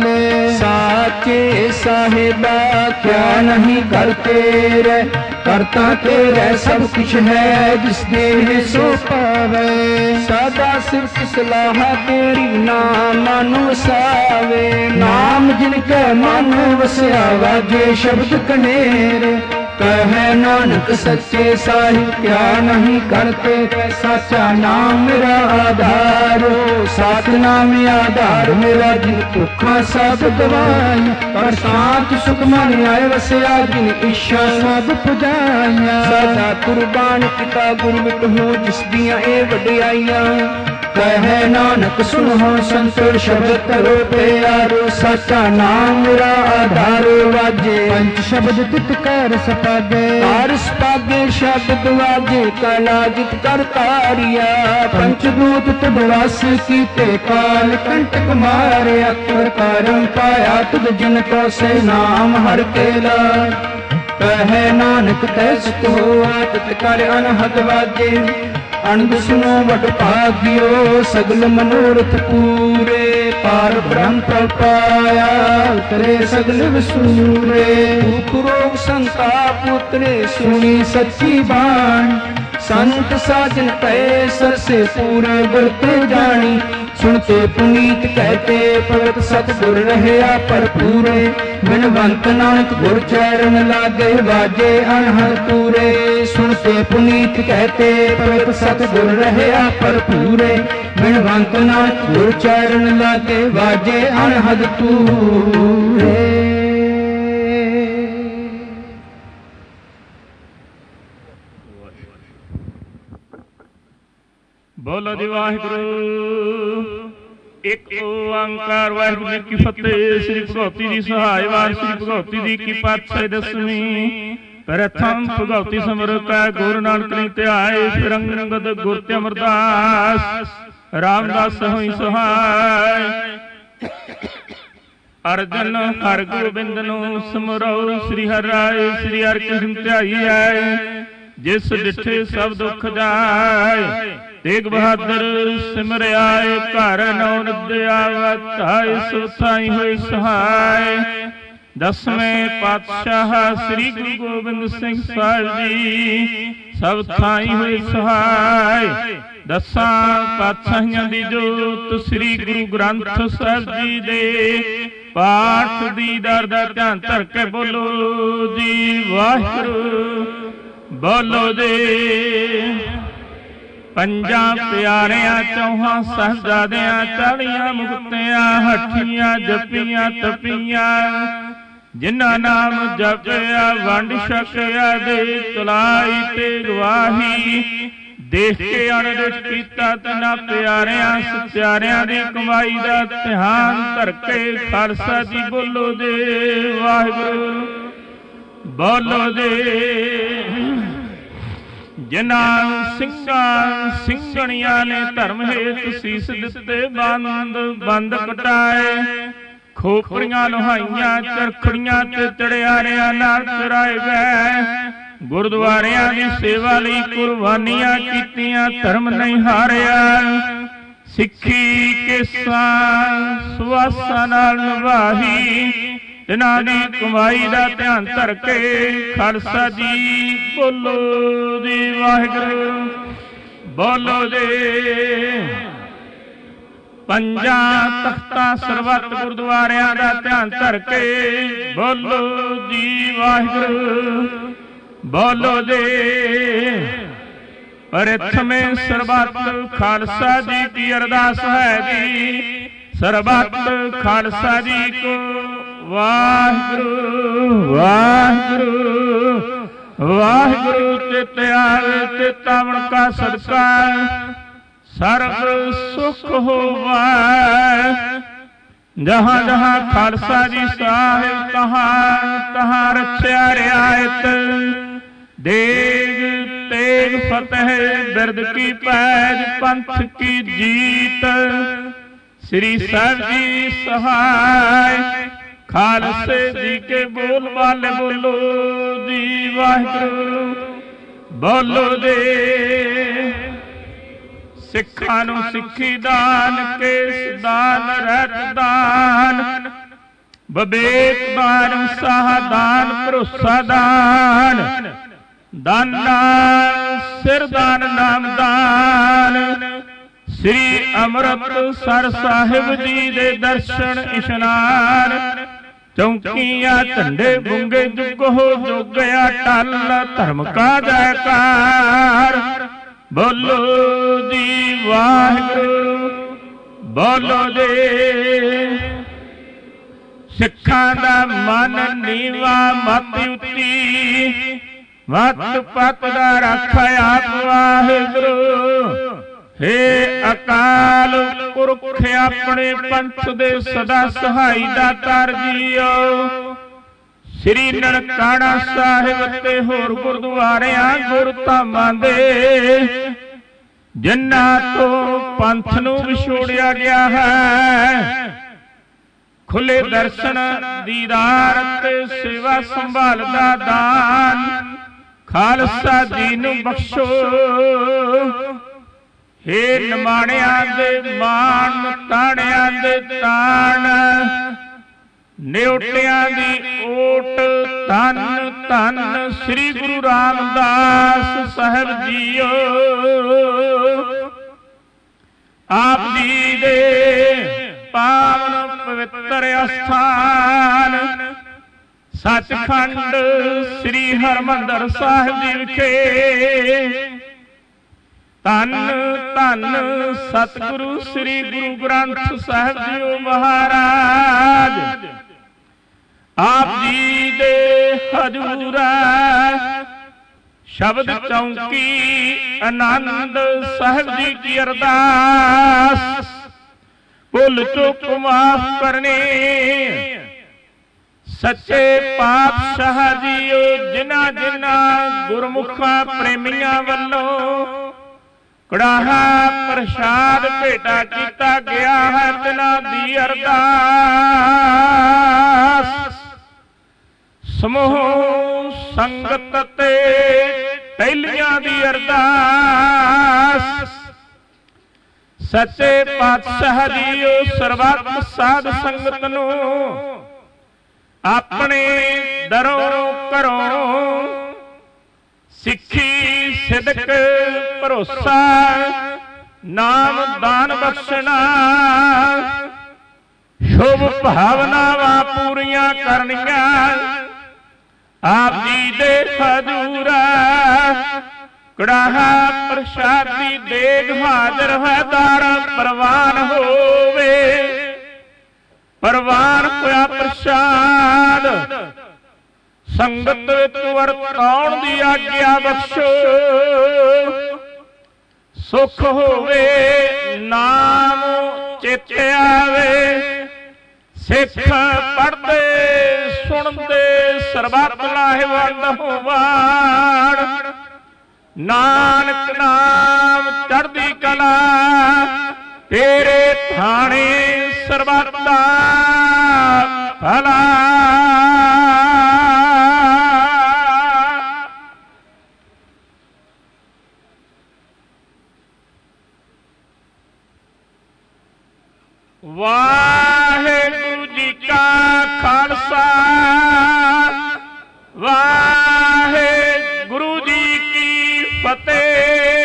ਸਾਚੇ ਸਾਹਿਬਾ ਕਿਆ ਨਹੀਂ ਕਰਤੇ ਰਹਿ ਕਰਤਾ ਤੇਰਾ ਸਭ ਕੁਛ ਹੈ ਜਿਸ ਦੇ ਸੋ ਪਾਵੇ ਸਦਾ ਸਿਰਫ ਸਲਾਹ ਤੇਰੀ ਨਾਮ ਮਨ ਵਸਾਵੇ ਨਾਮ ਜਿਨ ਕੈ ਮਨ ਵਸਿਆ ਵਾਜੇ ਸ਼ਬਦ ਕਨੇਰੇ ਕਹੈ ਨਾਨਕ ਸੱਚੇ ਸਾਹਿਬ ਕਿਆ ਨਹੀਂ ਕਰਤੇ ਸਾਚਾ ਨਾਮ ਮੇਰਾ ਆਧਾਰੋ ਸਤਿਨਾਮ ਆਧਾਰ ਮੇਰਾ ਜਿਨ ਭੁੱਖਾ ਸਭ ਗਵਾਈ ਪਰ ਸਾਚ ਸੁਖ ਮਨ ਆਏ ਵਸਿਆ ਜਿਨ ਇੱਛਾ ਸਭ ਪੁਜਾਈਆਂ ਸਦਾ ਕੁਰਬਾਨ ਕੀਤਾ ਗੁਰਮਿਤ ਹੋ ਜਿਸ ਦੀਆਂ ਇਹ ਵਡਿਆਈਆਂ ਕਹੈ ਨਾਨਕ ਸੁਣੋ ਸੰਤੋਰ ਸ਼ਬਦ ਕਰੋ ਪਿਆਰੋ ਸਾਚਾ ਨਾਮ ਮੇਰਾ ਆਧਾਰ ਵਾਜੇ ਪੰਜ ਸ਼ਬਦ ਤਿਤ ਕਰ ਸਪਾਗੇ ਹਰ ਸਪਾਗੇ ਸ਼ਬਦ ਵਾਜੇ ਕਲਾ ਜਿਤ ਕਰ ਤਾਰਿਆ ਪੰਚ ਦੂਤ ਤੁਧ ਵਸ ਕੀਤੇ ਕਾਲ ਕੰਟਕ ਮਾਰਿਆ ਕਰਮ ਪਾਇਆ ਤੁਧ ਜਿਨ ਕੋ ਸੇ ਨਾਮ ਹਰ ਕੇ ਲਾਜ ਕਹੈ ਨਾਨਕ ਤੈ ਸੁਖ ਹੋਆ ਤਿਤ ਕਰ ਅਨਹਦ ਵਾਜੇ ਅਨੰਦ ਸੁਨੋ ਵਡ ਭਾਗਿਓ ਸਗਲ ਮਨੋਰਥ ਪੂਰੇ ਪਾਰ ਬ੍ਰਹਮ ਪ੍ਰਭ ਪਾਇਆ ਉਤਰੇ ਸਗਲ ਵਿਸੂਰੇ ਭੂਖ ਰੋਗ ਸੰਤਾਪ ਉਤਰੇ ਸੁਣੀ ਸੱਚੀ ਬਾਣੀ ਸੰਤ ਸਾਜਨ ਪਏ ਸਰਸੇ ਪੂਰੇ ਵਰਤੇ ਜਾਣੀ ਸੁਣਤੇ ਪੁਨੀਤ ਕਹਤੇ ਭਗਤ ਸਤਿਗੁਰ ਰਹਿਆ ਭਰਪੂਰੇ ਬਿਨਵੰਤ ਨਾਨਕ ਗੁਰ ਚਰਨ ਲਾਗੇ ਵਾਜੇ ਅਨਹਦ ਪੂਰੇ ਸੁਣਤੇ ਪੁਨੀਤ ਕਹਤੇ ਭਗਤ ਸਤਿਗੁਰ ਰਹਿਆ ਭਰਪੂਰੇ ਬਿਨਵੰਤ ਨਾਨਕ ਗੁਰ ਚਰਨ ਲਾਗੇ ਵਾਜੇ ਅਨਹਦ ਪੂਰੇ। ਬੋਲੋ ਜੀ ਵਾਹਿਗੁਰੂ ਇੱਕ ਓੰਕਾਰ ਵਾਹਿਗੁਰੂ ਜੀ ਕੀ ਫਤਿਹ। ਸ੍ਰੀ ਭਗਉਤੀ ਜੀ ਸਹਾਇ ਵਾਰ ਸ੍ਰੀ ਭਗਉਤੀ ਜੀ ਕੀ ਪਾਤਸ਼ਾਹੀ ਦਸਵੀਂ ਪ੍ਰਥਮ ਭਗਉਤੀ ਸਮਰੂਪ ਹੈ ਗੁਰੂ ਨਾਨਕ ਨੇ ਧਿਆਏ ਫਿਰ ਅੰਗਦ ਗੁਰ ਤੇ ਅਮਰਦਾਸ ਰਾਮਦਾਸ ਹੋਈ ਸਹਾਇ ਅਰਜਨ ਹਰਿ ਗੋਬਿੰਦ ਨੂੰ ਸਮਰੋ ਸ੍ਰੀ ਹਰਿ ਰਾਏ ਸ੍ਰੀ ਹਰਿ ਕ੍ਰਿਸ਼ਨ ਧਿਆਈ ਹੈ ਜਿਸ ਡਿਠੇ ਸਭ ਦੁੱਖ ਜਾਏ ਤੇਗ ਬਹਾਦਰ ਸਿਮਰਿਆਏ ਘਰ ਨੌ ਨਦਿਆ ਵਤਾਏ ਸੁਥਾਈ ਹੋਈ ਸਹਾਇ ਦਸਵੇਂ ਪਾਤਸ਼ਾਹ ਸ੍ਰੀ ਗੁਰੂ ਗੋਬਿੰਦ ਸਿੰਘ ਸਾਹਿਬ ਜੀ ਸਭ ਥਾਈ ਹੋਈ ਸਹਾਇ ਦਸਾਂ ਪਾਤਸ਼ਾਹੀਆਂ ਦੀ ਜੋਤ ਸ੍ਰੀ ਗੁਰੂ ਗ੍ਰੰਥ ਸਾਹਿਬ ਜੀ ਦੇ ਪਾਠ ਦੀ ਦਰ ਦਾ ਧਿਆਨ ਧਰ ਕੇ ਬੋਲੋ ਜੀ ਵਾਹਿਗੁਰੂ ਬੋਲੋ ਜੀ। ਪੰਜਾਂ ਪਿਆਰਿਆਂ ਚੌਹਾਂ ਸਾਹਿਬਜ਼ਾਦਿਆਂ ਚਾਲੀਆਂ ਮੁਕਤਿਆਂ ਹੱਠੀਆਂ ਜਪੀਆਂ ਤਪੀਆਂ ਜਿਨ੍ਹਾਂ ਨਾਮ ਜਪਿਆ ਵੰਡ ਛਕਿਆ ਦੇ ਚਲਾਈ ਤੇ ਗਵਾਹੀ ਦੇਖ ਕੇ ਅਣਦਿਠ ਕੀਤਾ ਤਨਾ ਪਿਆਰਿਆਂ ਸਤਿਆਰਿਆਂ ਦੀ ਕਮਾਈ ਦਾ ਧਿਆਨ ਧਰ ਕੇ ਖਾਲਸਾ ਜੀ ਬੋਲੋ ਦੇ ਵਾਹਿਗੁਰੂ ਬੋਲੋ ਦੇ। ਜਿਨ੍ਹਾਂ ਸਿੰਘਾਂ ਸਿੰਘਣੀਆਂ ਨੇ ਧਰਮ ਹੇਤ ਸੀਸ ਦਿੱਤੇ ਬੰਦ ਬੰਦ ਕਟਾਏ ਖੋਪਰੀਆਂ ਲੋਹਾਈਆਂ ਚਰਖੜੀਆਂ ਤੇ ਚੜਿਆਰਿਆਂ ਨਾਲ ਚਰਾਏ ਗਏ ਗੁਰਦੁਆਰਿਆਂ ਦੀ ਸੇਵਾ ਲਈ ਕੁਰਬਾਨੀਆਂ ਕੀਤੀਆਂ ਧਰਮ ਨਹੀਂ ਹਾਰਿਆ ਸਿੱਖੀ ਕੇਸਾਂ ਸੁਆਸਾਂ ਨਾਲ ਨਿਭਾਹੀ ਇਹਨਾਂ ਦੀ ਕਮਾਈ ਦਾ ਧਿਆਨ ਧਰ ਕੇ ਖਾਲਸਾ ਜੀ ਬੋਲੋ ਜੀ ਵਾਹਿਗੁਰੂ ਬੋਲੋ ਜੀ। ਪੰਜਾਂ ਤਖਤਾਂ ਸਰਬੱਤ ਗੁਰਦੁਆਰਿਆਂ ਦਾ ਧਿਆਨ ਧਰ ਕੇ ਬੋਲੋ ਜੀ ਵਾਹਿਗੁਰੂ ਬੋਲੋ ਜੀ। ਪ੍ਰਥਮੇ ਸਰਬੱਤ ਖਾਲਸਾ ਜੀ ਕੀ ਅਰਦਾਸ ਹੈ ਜੀ ਸਰਬੱਤ ਖਾਲਸਾ ਜੀ ਕੋ ਵਾਹਿਗੁਰੂ ਵਾਹਿਗੁਰੂ ਵਾਹਿਗੁਰੂ ਚਿਤ ਆਵੇ ਤੇ ਤਾਵਣ ਕਾ ਸਦਕਾ ਸਰਬ ਸੁਖ ਹੋਵੈ। ਜਹਾਂ ਜਹਾਂ ਖਾਲਸਾ ਜੀ ਸਾਹਿਬ ਤਹਾਂ ਤਹਾਂ ਰਖਿਆ ਰਿਆਇਤ। ਦੇਗ ਤੇਗ ਫਤਿਹ ਬਿਰਦ ਕੀ ਪੈਜ ਪੰਥ ਕੀ ਜੀਤ। ਸ੍ਰੀ ਸਾਹਿਬ ਜੀ ਸਹਾਇ ਖਾਲਸੇ ਜੀ ਕੇ ਬੋਲ ਵਾਲੇ ਬੋਲੋ ਜੀ ਵਾਹਿਗੁਰੂ ਬੋਲੋ ਦੇ। ਸਿੱਖਾਂ ਨੂੰ ਸਿੱਖੀ ਦਾਨ ਕੇਸ ਦਾਨ ਰਹਿਤ ਦਾਨ ਵਿਵੇਕ ਦਾਨ ਸਾਹ ਦਾਨ ਭਰੋਸਾ ਦਾਨ ਦਾਨਾ ਸਿਰ ਦਾਨ ਨਾਮ ਦਾਨ। ਸ੍ਰੀ ਅੰਮ੍ਰਿਤਸਰ ਸਾਹਿਬ ਜੀ ਦੇ ਦਰਸ਼ਨ ਇਸ਼ਨਾਨ। ਚੌਂਕੀਆਂ ਝੰਡੇ ਗੁੰਗੇ ਜੁਗ ਹੋ ਜੋਗਿਆ ਟਲ ਧਰਮ ਕਾ ਜੈਕਾਰ। ਬੋਲੋ ਜੀ ਵਾਹਿਗੁਰੂ ਬੋਲੋ ਜੀ। ਸਿੱਖਾਂ ਦਾ ਮਨ ਨੀਵਾ ਮਤ ਉੱਚੀ ਮਤ ਪਤ ਦਾ ਰਾਖਿਆ ਆਪ ਵਾਹਿਗੁਰੂ। ਹੇ ਅਕਾਲ ਪੁਰਖ ਆਪਣੇ ਪੰਥ ਦੇ ਸਦਾ ਸਹਾਈ ਦਾਤਾਰ ਜੀਓ। ਸ੍ਰੀ ਨਨਕਾਣਾ ਸਾਹਿਬ ਤੇ ਹੋਰ ਗੁਰਦੁਆਰਿਆਂ ਗੁਰਧਾਮਾਂ ਦੇ ਜਿਨ੍ਹਾਂ ਤੋਂ ਪੰਥ ਨੂੰ ਵਿਛੋੜਿਆ ਗਿਆ ਹੈ ਖੁੱਲੇ ਦਰਸ਼ਨ ਦੀਦਾਰ ਤੇ ਸੇਵਾ ਸੰਭਾਲ ਦਾ ਦਾਨ ਖਾਲਸਾ ਜੀ ਨੂੰ ਬਖਸ਼ੋ। ਹੇ ਨਿਮਾਣਿਆਂ ਦੇ ਮਾਣ ਤਾਣਿਆਂ ਦੇ ਤਾਣ ਨਿਉਟਿਆਂ ਦੀ ਓਟ ਧੰਨ ਧੰਨ ਸ੍ਰੀ ਗੁਰੂ ਰਾਮਦਾਸ ਸਾਹਿਬ ਜੀਓ। ਆਪ ਜੀ ਦੇ ਪਾਵਨ ਪਵਿੱਤਰ ਅਸਥਾਨ ਸੱਚਖੰਡ ਸ੍ਰੀ ਹਰਿਮੰਦਰ ਸਾਹਿਬ ਜੀ ਵਿਖੇ ਧੰਨ ਧੰਨ ਸਤਿਗੁਰੂ ਸ੍ਰੀ ਗੁਰੂ ਗ੍ਰੰਥ ਸਾਹਿਬ ਜੀ ਮਹਾਰਾਜ ਆਪ ਜੀ ਦੇ ਹਜ਼ੂਰ ਸ਼ਬਦ ਚੌਂਕੀ ਆਨੰਦ ਸਾਹਿਬ ਜੀ ਕੀ ਅਰਦਾਸ। ਭੁੱਲ ਚੁੱਕ ਮਾਫ ਕਰਨੀ ਸੱਚੇ ਪਾਤਸ਼ਾਹ ਜੀਓ। ਜਿਨ੍ਹਾਂ ਜਿਨ੍ਹਾਂ ਗੁਰਮੁਖਾਂ ਪ੍ਰੇਮੀਆਂ ਵੱਲੋਂ ਕੜਾਹਾ ਪ੍ਰਸ਼ਾਦ ਭੇਟਾ ਕੀਤਾ ਗਿਆ ਹੈ ਤਿਨਾਂ ਦੀ ਅਰਦਾਸ। ਸਮੂਹ ਸੰਗਤ ਤੇ ਪਹਿਲੀਆਂ ਦੀ ਅਰਦਾਸ। ਸੱਚੇ ਪਾਤਸ਼ਾਹ ਜੀਓ ਸਰਬੱਤ ਸਾਧ ਸੰਗਤ ਨੂੰ ਆਪਣੇ ਦਰੋਂ ਘਰੋਂ ਸਿੱਖੀ ਸਿਦਕ ਭਰੋਸਾ ਨਾਮ ਦਾਨ ਬਖਸ਼ਣਾ ਸ਼ੁਭ ਭਾਵਨਾਵਾਂ ਪੂਰੀਆਂ ਕਰਨੀਆਂ। ਆਪ ਜੀ ਦੇ ਹਜ਼ੂਰ ਕੜਾਹਾ ਪ੍ਰਸ਼ਾਦੀ ਦੇਗ ਹਾਜ਼ਰ ਹੈ ਦਾਰ ਪ੍ਰਵਾਨ ਹੋਵੇ। ਪ੍ਰਵਾਨ ਹੋਇਆ ਪ੍ਰਸ਼ਾਦ ਸੰਗਤ ਵਿੱਚ ਵਰਤਾਉਣ ਦੀ ਆਗਿਆ ਬਖਸ਼ੋ। ਸੁਖ ਹੋਵੇ ਨਾਮ ਚਿਤ ਆਵੇ ਸਿੱਖ ਪੜ੍ਹਦੇ ਸੁਣਦੇ ਸਰਬੱਤ ਲਾਹੇਵੰਦ ਹੋਵਣ। ਨਾਨਕ ਨਾਮ ਚੜ੍ਹਦੀ ਕਲਾ ਤੇਰੇ ਥਾਣੇ ਸਰਬੱਤ ਦਾ ਭਲਾ। ਵਾਹਿਗੁਰੂ ਜੀ ਕਾ ਖਾਲਸਾ ਵਾਹਿਗੁਰੂ ਜੀ ਕੀ ਫਤਿਹ।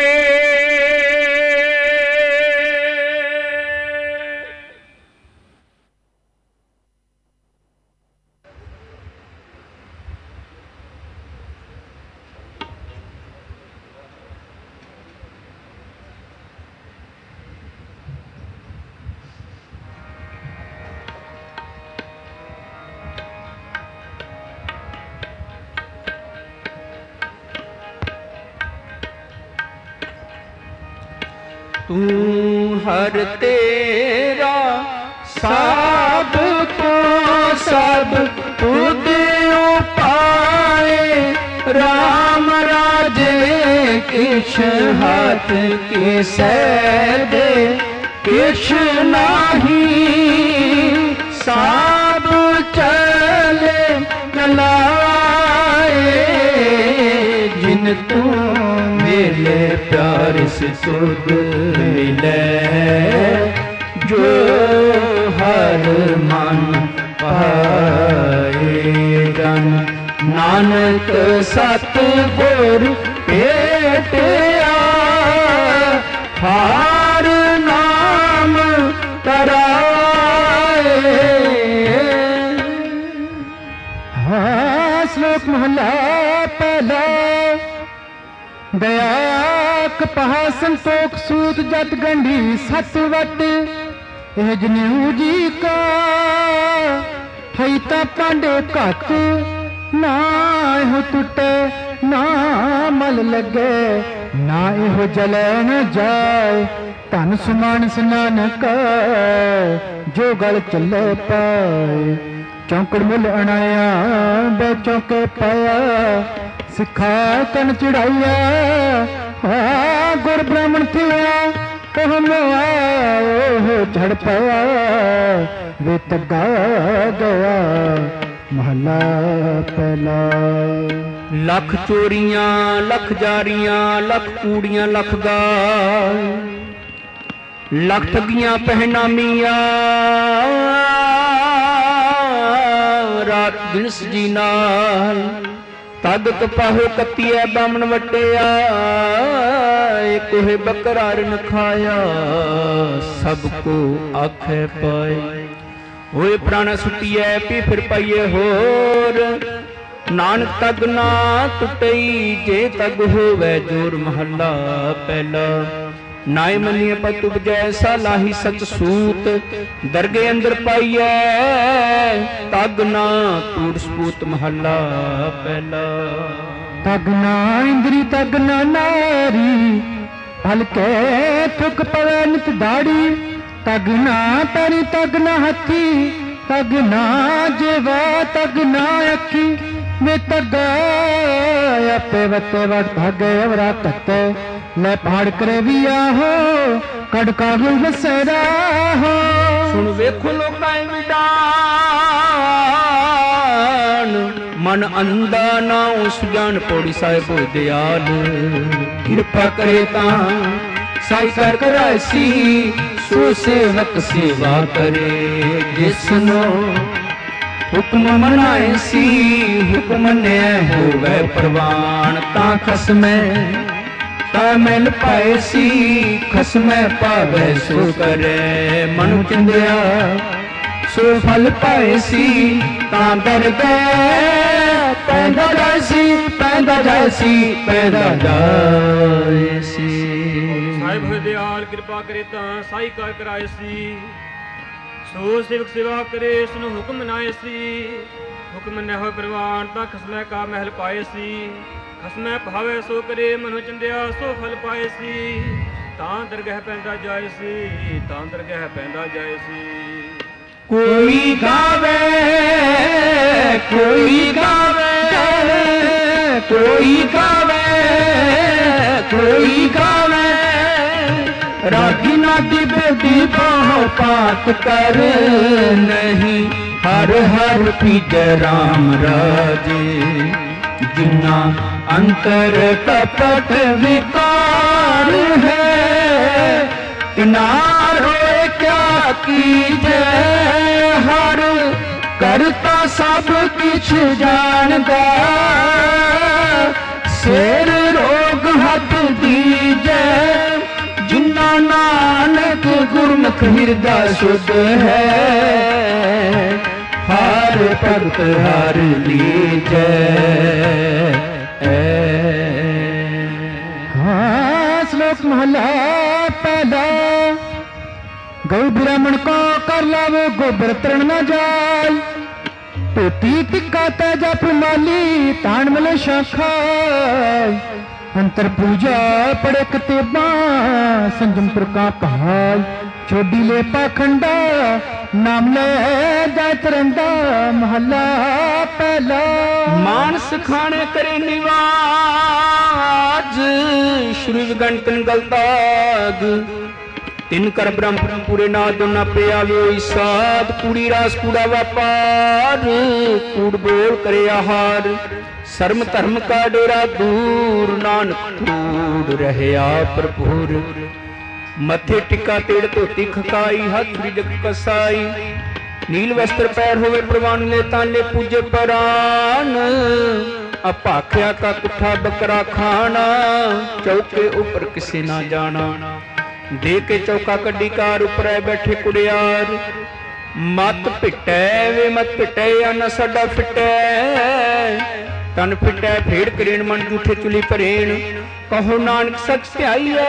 ਤੂੰ ਹਰ ਤੇਰਾ ਸਭ ਕੋ ਸਭ ਤੁਧ ਉਪਾਏ। ਰਾਮ ਰਾਜੇ ਕਿਛ ਹੱਥ ਕਿਸੇ ਦੇ ਕਿਛ ਨਾਹੀ। ਸਭ ਚਲੇ ਲਾਏ ਜਿਨ ਤੂੰ ਮਿਲੇ ਪਿਆਰ ਸੇ ਸੁਧ ਮਿਲੇ। ਜੋ ਹਰ ਮਨ ਪਾਏ ਜਨ ਨਾਨਕ ਸਤ ਗੁਰ ਭੇਟਿਆ। ਹਰ ਨਾਮ ਤਰਾਏ। ਹਾਂ ਸ਼ਲੋਕ ਮਹਲਾ ਪਹਿਲਾ। ਦਇਆ ਕਪਾਹ ਸੰਤੋਖ ਸੂਤ ਜਤ ਗੰਢੀ ਸਤ ਵਟ। ਇਹ ਜਨੇਊ ਜੀ ਕਾ ਹੈ ਤਾਂ ਪਾਂਡੇ ਘੱਟ। ਨਾ ਇਹੋ ਟੁੱਟੇ ਨਾ ਮਲ ਲੱਗੇ ਨਾ ਇਹੋ ਜਲੇ ਨ ਜਾਏ। ਧਨ ਸਮਾਨ ਸਨਾਨਕ ਜੋ ਗਲ ਚੱਲੇ ਪਾਏ। ਚੌਂਕੜ ਮੁੱਲ ਅਣਾਇਆ ਬੈ ਚੌਕੇ ਪਾਇਆ। ਸਿੱਖਾ ਕਨ ਚੜਾਈਆ ਹਾਂ ਗੁਰ ਬ੍ਰਾਹਮਣ ਥਿਆ। ਉਹ ਮਿਆ ਉਹ ਝੜ ਪਿਆ ਵੇ ਤੱਗਾ ਗਿਆ। ਮਹਲਾ ਪਹਿਲਾ। ਲੱਖ ਚੋਰੀਆਂ ਲੱਖ ਜਾਰੀਆਂ ਲੱਖ ਕੂੜੀਆਂ ਲੱਖ ਗਾਲ। ਲੱਖ ਠੱਗੀਆਂ ਪਹਿਨਾਮੀਆਂ ਰਾਤ ਦਿਨਸ ਜੀ ਨਾਲ। ਤਗ ਕਪਾਹੇ ਕੱਤੀਐ ਬਾਮਣ ਵਟਿਆ। ਕੋਹੇ ਬੱਕਰਾ ਰਨ ਖਾਇਆ ਸਭ ਕੋ ਆਖੇ ਪਾਏ। ਹੋਏ ਪ੍ਰਾਣਾ ਸੁਟੀਐ ਪੀ ਫਿਰ ਪਾਈਏ ਹੋਰ। ਨਾਨਕ ਤਗ ਨਾ ਟੁੱਟਈ ਜੇ ਤਗ ਹੋਵੇ ਜੋਰ। ਮਹੱਲਾ ਪਹਿਲਾ। ਨਾਇ ਮੰਨੀਏ ਪਤ ਉਪਜੈ ਸਾ ਲਾਹੀ ਸਚ ਸੂਤ। ਦਰਗੇ ਅੰਦਰ ਪਾਈਐ ਤਗ ਨਾ ਟੂਟ ਸਪੂਤ। ਮਹੱਲਾ ਪਹਿਲਾ। ਤਗ ਨਾ ਇੰਦਰੀ ਤਗ ਨਾ ਨਾਰੀ। ਹਲਕੇ ਥੁਕ ਪਵੇ ਨਿਤ ਦਾੜੀ। ਤਗ ਨਾ ਪੈਰੀ ਤਗ ਨਾ ਹੱਥੀ। ਤਗ ਨਾ ਜੇਵਾ ਤਗ ਨਾ ਅੱਖੀ। ਵੇ ਤਗ ਆਪੇ ਵਤੇ ਵਟ ਭਾਗੇ ਅਵਰਾ ਤੱਤੇ। ਲੈ ਪਹਾੜ ਕਰੇ ਵੀ ਆਹੋ ਕੜ ਕਾਬੁਲ ਬਸੇਰਾ ਹੋ। ਸੁਣ ਵੇਖੋ ਲੋਕਾਂ ਵਿਡਾਨ ਮਨ ਅੰਦਾ ਨਾ ਉਸ ਜਾਣ। ਪੌੜੀ ਸਾਹਿਬ ਦਿਆਲ ਕਿਰਪਾ ਕਰੇ ਤਾਂ ਸਾਈ ਕਰ ਕਰਾਇਸੀ। ਸੋ ਸੇਵਕ ਸੇਵਾ ਕਰੇ ਜਿਸਨੋ ਹੁਕਮ ਮਨਾਏ ਸੀ। ਹੁਕਮ ਮੰਨਿਆ ਹੋਵੇ ਪ੍ਰਵਾਨ ਤਾਂ ਖਸਮੈ ਤਾਂ ਮਿਲ ਪਾਏ ਸੀ। ਖਸਮੈ ਪਾਵੇ ਸੋ ਕਰੇ ਮਨੁ ਚਿੰਦਿਆ ਸੋ ਫਲ ਪਾਏ ਸੀ। ਤਾਂ ਦਰ ਗਏ ਪੈਦਾ ਜਾਏ ਸੀ ਪੈਦਾ ਜਾਏ ਸੀ ਪੈਦਾ ਜਾਏ ਸੀ। ਸਾਹਿਬ ਹੋਏ ਦਿਆਲ ਕਿਰਪਾ ਕਰੇ ਤਾਂ ਸਾਈ ਕਰ ਕਰਾਏ ਸੀ। ਸੋ ਸੇਵਕ ਸੇਵਾ ਕਰੇ ਇਸ ਨੂੰ ਹੁਕਮ ਮਨਾਏ ਸੀ। ਹੁਕਮ ਮੰਨਿਆ ਹੋਏ ਪ੍ਰਵਾਨ ਤਾਂ ਖਸਮੈ ਕਾ ਮਹਿਲ ਪਾਏ ਸੀ। ਖਸਮੈ ਭਾਵੇ ਸੋ ਕਰੇ ਮਨੁ ਚੰਦਿਆ ਸੋ ਫਲ ਪਾਏ ਸੀ। ਤਾਂ ਦਰਗਹਿ ਪੈਂਦਾ ਜਾਏ ਸੀ ਤਾਂ ਦਰਗਹਿ ਪੈਂਦਾ ਜਾਏ ਸੀ। ਕੋਈ ਗਾਵੇ ਕੋਈ ਗਾਵੇ ਕੋਈ ਗਾਵੇ ਕੋਈ ਗਾਵੇ। ਰਾਗੀ ਨਾਦੀ ਬੇਦੀ ਬਾਹੋਂ ਪਾਤ ਕਰ ਨਹੀਂ। ਹਰ ਹਰ ਪੀਜੈ ਰਾਮ ਰਾਜੇ। ਜਿਨਾ ਅੰਤਰ ਕਪਟ ਵਿਕਾਰ ਹੈ। ਕਿਨਾਰ ਹੋਏ ਕਿਆ ਕੀਜੈ। ਹਰ ਕਰਤਾ ਸਭ ਕਿਛ ਜਾਣਦਾ। ਸਿਰ ਰੋਗ ਹੱਥ ਦੀਜੈ। ਜਿਨਾ ਨਾਨਕ ਗੁਰਮੁਖ ਹਿਰਦਾ ਸ਼ੁੱਧ ਹੈ। ਹਰ ਭਗਤ ਹਰ ਲੀਜੈ। ਹਾਂ ਸ਼ਲੋਕ ਮਹਲਾ ਪਹਿਲਾ। ਗਊ ਬ੍ਰਾਹਮਣ ਕੋ ਕਰ ਲਾਵੋ ਗੋਬਰ ਤਰਨ ਨਾ ਜਾਏ। ਧੋਤੀ ਟਿੱਕਾ ਤੇ ਜਪ ਮਾਲੀ ਤਾਣ ਮਲੇ ਸ਼ਾਖਾ। अंतर पूजा पड़े कतेबा संजम प्रकाप हाल छोड़ी ले पाखंडा नाम ले जाय तरंदा महला पहला मानस खाने करे निवाज श्री विगंटन गलताग तिन कर ब्रह्म पूरे नाद न पे आवे साध कूड़ी रास कूड़ा व्यापार कूड़ बोल करे आहार शर्म धर्म का डेरा दूर नानक कूड़ रहे भरपूर मथे टिका तेड़ धोती खकाई हाथ जग कसाई नील वस्त्र पैर होवे प्रवान ले ताले पूजे परान अपाख्या का कुठा बकरा खाना चौके ऊपर किसे ना जाना दे के चौका कड्डी कार उपर बैठे कुड़ियार मत पिटै वे मत पिटै या न साडा फिटै तन फिटै फेड़ करेण मन जूठे चुली भरेण कहो नानक सच ध्याईऐ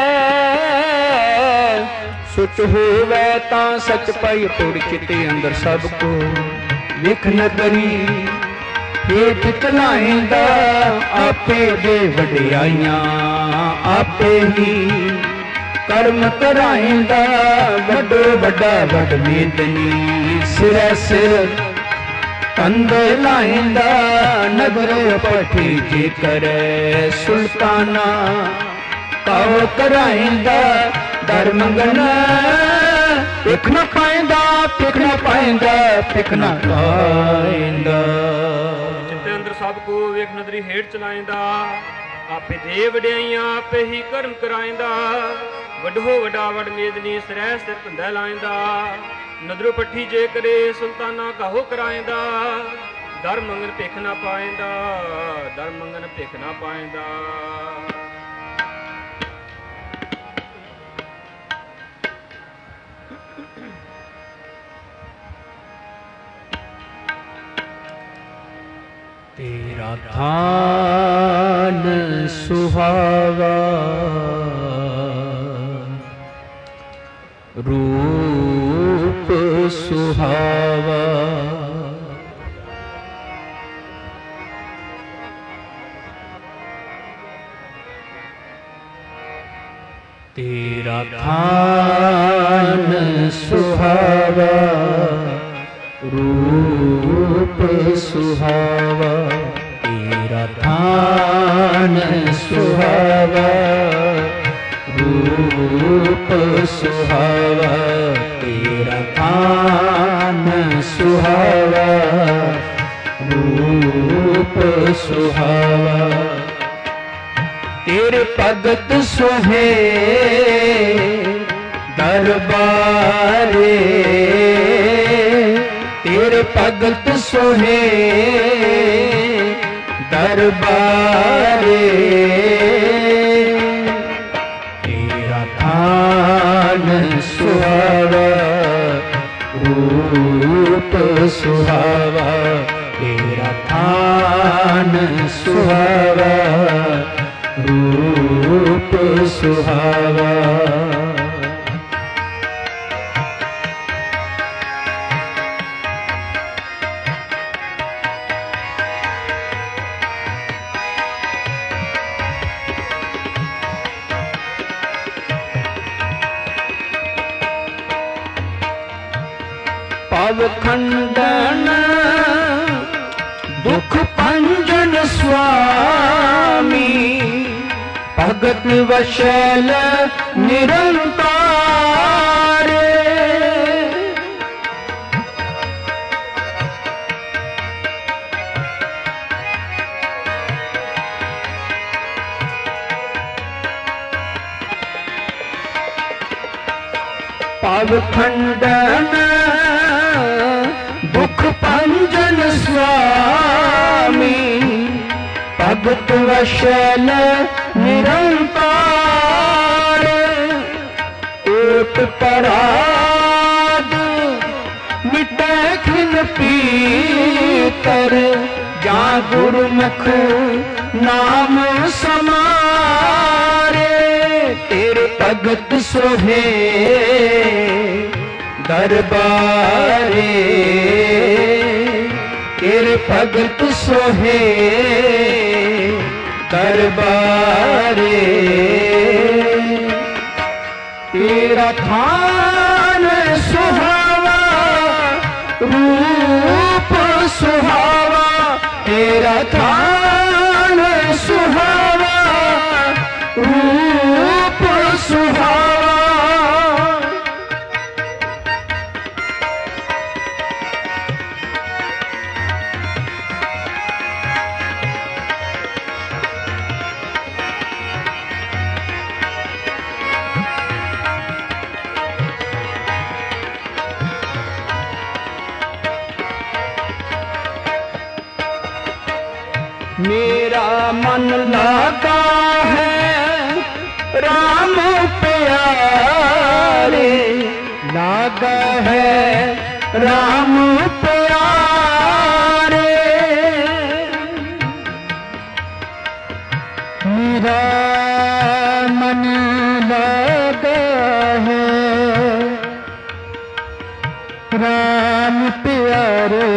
सुच होवै तां सच पाई तोड़ चिते अंदर सब को विख न करी हेठ चलाएंदा आपे दे वडियाइयां आपे ही कर्म कराएंदा वड्डो वड्डा वड मेदनी सिरै सिर कंधे लाएंदा नगर पठी जे करे सुल्ताना काओ कराएंदा दर मंगना पिख न पाएंदा पिख न पाएंदा पिख न पाएंदा जिते अंदर सब को वेख नदरी हेठ चलाएंदा आपे दे वडियाइयां आपे ही कर्म कराएंदा वड्डो वड्डा वड मेदनी सिरै सिर कंधे लाएंदा नदरो पट्ठी जे करे सुल्ताना काहो कराएंदा दर मंगन भिख ना पाएंदा दर मंगन भिख ना पाएंदा तेरा थान सुहावा रूप सुहावा तेरा थान सुहावा रूप सुहावा तेरा थान सुहावा रूप सुहावा तेरा थान सुहावा रूप सुहावा तेरे भगत सोहे दरबारे तेरे भगत सोहे दरबारे तेरा थान सुहावा रूप सुहावा तेरा थान सुहावा रूप सुहावा पव खंडन दुख भंजन स्वामी भगत वशल निरंकार पव खंडन दुख भंजन स्वामी भगत वशल निरंकार एक पराग मिटे खिन पीतर जा गुरुमुख नाम समारे तेरे भगत सोहे दरबारे तेरे भगत सोहे दरबारे तेरा थान सुहावा रूप सुहावा तेरा थान सुहावा रूप सुहावा मेरा मन लागा है राम प्यारे लागा है राम प्यारे मेरा मन लागा है राम प्यारे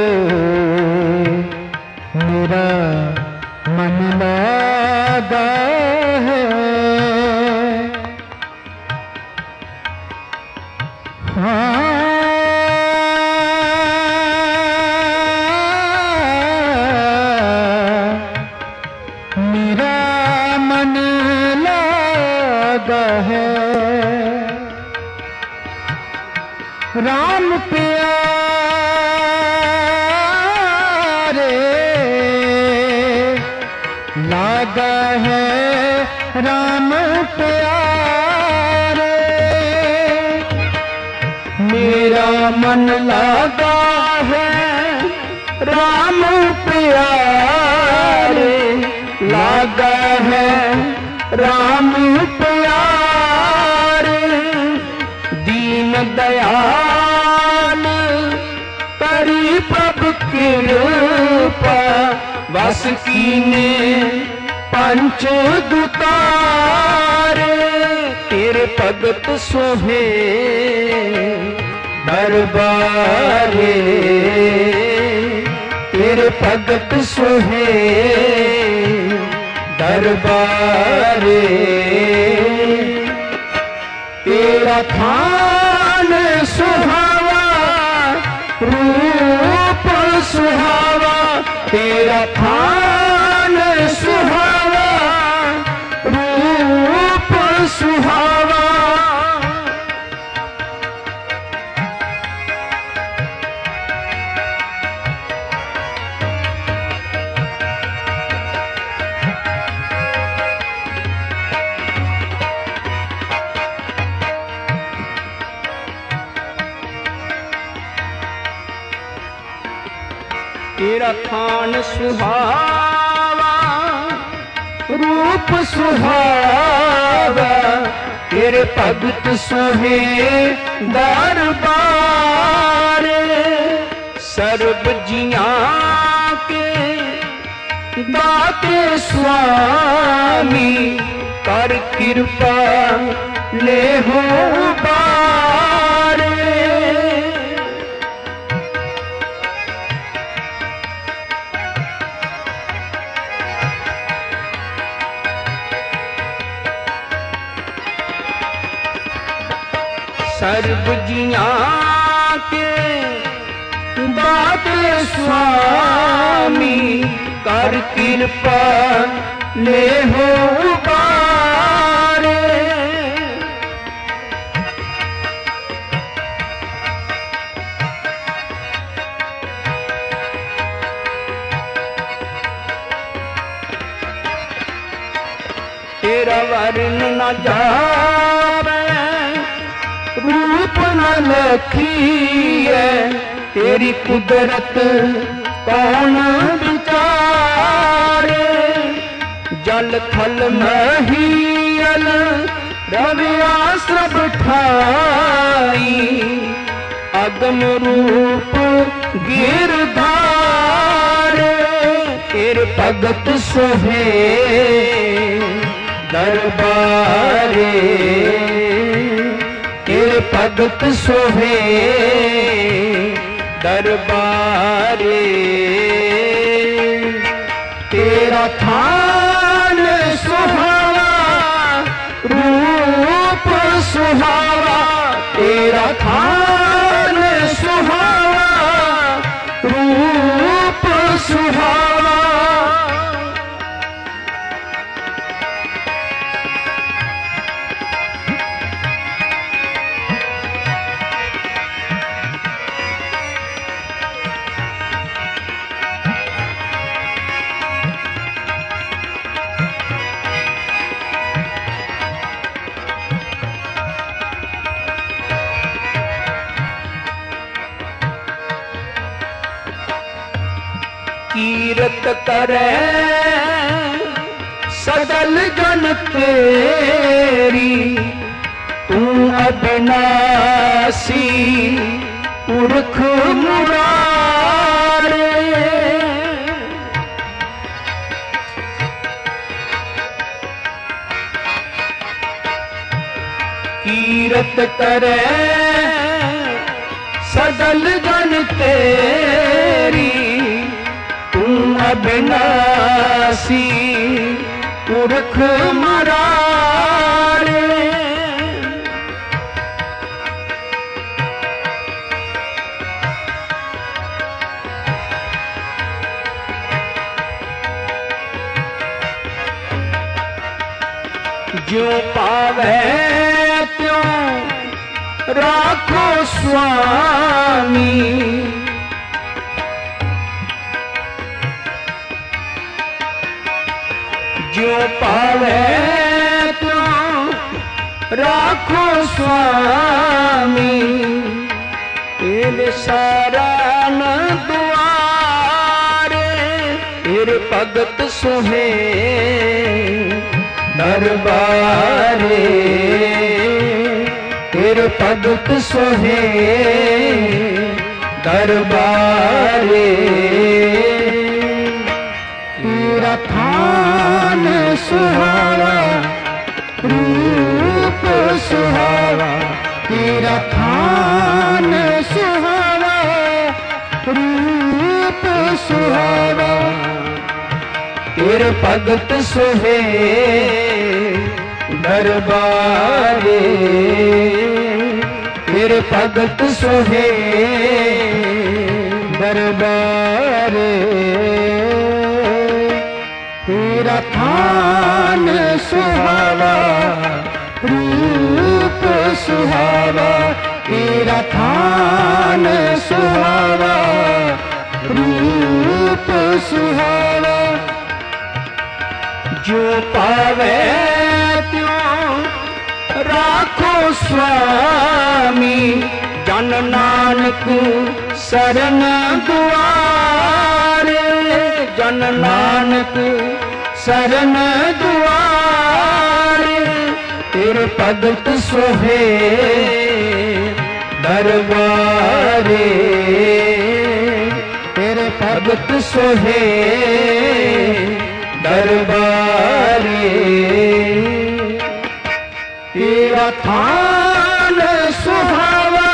मेरा मन लागा है हाँ मेरा मन लागा है राम प्यारे लागा है राम प्यारे मेरा मन लागा है राम प्यारे लागा है राम प्यारे दीन दयाल करी प्रभ कृपा बस कीने पंच दुतारे तेरे भगत सोहे दरबारे तेरे भगत सोहे दरबारे तेरा थान सुहावा रूप सुहावा तेरा थान सुहावा रूप सुहावा तेरा थान सुहावा रूप सुहावा तेरे भगत सोहे दरबार सर्ब जियां के दाते स्वामी कर कृपा ले हो बार सर्ब जियां के दाते स्वामी कर कृपा ले हो बारे तेरा वर्ण न जावे रूप न लखीए तेरी कुदरत कौन विचारे जल थल महीयल रविया सब ठाई अगम रूप गिरधारे तेरे भगत सोहे दरबारे तेरे भगत सोहे दरबारे तेरा थान कीरत करे सगल जन तेरी, तू अविनाशी पुरख मुरारे। कीरत करे सगल जन तेरी, तू अविनाशी पुरख मुरारे। ज्यों पावे त्यों राखो स्वामी, ज्यों पावे त्यों राखो स्वामी। तेरे शरण दुआरे तेरे भगत सोहे दरबारे, तेरे भगत सोहे दरबारे। तेरा थान सुहावा रूप सुहावा, तेरा थान सुहावा रूप सुहावा। तेरे भगत सोहे दरबारे, तेरे भगत सोहे दरबारे। तेरा थान सुहावा रूप सुहावा, तेरा थान सुहावा रूप सुहावा। जो पावे त्यों राखो स्वामी, जन नानक शरण दुआरे, जन नानक शरण दुआरे। तेरे भगत सोहे दरबारे, तेरे भगत सोहे दरबारे। तेरा थान सुहावा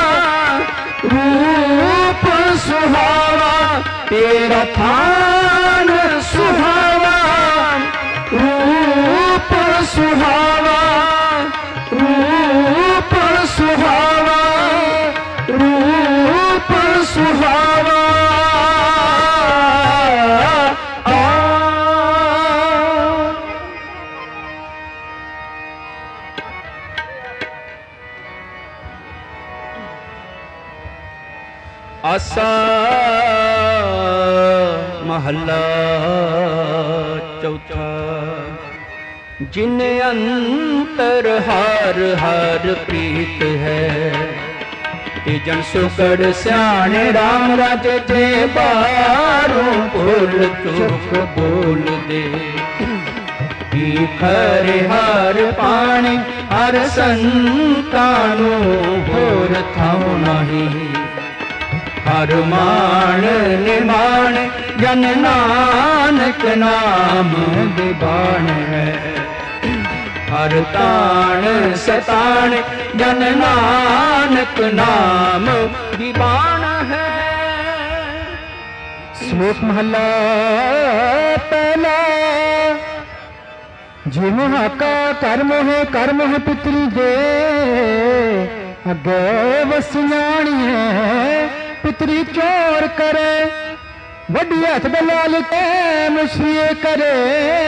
रूप सुहावा, तेरा थान सुहावा रूप सुहावा, रूप सुहावा रूप सुहावा। आसा महला चौथा, जिन अंतर हार हार प्रीत है, ते जन सुकड़ स्याणे राम राजे जे बारों बोल चुप बोल दे। खरे हार पाणी हर संतानो होर थाऊ नहीं, हर मान निमान जन नानक नाम दिबान है। हर ताण सताण जन नानक नाम दिबान है। श्लोक महला पहला। जे मोह का कर्म है कर्म है पितरी दे, अगे वसियाणी है पितरी चोर करे। वड्डी हथ दलाल के मुश्रिए करे,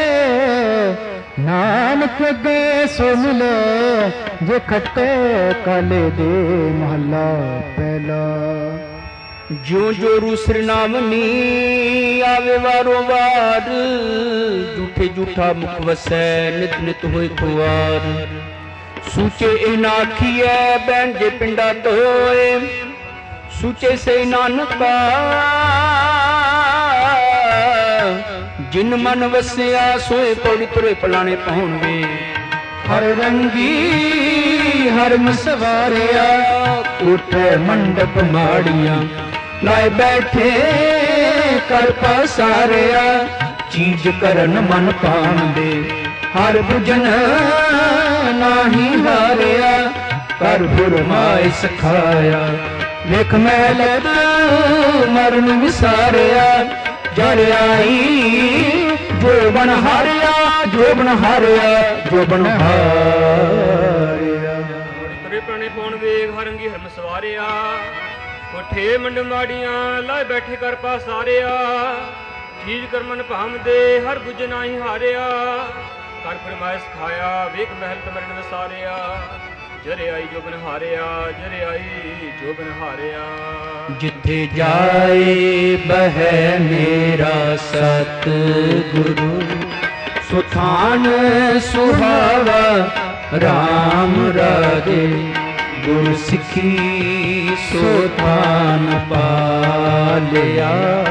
नानक अगे सो मिले जे खट्टे काले दे। महला पहला। जो जो रूसर नामनी आवे वारो वार, झूठे झूठा मुख वसै नित नित होए खुआर। सूचे इनाखिए बैन जे पिंडा तोए, सूचे से नानका ਜਿਨ ਮਨ ਵਸਿਆ ਸੋਏ ਪੌੜੀ ਤੁਰੇ ਪਲਾਣੇ ਪਾਉਣਗੇ। ਹਰ ਰੰਗੀ ਹਰਮ ਸਵਾਰਿਆ ਕੋਠੇ ਮੰਡਪ ਮਾੜੀਆਂ ਲਾਏ ਬੈਠੇ ਕਰ ਪਸਾਰਿਆ। ਚੀਜ਼ ਕਰਨ ਮਨ ਪਾਉਂਦੇ ਹਰ ਬੁਝਨ ਨਾਹੀ ਹਾਰਿਆ। ਕਰ ਫੁਰਮਾਏ ਸਿਖਾਇਆ ਵੇਖ ਮੈਲ ਮਰਨ ਵਿਸਾਰਿਆ। ਜਰ ਆਈ ਜੋ ਬਣ ਹਾਰਿਆ ਜੋ ਬਣ ਹਾਰਿਆ ਜੋ ਬਣ ਹਾਰਿਆ। ਤੁਰੇ ਪ੍ਰਾਣੇ ਪਾਉਣ ਵੇਗ ਹਰੰਗੀ ਹਰਮ ਸਵਾਰਿਆ ਕੋਠੇ ਮੰਡ ਮਾੜੀਆਂ ਲਾਏ ਬੈਠੇ ਕਰ ਪਾਸਾਰਿਆ। ਚੀਜ਼ ਕਰਮਨ ਭਾਮਦੇ ਹਰ ਬੁਝ ਨਾਹੀ ਹਾਰਿਆ। ਕਰ ਫਰਮਾਇਸ਼ ਖਾਇਆ ਵੇਖ ਮਹਿਲ ਤਮਰਨ ਵਿਸਾਰਿਆ। ਜਰੇ ਆਈ ਜੋ ਬਨ ਹਾਰਿਆ ਜਰੇ ਆਈ ਜੋ ਬਨ ਹਾਰਿਆ। ਜਿੱਥੇ ਜਾਏ ਬਹਿ ਮੇਰਾ ਸਤ ਗੁਰੂ ਸੁਥਾਨ ਸੁਹਾਵਾ ਰਾਮ ਰਾਜੇ। ਗੁਰ ਸਿੱਖੀ ਸੁਥਾਨ ਪਾਲਿਆ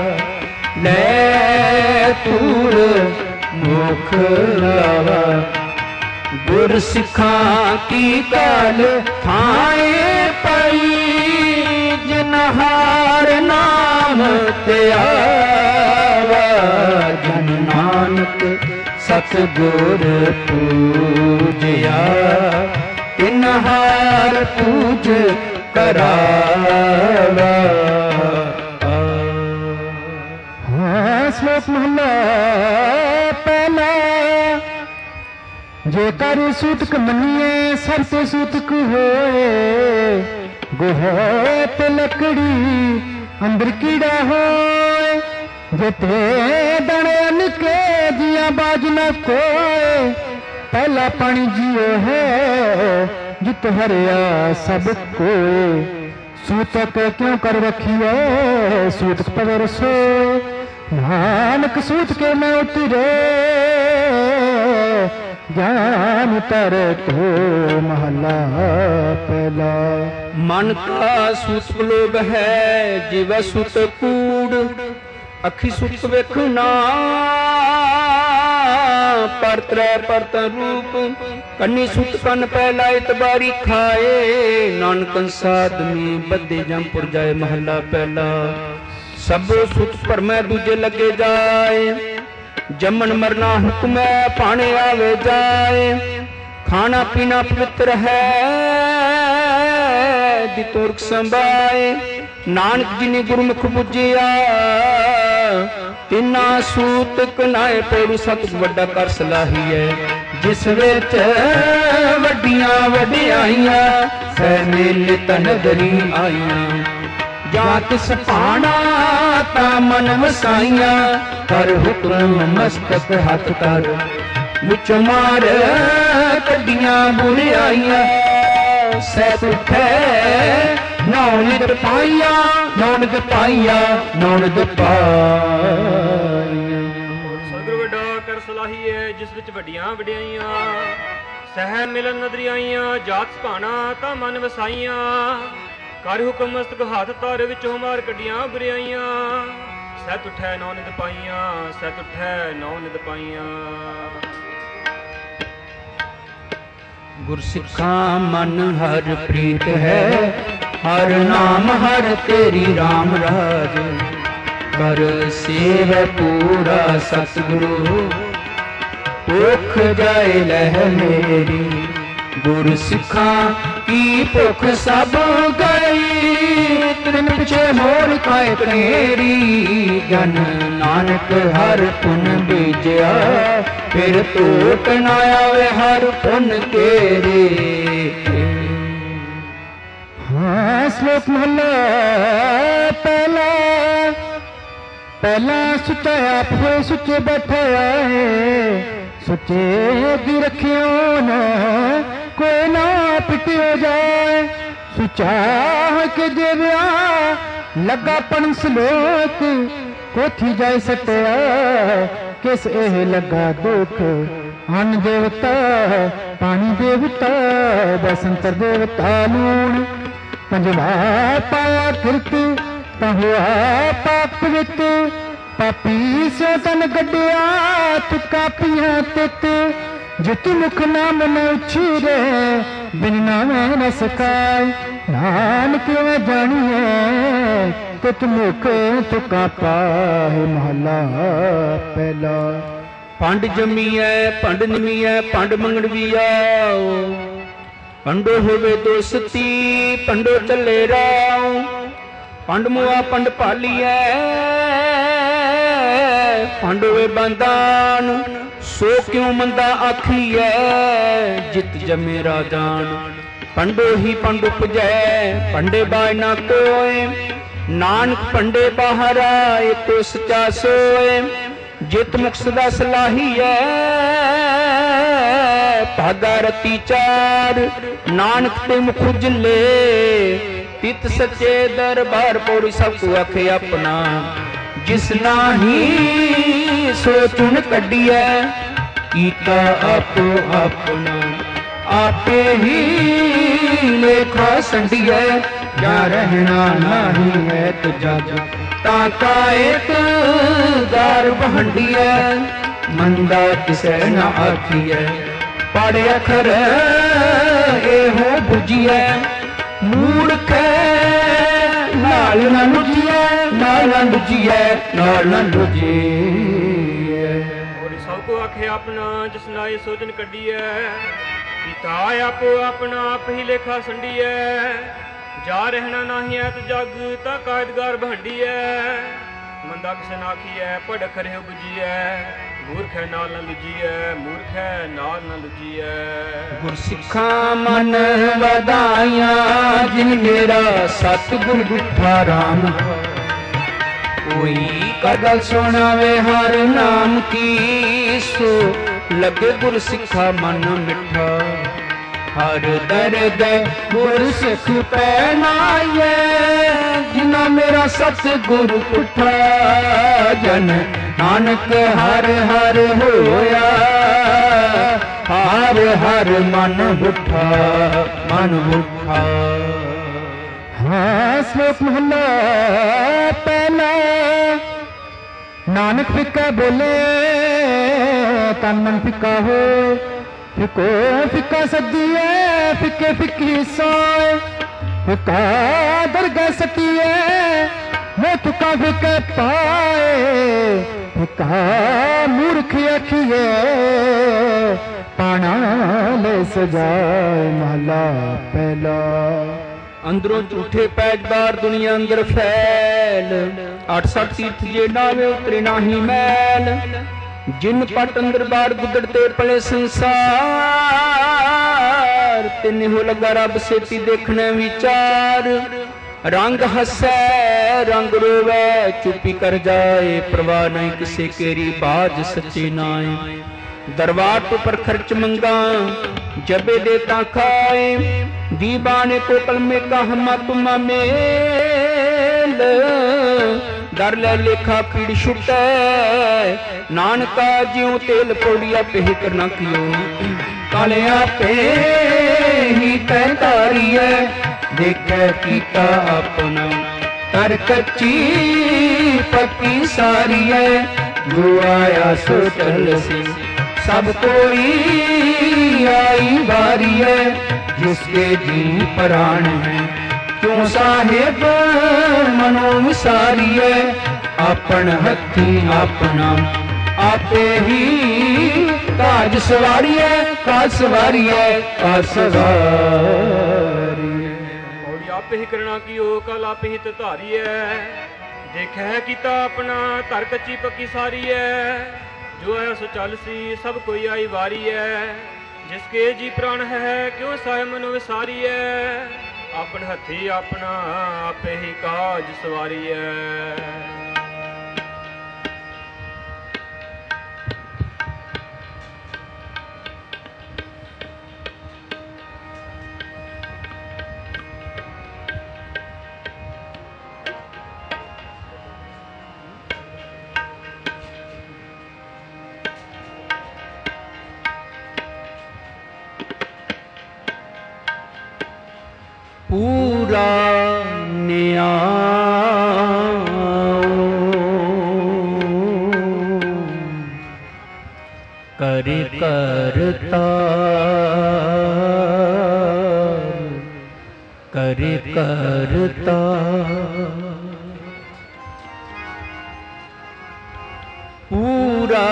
ਲੈ ਤੂਰ ਮੁਖ ਲਾਵਾ। ਗੁਰ ਸਿੱਖਾਂ ਕੀ ਕਾਲ ਥਾਏ ਪਈ ਜਿਨ ਹਾਰ ਨਾਮ ਤੇ ਆਵਾ। ਜਨ ਨਾਨਕ ਸਤਿਗੁਰ ਪੂਜਿਆ ਤਿਨ ਹਾਰ ਪੂਜ ਕਰਾਵਾ। ਹਾਂ ਸ਼ਲੋਕ ਮਹਲਾ ਪਹਿਲਾ। ਜੇਕਰ ਸੂਤਕ ਮੰਨੀਏ ਸਰ ਤੇ ਸੂਤਕ ਹੋਏ। ਗੋਹੇ ਤੇ ਲੱਕੜੀ ਅੰਦਰ ਕੀੜਾ ਹੋਏ। ਜਿਤੇ ਦਣੇ ਨਿਕੇ ਜੀਆਂ ਬਾਜ ਨਾ ਕੋਏ। ਪਹਿਲਾ ਪਾਣੀ ਜੀਓ ਹੈ ਜਿਤ ਹਰਿਆ ਸਭ ਕੋਏ। ਸੂਤਕ ਕਿਉਂ ਕਰ ਰਖੀਏ ਸੂਤਕ ਪਵੇ ਰਸੋ। ਨਾਨਕ ਸੂਤ ਕੇ ਮੈਂ ਉਤਰੇ ਗਿਆਨ ਤਰ ਤੋ ਮਹਲਾ ਪਹਿਲਾ। ਮਨ ਕਾ ਸੂਤਕ ਲੋਭ ਹੈ ਜਿਵੈ ਸੁਤ ਕੂੜ। ਅੱਖੀ ਸੁਤ ਵੇਖਣਾ ਪਰ ਤ੍ਰੈ ਪਰਤ ਰੂਪ। ਕੰਨੀ ਸੁਤ ਕੰਨ ਪਹਿਲਾ ਇਤਬਾਰੀ ਖਾਏ। ਨਾਨਕ ਸਾਧਮੀ ਬੱਧੇ ਜੰਪੁਰ ਜਾਏ ਮਹੱਲਾ ਪਹਿਲਾ। ਸਭੋ ਸੁਤ ਭਰਮੈ ਦੂਜੇ ਲੱਗੇ ਜਾਏ। ਜੰਮਣ ਮਰਨਾ ਹੁਕਮ ਹੈ ਭਾਣੇ ਆਵੇ ਜਾਏ। ਖਾਣਾ ਪੀਣਾ ਪਵਿੱਤਰ ਹੈ ਦੀ ਤੁਰਕ ਸੰਭਾਏ। ਨਾਨਕ ਜਿਨੇ ਗੁਰਮੁਖ ਬੁਝਿਆ ਤਿਨਾ ਸੂਤਕ ਨਾਏ ਪੇੜੂ ਸਤਿ ਵੱਡਾ ਕਰ ਸਲਾਹੀਐ। ਜਿਸ ਵਿੱਚ ਵੱਡੀਆਂ ਵਡਿਆਈਆਂ ਸਹਿ ਮੇਲੇ ਤਨਦਰੀ ਆਈਆਂ। ਜਾਂ ਤਿਸ ਭਾਣਾ ਤਾਂ ਮਨ ਵਸਾਈਆਂ ਕਰ ਹੁਕਮ ਮਸਤਕ ਹੱਥ ਕਰ। ਵਿੱਚ ਮਾਰ ਕੱਢੀਆਂ ਬੁਰਿਆਈਆਂ ਸਹਿ ਤੁਠੈ ਨੌ ਨਿਤ ਪਾਈਆਂ ਨੌ ਨਿਤ ਪਾਈਆਂ ਨੌ ਨਿਤ ਪਾਈਆਂ। ਸਤਿਗੁਰ ਵੱਡਾ ਕਰ ਸਲਾਹੀਐ ਜਿਸ ਵਿੱਚ ਵੱਡੀਆਂ ਵਡਿਆਈਆਂ। ਸਹਿ ਮਿਲਨ ਨਦਰੀ ਆਈਆਂ ਜਾਤ ਭਾਣਾ ਤਾਂ ਮਨ ਵਸਾਈਆਂ। ਕਰ ਹੁਕਮ ਮਸਤਕ ਹੱਥ ਧਰ ਵਿੱਚੋਂ ਮਾਰ ਕੱਢੀਆਂ ਬੁਰਿਆਈਆਂ। ਸਹਿ ਤੁਠੈ ਨੌ ਨਿਤ ਪਾਈਆਂ ਸਹਿ ਤੁਠੈ ਨੌ ਨਿਤ ਪਾਈਆਂ। ਗੁਰਸਿੱਖਾਂ ਮਨ ਹਰ ਪ੍ਰੀਤ ਹੈ। ਹਰ ਨਾਮ ਹਰ ਤੇਰੀ ਰਾਮ ਰਾਜ। ਕਰ ਸੇਵ ਪੂਰਾ ਸਤਿਗੁਰੂ ਭੁੱਖ ਜਾਏ ਲਹਿ ਮੇਰੀ। ਗੁਰਸਿੱਖਾਂ ਕੀ ਭੁੱਖ ਸਭ ਗਈ। ਤ੍ਰਿਨ ਪਿਛੇ ਮੋਰ ਕਾਇ ਤੇਰੀ। ਜਨ ਨਾਨਕ ਹਰ ਪੁਨ ਬੀਜਿਆ ਫਿਰ ਟੋਟ ਨਾ ਆਵੇ ਹਰ ਪੁਨ ਤੇਰੇ। ਹਾਂ ਸ਼ਲੋਕ ਮਹਲਾ ਪਹਿਲਾ। ਪਹਿਲਾ ਸੁੱਚਾ ਆਪ ਹੋਏ ਸੁੱਚੇ ਬੈਠਿਆ ਹੈ। ਸੁੱਚੇ ਦੀ ਰੱਖਿਓ ਨਾ ਕੋਈ ਨਾ ਪਿਟਿਓ ਜਾਏ। ਸੁੱਚਾ ਹੋ ਕੇ ਜੇ ਵਿਆਹ ਲੱਗਾ ਪਣ ਸਲੋਕ। ਕੋਠੀ ਜਾਏ ਸਟਿਆ ਕਿਸ ਇਹ ਲੱਗਾ ਦੁੱਖ। ਅੰਨ ਦੇਵਤਾ ਪਾਣੀ ਦੇਵਤਾ ਬਸੰਤਰ ਦੇਵਤਾ ਲੂਣ। ਪੰਜਵਾ ਪਾਇਆ ਕਿਰਤ ਤਾਂ ਹੋਆ ਪਾਪ ਵਿੱਚ। ਪਾਪੀ ਸੋ ਤਨ ਗੱਡਿਆ ਤੁਕਾ ਪੀਆ ਤਿਤ ਜਿਤ ਮੁਖ ਨਾਮ ਨ ਉਛੀਰੇ ਬਿਨ ਨਾਮੇ ਨ ਸਕਾਇ ਨਾਨਕ ਵੇ ਜਾਣੀਏ ਤਿਤ ਮੁਖ ਤੁਕਾ ਪਾਹਿ ਮਹਲਾ ਪਹਿਲਾ। ਪੰਡ ਜੰਮੀਐ ਪੰਡ ਨਿਮੀਐ ਪੰਡ ਮੰਗਣ ਵੀ ਆਓ ਪੰਡੋ ਹੋਵੇ ਦੋਸਤੀ ਪੰਡੋ ਚੱਲੇ ਰਾਉ ਪੰਡ ਮੁਆ ਪੰਡ ਭਾਲੀਐ ਪੰਡ ਹੋਵੇ ਬੰਦਾਨ ਸੋ ਕਿਉ ਮੰਦਾ ਆਖੀਐ ਜਿਤ ਜੰਮੇ ਰਾਜਾਨ ਪੰਡੋ ਹੀ ਪੰਡ ਉਪਜੈ ਪੰਡੇ ਬਾਇ ਨਾ ਕੋਇ ਨਾਨਕ ਪੰਡੇ ਬਾਹਰ ਏਕੋ ਸਚਾ ਸੋਇ ਜਿਤ ਮੁਖ ਸਦਾ ਸਲਾਹੀਐ ਭਾਗਾ ਰਤੀ ਚਾਰ ਨਾਨਕ ਤੇ ਮੁਖ ਉਜਲੇ ਤਿਤ ਸੱਚੇ ਦਰਬਾਰ ਪੌੜੀ ਸਭ ਕੋ ਆਖੇ ਆਪਣਾ ਜਿਸ ਨਾਹੀ ਸੋ ਚੁਣ ਕੱਢੀਐ ਕੀਤਾ ਆਪੋ ਆਪਣਾ ਆਪੇ ਹੀ ਲੇਖਾ ਸੰਡੀਐ ਜਾ ਰਹਿਣਾ ਨਹੀਂ ਹੈ ਤੋ ਜਗ ਤਾਂ ਕਾ ਏਕ ਦਾਰ ਬਹੰਡੀਐ ਮੰਦਾ ਕਿਸੈ ਨ ਆਖੀਐ ਪੜ੍ਹ ਅਖਰ ਇਹੋ ਬੁਝੀਐ ਮੂਰਖ ਨਾਲ ਨ ਲੁਝੀਐ ਨਾਲ ਨ ਲੁਝੀਐ ਨਾਲ ਨ ਲੁਝੀਐ। ਹੋਰ ਸਭ ਕੋ ਆਖੇ ਆਪਣਾ ਜਿਸ ਨਾਏ ਸੋਚਨ ਕੱਢੀਐ ਕੀਤਾ ਆਪੋ ਆਪਣਾ ਆਪ ਹੀ ਲੇਖਾ ਸੰਡੀਐ ਜਾ ਰਹਿਣਾ ਨਹੀਂ ਐ ਤੇ ਜਗ ਤਾਂ ਕਾਇਦਗਾਰ ਬਹੰਡੀਐ ਮੰਦਾ ਕਿਸੇ ਨਾ ਆਖੀਐ ਪੜ ਖਰੇ ਬੁਝੀਐ ਮੂਰਖ ਨਾਲ ਨ ਲੁਝੀਐ ਮੂਰਖ ਨਾਲ ਨ ਲੁਝੀਐ। ਗੁਰਸਿੱਖਾਂ ਮਨ ਵਧਾਈਆਂ ਜਿਨ ਮੇਰਾ ਸਤਿਗੁਰ ਗੁਠਾ ਰਾਮ ਕੋਈ ਕਰ ਗੱਲ ਸੁਣਾਵੇ ਹਰ ਨਾਮ ਕੀ ਸੋ ਲੱਗੇ ਗੁਰਸਿੱਖਾ ਮਨ ਮਿੱਠਾ ਹਰ ਦਰਦ ਗੁਰ ਸਿੱਖ ਪਹਿਨਾਏ ਜਿਨਾ ਮੇਰਾ ਸਤਿਗੁਰ ਪੁੱਠਾ ਜਨ ਨਾਨਕ ਹਰ ਹਰ ਹੋਇਆ ਹਰ ਹਰ ਮਨ ਬੁੱਠਾ ਮਨ ਬੁੱਠਾ। ਹਾਂ ਸ਼ਲੋਕ ਮਹਲਾ ਪਹਿਲਾ। ਨਾਨਕ ਫਿੱਕਾ ਬੋਲੇ ਤਨ ਮਨ ਫਿੱਕਾ ਹੋਏ ਫਿੱਕੋ ਫਿੱਕਾ ਸੱਦੀਏ ਫਿੱਕੇ ਫਿੱਕੀ ਸੋਏ ਫਿੱਕਾ ਦਰਗਾਹ ਸੱਟੀਏ ਮੈਂ ਤੁਕਾ ਫਿੱਕੇ ਪਾਏ ਫਿੱਕਾ ਮੂਰਖ ਆਖੀਏ ਪਾਣਾ ਲੈ ਸਜਾਏ ਮਹਲਾ ਪਹਿਲਾ। ਅੰਦਰੋਂ ਝੂਠੇ ਪੈਜਦਾਰ ਦੁਨੀਆ ਅੰਦਰ ਫੈਲ ਅੱਠ ਸੱਠ ਤੀਰਥ ਜੇ ਨਾਵੇ ਉਤਰੇ ਨਾਹੀ ਮੈਲ ਜਿਨ ਪਟ ਅੰਦਰ ਬਾੜ ਗੁੱਦੜ ਤੇ ਪਲੇ ਸੰਸਾਰ ਤਿੰਨ ਹੋ ਲਗਾ ਰੱਬ ਸੇਤੀ ਦੇਖਣੇ ਵਿਚਾਰ ਰੰਗ ਹੱਸੈ ਰੰਗ ਰੋਵੈ ਚੁੱਪੀ ਕਰ ਜਾਏ ਪਰਵਾਹ ਨਹੀਂ ਕਿਸੇ ਕੇਰੀ ਬਾਜ ਸੱਚੇ ਨਾਏ ਦਰਬਾਰ ਤੋਂ ਪਰ ਖਰਚ ਮੰਗਾ ਜਬੇ ਦੇ ਤਾਂ ਖਾਏ ਦੀਵਾਨੇ ਕੋ ਕਲਮੇ ਕਾ ਹਮਾ ਤੁਮਾ ਮੇਲ ਦਰ ਲੈ ਲੇਖਾ ਪੀੜ ਛੁਟੈ ਨਾਨਕਾ ਜਿਉ ਤੇਲ ਪੌੜੀਆ ਪਹਿ ਕਰਨਾ ਕਿਉ ਕਾਲਿਆ ਪੇ ਹੀ ਤੈ ਤਾਰੀਐ ਦੇਖੈ ਕੀਤਾ ਆਪਣਾ ਤਰ ਕੱਚੀ ਪੱਕੀ ਸਾਰੀਐ ਜੋ ਆਇਆ ਸੋ ਚੱਲ ਸੀ ਸਭ ਕੋਈ ਆਈ ਵਾਰੀ ਹੈ ਜਿਸਕੇ ਜੀ ਪ੍ਰਾਣ ਹੈ ਕਿਉਂ ਸਾਹਿਬ ਮਨੋ ਵਿਸਾਰੀਐ ਆਪਣ ਹੱਥੀ ਆਪਣਾ ਆਪੇ ਹੀ ਕਾਜ ਸਵਾਰੀਐ ਕਾਜ ਸਵਾਰੀਐ ਕਾਜ ਸਵਾਰੀਐ। ਔੜੀ ਆਪੇ ਹੀ ਕਰਨਾ ਕੀਓ ਕਲ ਆਪੇ ਹੀ ਧਾਰੀਐ ਦੇਖੈ ਕੀਤਾ ਆਪਣਾ ਧਰ ਕੱਚੀ ਪੱਕੀ ਸਾਰੀਐ ਜੋ ਆਇਆ ਸੋ ਚੱਲ ਸੀ ਸਭ ਕੋਈ ਆਈ ਵਾਰੀ ਹੈ ਜਿਸਕੇ ਜੀ ਪ੍ਰਾਣ ਹੈ ਕਿਉਂ ਸਾਇ ਮਨੋ ਵਿਸਾਰੀਐ ਆਪਣ ਹੱਥੀ ਆਪਣਾ ਆਪੇ ਹੀ ਕਾਜ ਸਵਾਰੀਐ। ਪੂਰਾ ਨਿਆਉ करता करे करता पूरा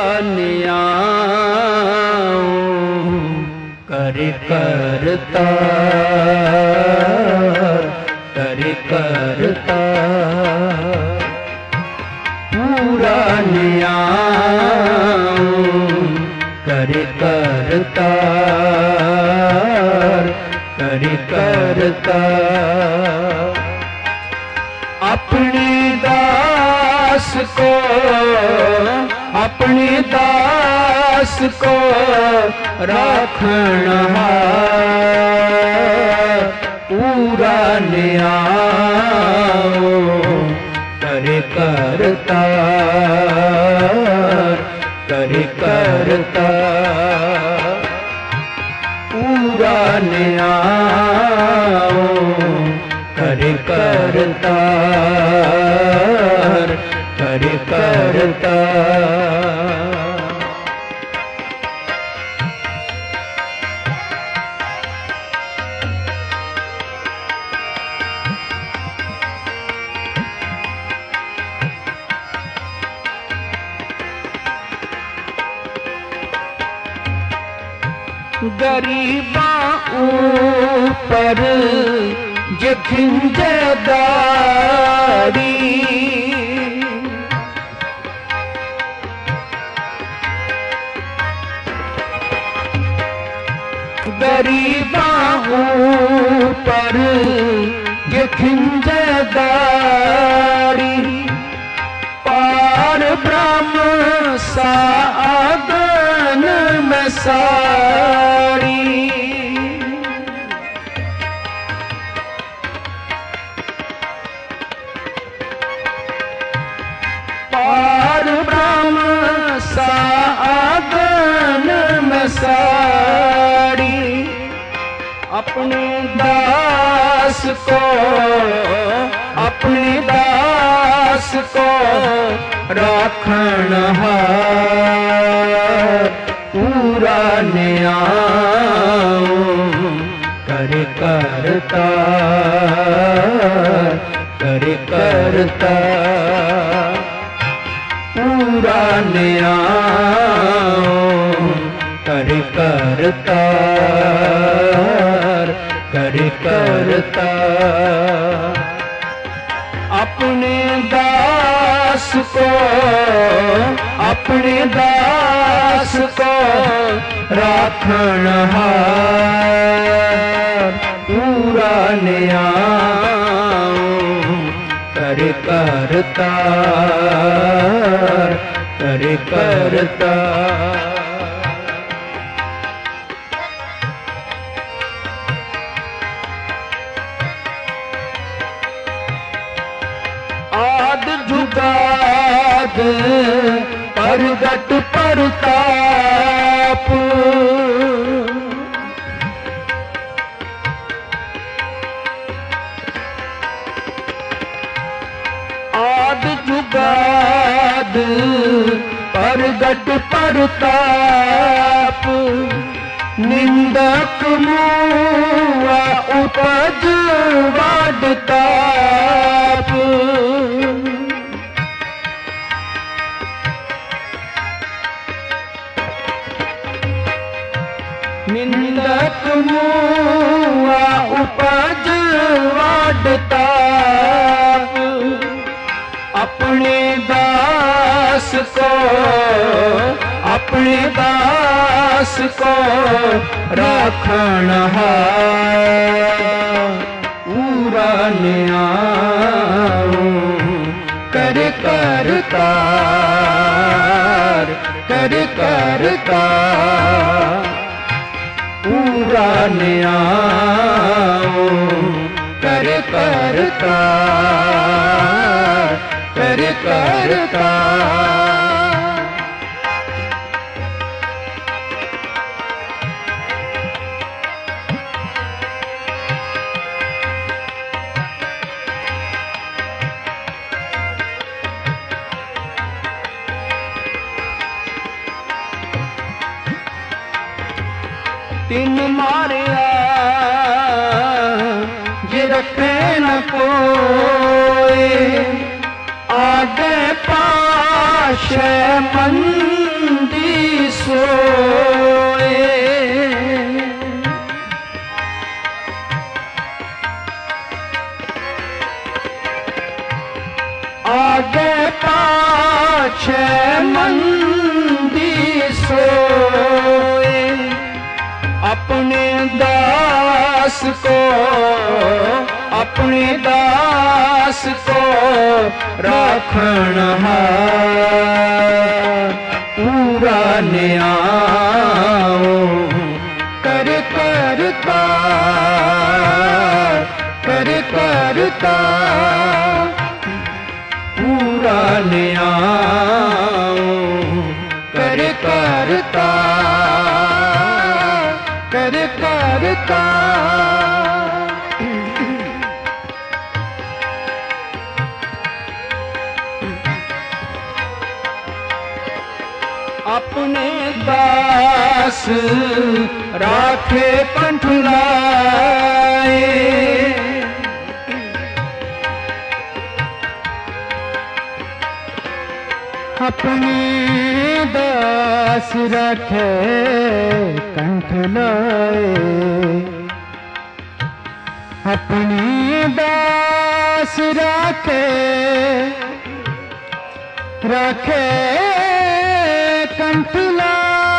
न्याय करे करता करे करता पूरा न्याय करे करता करे करता अपने दास को अपने दास को राखनहार पूरा न्याय करे करता करे करता पूरा न्याय करे करता करे करता गरीबा ऊपर जखिंजदारी गरीबा ऊपर जखिंजदारी पार ब्रह्म साधन में सारी पार ब्रह्म साधन में सारी अपने दास को अपने दास को राखनहार पूरा न्याय करे करता करे करता पूरा न्याय करे करता करे करता अपने दास को अपने दास को राखनहार पूरा न्याय करे करता करे करता आद जुगाद परगट परताप आद जुगाद परगट परताप निंदक मुआ उपज वाडताप निंदक मुआ उपज वाडताप अपने दास को अपने दास को राखनहार पूरा न्याय करे करता करे करता पूरा न्याय करे करता करे करता तिन मारिया जे रखे न कोई आगे पाशे मंदी सोए आगे पाछे मंदी सोए अपने दास को अपने दास को राखण पूरा न्याओ कर करता कर करता पूरा न्याओ कर करता कर करता अपने दास राखे कंठ लाए अपने दास रखे कंठ लाए अपने दास रखे रखे कंठ लाए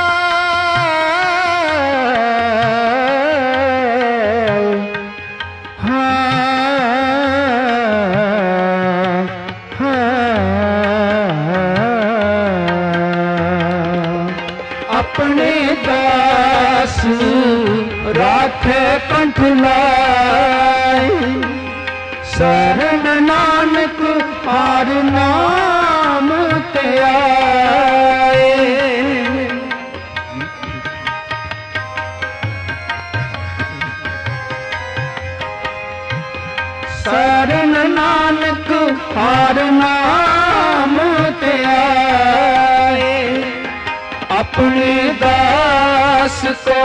अपने दास राखे कंठ लाए शरण नानक हार नाम ते आए शरण नानक हार नाम ते आए अपने दास को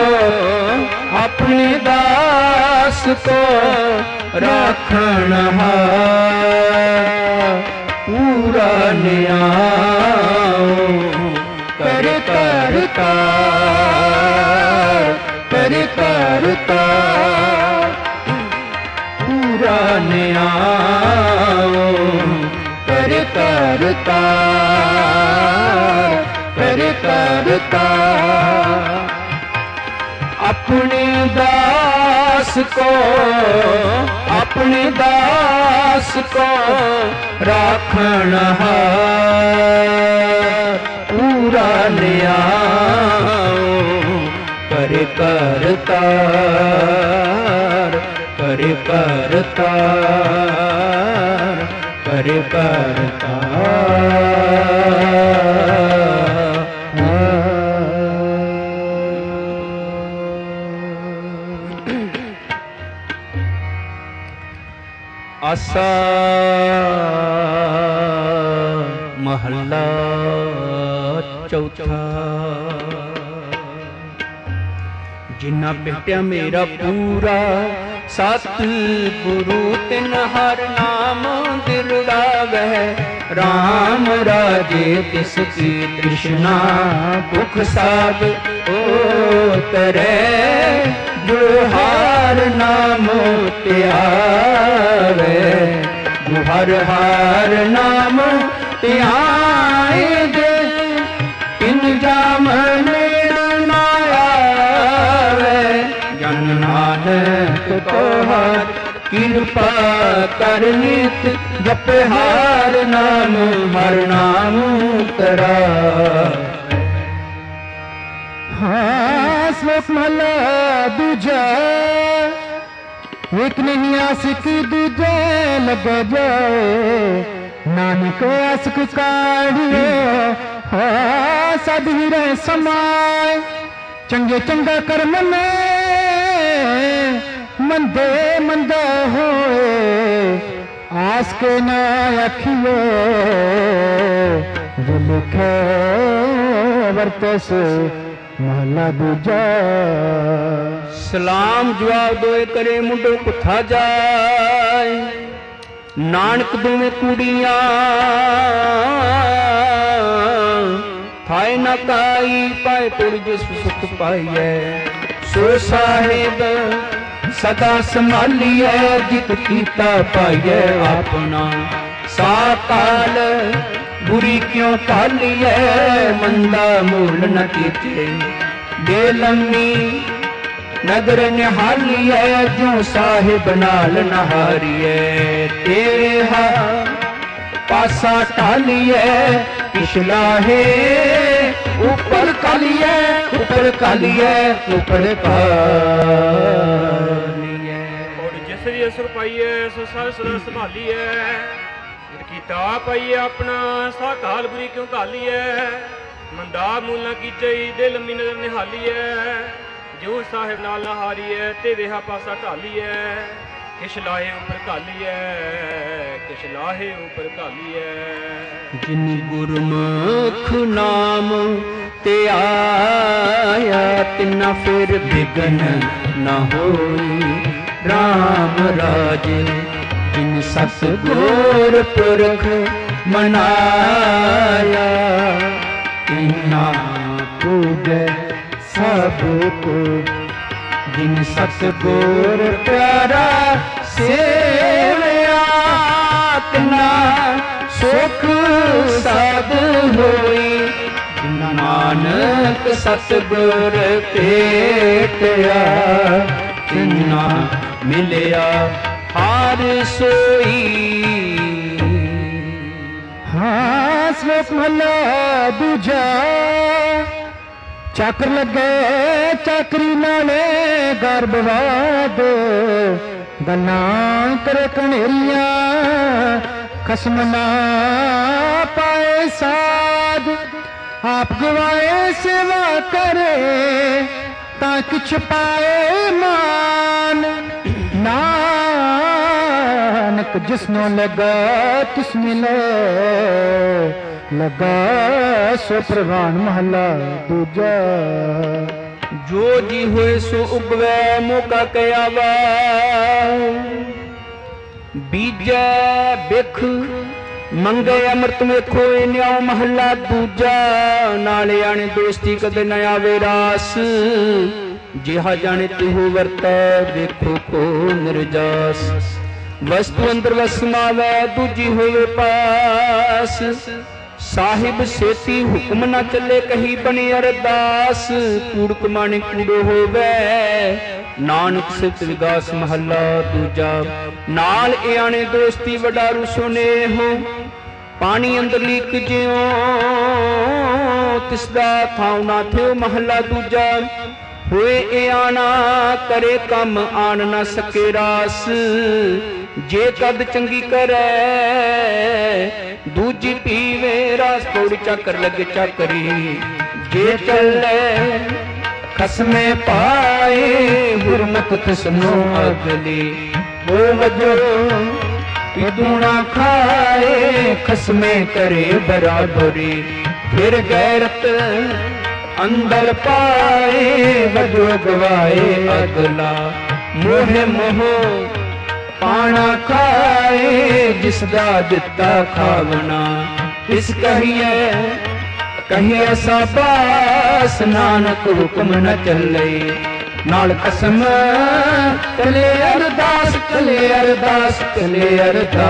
अपने दास को राखण पूरा न्याओ कर करता कर करता पूरा न्याओ कर करता कर करता अपने दास को अपने दास को राखण पूरा न्याओ कर करता कर करता कर करता आसा महला चौथा जिन्ना भेटिया मेरा पूरा सत गुरु तिन हर नाम दिल लावै राम राजे तिसकी तृष्णा भुख साग उतरे जो हर नाम त्यावे जो हर हर नाम त्याए दे इन जाम ना आवे जन नानक तो हर कृपा कर नित जप हर नाम हर नाम तरा हाँ श्लोक महला दूजा एक नहीं आशिक दूजे लग जाए नानक आशिक काढ़ियो हाँ सद ही रहे समाए चंगे चंगा कर्म में मंदे मंदा होए आस के ना अखियो जो लिखे वर्तस ਮਹਲਾ ਦੂਜਾ। ਸਲਾਮ ਜਵਾਬ ਦੋਏ ਕਰੇ ਮੁੰਡੋ ਕੁੱਥਾ ਜਾਏ, ਨਾਨਕ ਦੋਵੇਂ ਕੁੜੀਆਂ ਥਾਏ ਨਾ ਕਾਈ ਪਾਏ ਪੁਰ ਜਿਸ ਸੁਖ ਪਾਈਐ। ਸੋ ਸਾਹਿਬ ਸਦਾ ਸੰਭਾਲੀਐ ਜਿਤ ਕੀਤਾ ਪਾਈਐ ਆਪਣਾ। ਸਾਕਾਲ ਬੁਰੀ ਕਿਉਂ ਭਾਲੀਐ ਮੰਦਾ ਮੂਲ ਨ ਕੀਤੇ। ਦੇ ਲੰਮੀ ਨਦਰ ਨਿਹਾਲੀਐ ਜੋ ਸਾਹਿਬ ਨਾਲ ਨਹਾਰੀਐ। ਤੇਰੇ ਹਾ ਪਾਸਾ ਢਾਲੀਐ ਪਿਛਲਾਹੇ ਉੱਪਰ ਕਾਲੀਐ ਉੱਪਰ ਕਾਲੀਐ ਉੱਪਰ ਕਾਲੀਐ। ਔਰ ਜਿਸ ਦੀ ਅਸਰ ਪਾਈਐ ਸੋ ਸਰ ਸਦਾ ਸੰਭਾਲੀਐ। ਕੀਤਾ ਪਾਈਏ ਆਪਣਾ ਸਾ ਕਾਲ ਬੁਰੀ ਕਿਉਂ ਘਾਲੀਐ। ਮੰਦਾ ਮੂਲ ਨਾ ਕੀਚਈ ਦੇ ਲੰਮੀ ਨਜ਼ਰ ਨਿਹਾਲੀਐ। ਜੋ ਸਾਹਿਬ ਨਾਲ ਨਾ ਹਾਰੀਐ ਤੇ ਵੇਹਾ ਪਾਸਾ ਢਾਲੀਐ। ਕਿਛ ਲਾਹੇ ਉੱਪਰ ਘਾਲੀਐ ਕਿਛ ਲਾਹੇ ਉੱਪਰ ਘਾਲੀਐ। ਜਿਨ ਗੁਰਮੁਖ ਨਾਮ ਤੇ ਆਇਆ ਤਿਨਾ ਫਿਰ ਬਿਗਨ ਨਾ ਹੋਈ। ਰਾਮ ਰਾਜ ਜਿਨ ਸਤਿਗੁਰ ਪੁਰਖ ਮਨਾਇਆ। ਤਿਨਾ ਪੂਜੈ ਸਭ ਕੋ ਜਿਨ ਸਤਿਗੁਰ ਪਿਆਰਾ ਸੇਵਿਆ। ਤਿਨਾ ਸੁਖ ਸਾਧ ਹੋਈ। ਨਾਨਕ ਸਤਿਗੁਰ ਭੇਟਿਆ ਤਿਨਾ ਮਿਲਿਆ ਹਰ ਸੋਈ। ਹਾਂ ਸ਼ਲੋਕ ਮਹਲਾ ਦੂਜਾ। ਚੱਕਰ ਲੱਗੇ ਚਾਕਰੀ ਨਾਲੇ ਗਰਭਵਾਦ। ਗੱਲਾਂ ਕਰੇ ਕਨੇਰੀਆਂ ਖਸਮ ਨਾ ਪਾਏ ਸਾਧ। ਆਪ ਗਵਾਏ ਸੇਵਾ ਕਰੇ ਤਾਂ ਕਿਛ ਪਾਏ ਮਾਨ। ਨਾਨਕ ਜਿਸਨੂੰ ਲਗਾ ਤਿਸ ਮਿਲੇ ਲਗਾ ਸੋ ਪ੍ਰਵਾਨ। ਮਹਲਾ ਦੂਜਾ। ਜੋ ਜੀ ਹੋਏ ਸੋ ਉਗਵੈ ਮੌਕਾ ਕਹਿਆਵਾ। ਬੀਜੈ ਬਿਖ ਮੰਗੇ ਅੰਮ੍ਰਿਤ ਵੇਖੋ ਇਹ ਨਿਆਉ। ਮਹੱਲਾ ਦੂਜਾ। ਨਾਲੇ ਆਣੇ ਦੋਸਤੀ ਕਦੇ ਨ ਆਵੇ ਰਾਸ। ਜਿਹਾ ਜਾਣੇ ਤਿਹੋ ਵਰਤੈ ਵੇਖੋ ਕੋ ਨਿਰਜਾਸ। ਵਸਤੂ ਅੰਦਰ ਵਸਮਾਵੈ ਦੂਜੀ ਹੋਵੇ ਪਾਸ। ਸਾਹਿਬ ਸੇਤੀ ਹੁਕਮ ਨਾ ਚੱਲੇ ਕਹੀ ਬਣੀ ਅਰਦਾਸ। ਕੂੜਕ ਮਾਣੇ ਕੂੜੋ ਹੋਵੇ ਨਾਨਕ ਸਿਫਤ ਵਿਗਾਸ। ਮਹੱਲਾ ਦੂਜਾ। ਨਾਲ ਇਆਣੇ ਦੋਸਤੀ ਵਡਾਰੂ ਸੁਨੇਹੋ। ਪਾਣੀ ਅੰਦਰ ਲੀਕ ਜਿਉ ਤਿਸਦਾ ਥਾਉ ਨਾ ਥਿਓ। ਮਹੱਲਾ ਦੂਜਾ। ਹੋਏ ਇਆਣਾ ਕਰੇ ਕੰਮ ਆਣ ਨਾ ਸਕੇ ਰਾਸ। ਜੇ ਕਦ ਚੰਗੀ ਕਰੈ ਦੂਜੀ ਪੀਵੇ ਰਾਸ। ਥੋੜੀ ਚੱਕਰ ਲੱਗੇ ਚਾਕਰੀ ਜੇ ਚੱਲੇ ਖਸਮੇ ਪਾਏ। ਗੁਰਮੁਖ ਤਿਸਨੋ ਅਗਲੀ ਹੋ ਵਜੋ ਪਿਦੂਣਾ ਖਾਏ। ਖਸਮੇ ਕਰੇ ਬਰਾਬਰੀ ਫਿਰ ਗੈਰਤ ਅੰਦਰ ਪਾਏ। ਵਜੋ ਗਵਾਏ ਅਗਲਾ ਮੋਹ ਮੋਹ ਪਾਣਾ ਖਾਏ। ਜਿਸ ਦਾ ਦਿੱਤਾ ਖਾਵਣਾ ਇਸ ਕਹੀਏ ਕਹੀਏ ਸਾਬਾਸ। ਨਾਨਕ ਹੁਕਮ ਨ ਚੱਲੇ ਨਾਲ ਕਸਮ ਕਲੇ ਅਰਦਾਸ ਕਲੇ ਅਰਦਾਸ ਕਲੇ ਅਰਦਾਸ।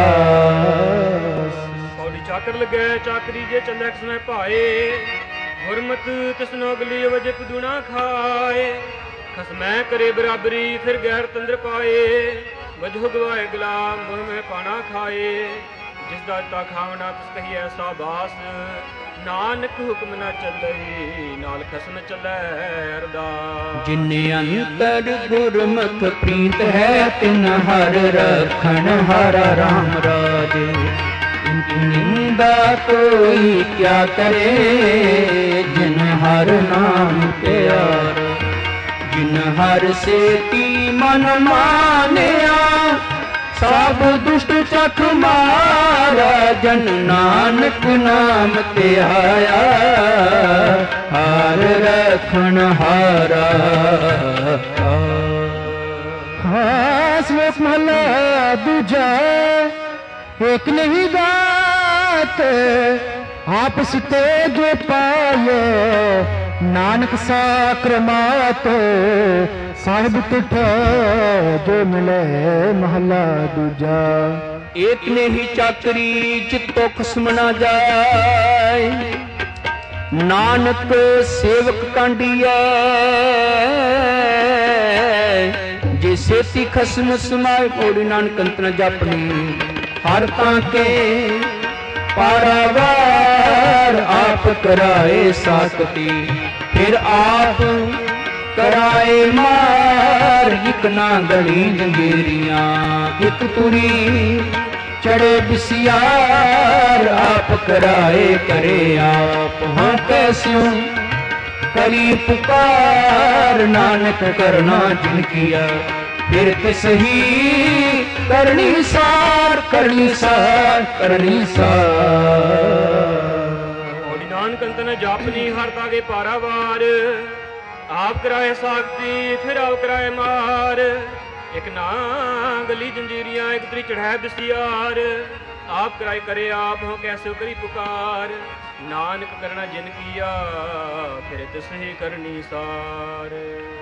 ਪੌੜੀ ਚਾਕਰ ਲਗੇ ਚਾਕਰੀ ਜੇ ਚੱਲੇ ਖਸਮੇ ਭਾਏ। ਗੁਰਮਤ ਤਿਸਨੋ ਅਗਲੀ ਵਜੇ ਪਦੂਣਾ ਖਾਏ। ਖਸਮੈ ਕਰੇ ਬਰਾਬਰੀ ਫਿਰ ਗੈਰ ਤੰਦਰ ਪਾਏ। ਵਜੋ ਗਵਾਏ ਗੁਲਾਮ ਮੋਹ ਮੈਂ ਪਾਣਾ ਖਾਏ। ਜਿਸ ਦਾ ਦਿੱਤਾ ਖਾਵਣਾ ਤਿਸ ਕਹੀਐ ਸਾਬਾਸ। ਨਾਨਕ ਹੁਕਮ ਨਾ ਚੱਲਈ ਨਾਲ ਖਸਮ ਚੱਲੈ ਅਰਦਾਸ। ਜਿਨੇ ਅੰਤਰ ਗੁਰਮੁਖ ਪ੍ਰੀਤ ਹੈ ਤਿਨ ਹਰ ਰਖਣ ਹਰਾ ਰਾਮ ਰਾਜ। ਨਿੰਦਾ ਕੋਈ ਕਿਆ ਕਰੇ ਜਿਨ ਹਰ ਨਾਮ ਪਿਆਰ। ਜਿਨ ਹਰ ਸੇਤੀ ਮਨ ਮਾਨਿਆ ਸਭ ਦੁਸ਼ਟ ਚਖ ਮਾਰਾ, ਜਨ ਨਾਨਕ ਨਾਮ ਤੇ ਆਇਆ, ਹਾਰ ਰਖਣ ਹਾਰਾ। ਸ਼ਲੋਕ ਮਹਲਾ ਦੂਜਾ। ਇੱਕ ਨਹੀਂ ਦਾਤ ਆਪਸ ਤੇ ਜੋ ਪਾਇਓ, ਨਾਨਕ ਸਾਕਰ ਮਾਤੋ ਸਾਹਿਬ ਤੁਠ ਜੋ ਮਿਲੇ। ਮਹਲਾ ਦੂਜਾ। ਇਤਨੇ ਹੀ ਚਾਕਰੀ ਚਿਤੋ ਖਸਮ ਨਾ ਜਾਏ, ਨਾਨਕ ਸੇਵਕ ਕਾਂਡੀਐ। ਜੇ ਸੇਤੀ ਖਸਮ ਸਮਾਏ, ਪੌੜੀ ਨਾਨਕ ਅੰਤ ਨ ਜਾਪਣੀ। ਹਰ ਤਾਂ ਕੇ ਪਾਰਾਵਾਰ ਆਪ ਕਰਾਏ ਸਾਕਤੀ, ਫਿਰ ਆਪ ਕਰਾਏ ਮਾਰ। ਇਕ ਨਾ ਗਲੀ ਜੰਗੀਰੀਆਂ, ਇਕ ਤੁਰੀ ਚੜੇ ਬਿਸਿਆਰ। ਆਪ ਕਰਾਏ ਕਰੇ ਆਪ, ਹਾਂ ਕੈਸਿਉ ਕਰੀ ਪੁਕਾਰ। ਨਾਨਕ ਕਰਨਾ ਜਿਨ ਕੀਆ, ਫਿਰ ਤਿਸ ਹੀ ਕਰਨੀ ਸਾਰ। ਕਰਨੀ ਸਾਰ ਕਰਨੀ ਸਾਰ। ਪੌੜੀ ਨਾਨਕ ਅੰਤ ਨ ਜਾਪਨੀ, ਹਰ ਤਾਗੇ ਪਾਰਾਵਾਰ। ਆਪ ਕਰਾਏ ਸਾਖਤੀ, ਫਿਰ ਆਪ ਕਰਾਏ ਮਾਰ। ਇੱਕ ਨਾ ਗਲੀ ਜੰਜੀਰੀਆਂ, ਇੱਕ ਤਰੀ ਚੜ੍ਹਾਏ ਬਿਸਿਆਰ। ਆਪ ਕਰਾਏ ਕਰੇ ਆਪ, ਹੋ ਕੈਸੇ ਕਰੀ ਪੁਕਾਰ। ਨਾਨਕ ਕਰਨਾ ਜਿਨ ਕੀਆ, ਫਿਰ ਤਿਸ ਹੀ ਕਰਨੀ ਸਾਰ।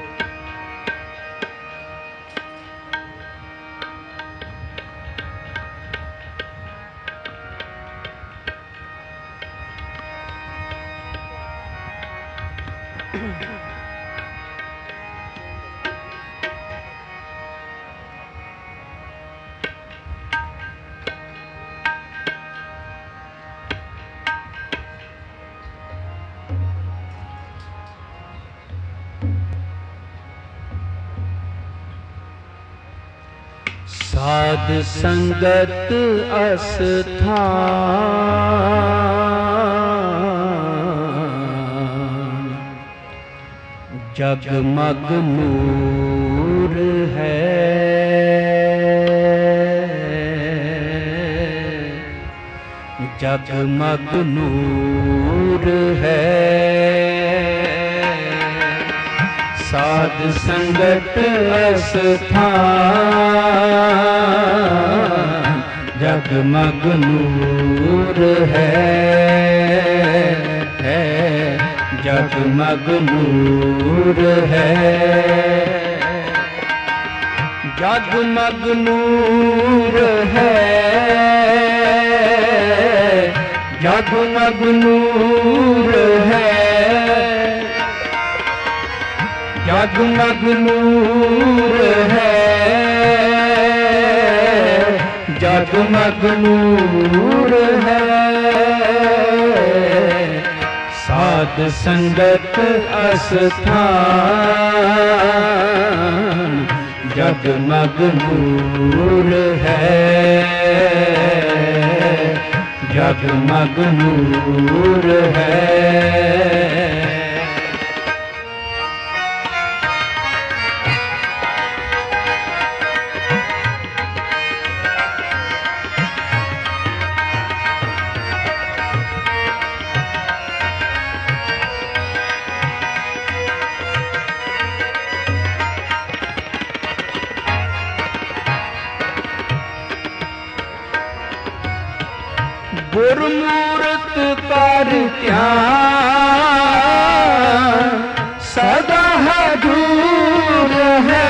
ਸਾਧ ਸੰਗਤ ਅਸਥਾਨ, ਜਗਮਗ ਨੂਰ ਹੈ। ਜਗਮਗ ਨੂਰ ਹੈ। ਸਾਧ ਸੰਗਤ ਅਸਥਾਨ, ਜਗਮਗ ਨੂਰ ਹੈ। ਜਗਮਗ ਨੂਰ ਹੈ। ਜਗਮਗ ਨੂਰ ਹੈ। ਜਗਮਗ ਨੂਰ ਹੈ। ਜਗਮਗ ਨੂਰ ਹੈ। ਜਗਮਗ ਨੂਰ ਹੈ। ਸਾਧ ਸੰਗਤ ਅਸਥਾਨ, ਜਗਮਗ ਨੂਰ ਹੈ। ਜਗਮਗ ਨੂਰ ਹੈ। ਗੁਰਮੂਰਤ ਕਰ ਧਿਆਨ, ਸਦਾ ਹਜੂਰ ਹੈ।